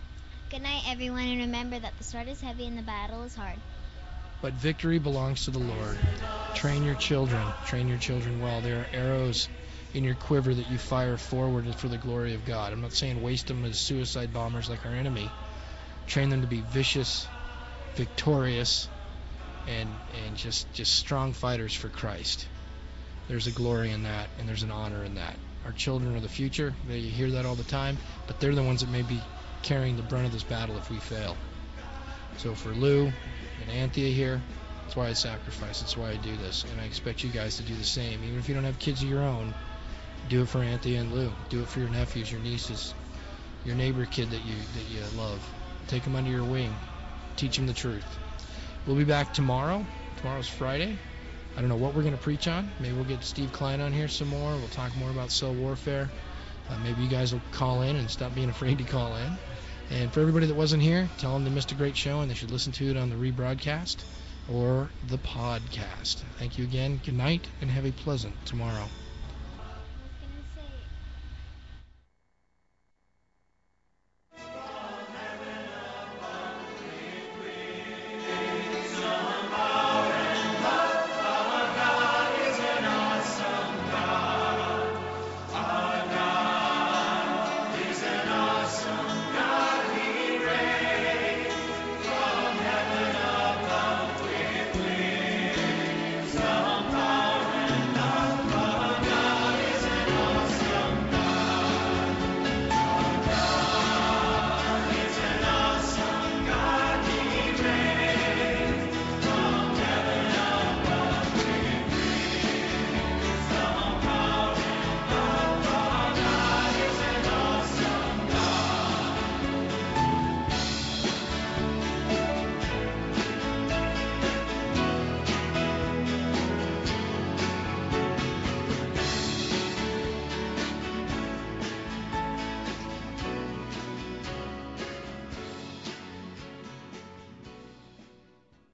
Good night, everyone, and remember that the sword is heavy and the battle is hard. But victory belongs to the Lord. Train your children. Train your children well. There are arrows in your quiver that you fire forward for the glory of God. I'm not saying waste them as suicide bombers like our enemy. Train them to be vicious, victorious, and and just, just strong fighters for Christ. There's a glory in that, and there's an honor in that. Our children are the future. They hear that all the time, but they're the ones that may be carrying the brunt of this battle if we fail. So for Lou and Anthea here, that's why I sacrifice. That's why I do this, and I expect you guys to do the same. Even if you don't have kids of your own, do it for Anthea and Lou. Do it for your nephews, your nieces, your neighbor kid that you that you love. Take them under your wing. Teach them the truth. We'll be back tomorrow. Tomorrow's Friday. I don't know what we're going to preach on. Maybe we'll get Steve Klein on here some more. We'll talk more about cell warfare. Uh, maybe you guys will call in and stop being afraid to call in. And for everybody that wasn't here, tell them they missed a great show and they should listen to it on the rebroadcast or the podcast. Thank you again. Good night and have a pleasant tomorrow.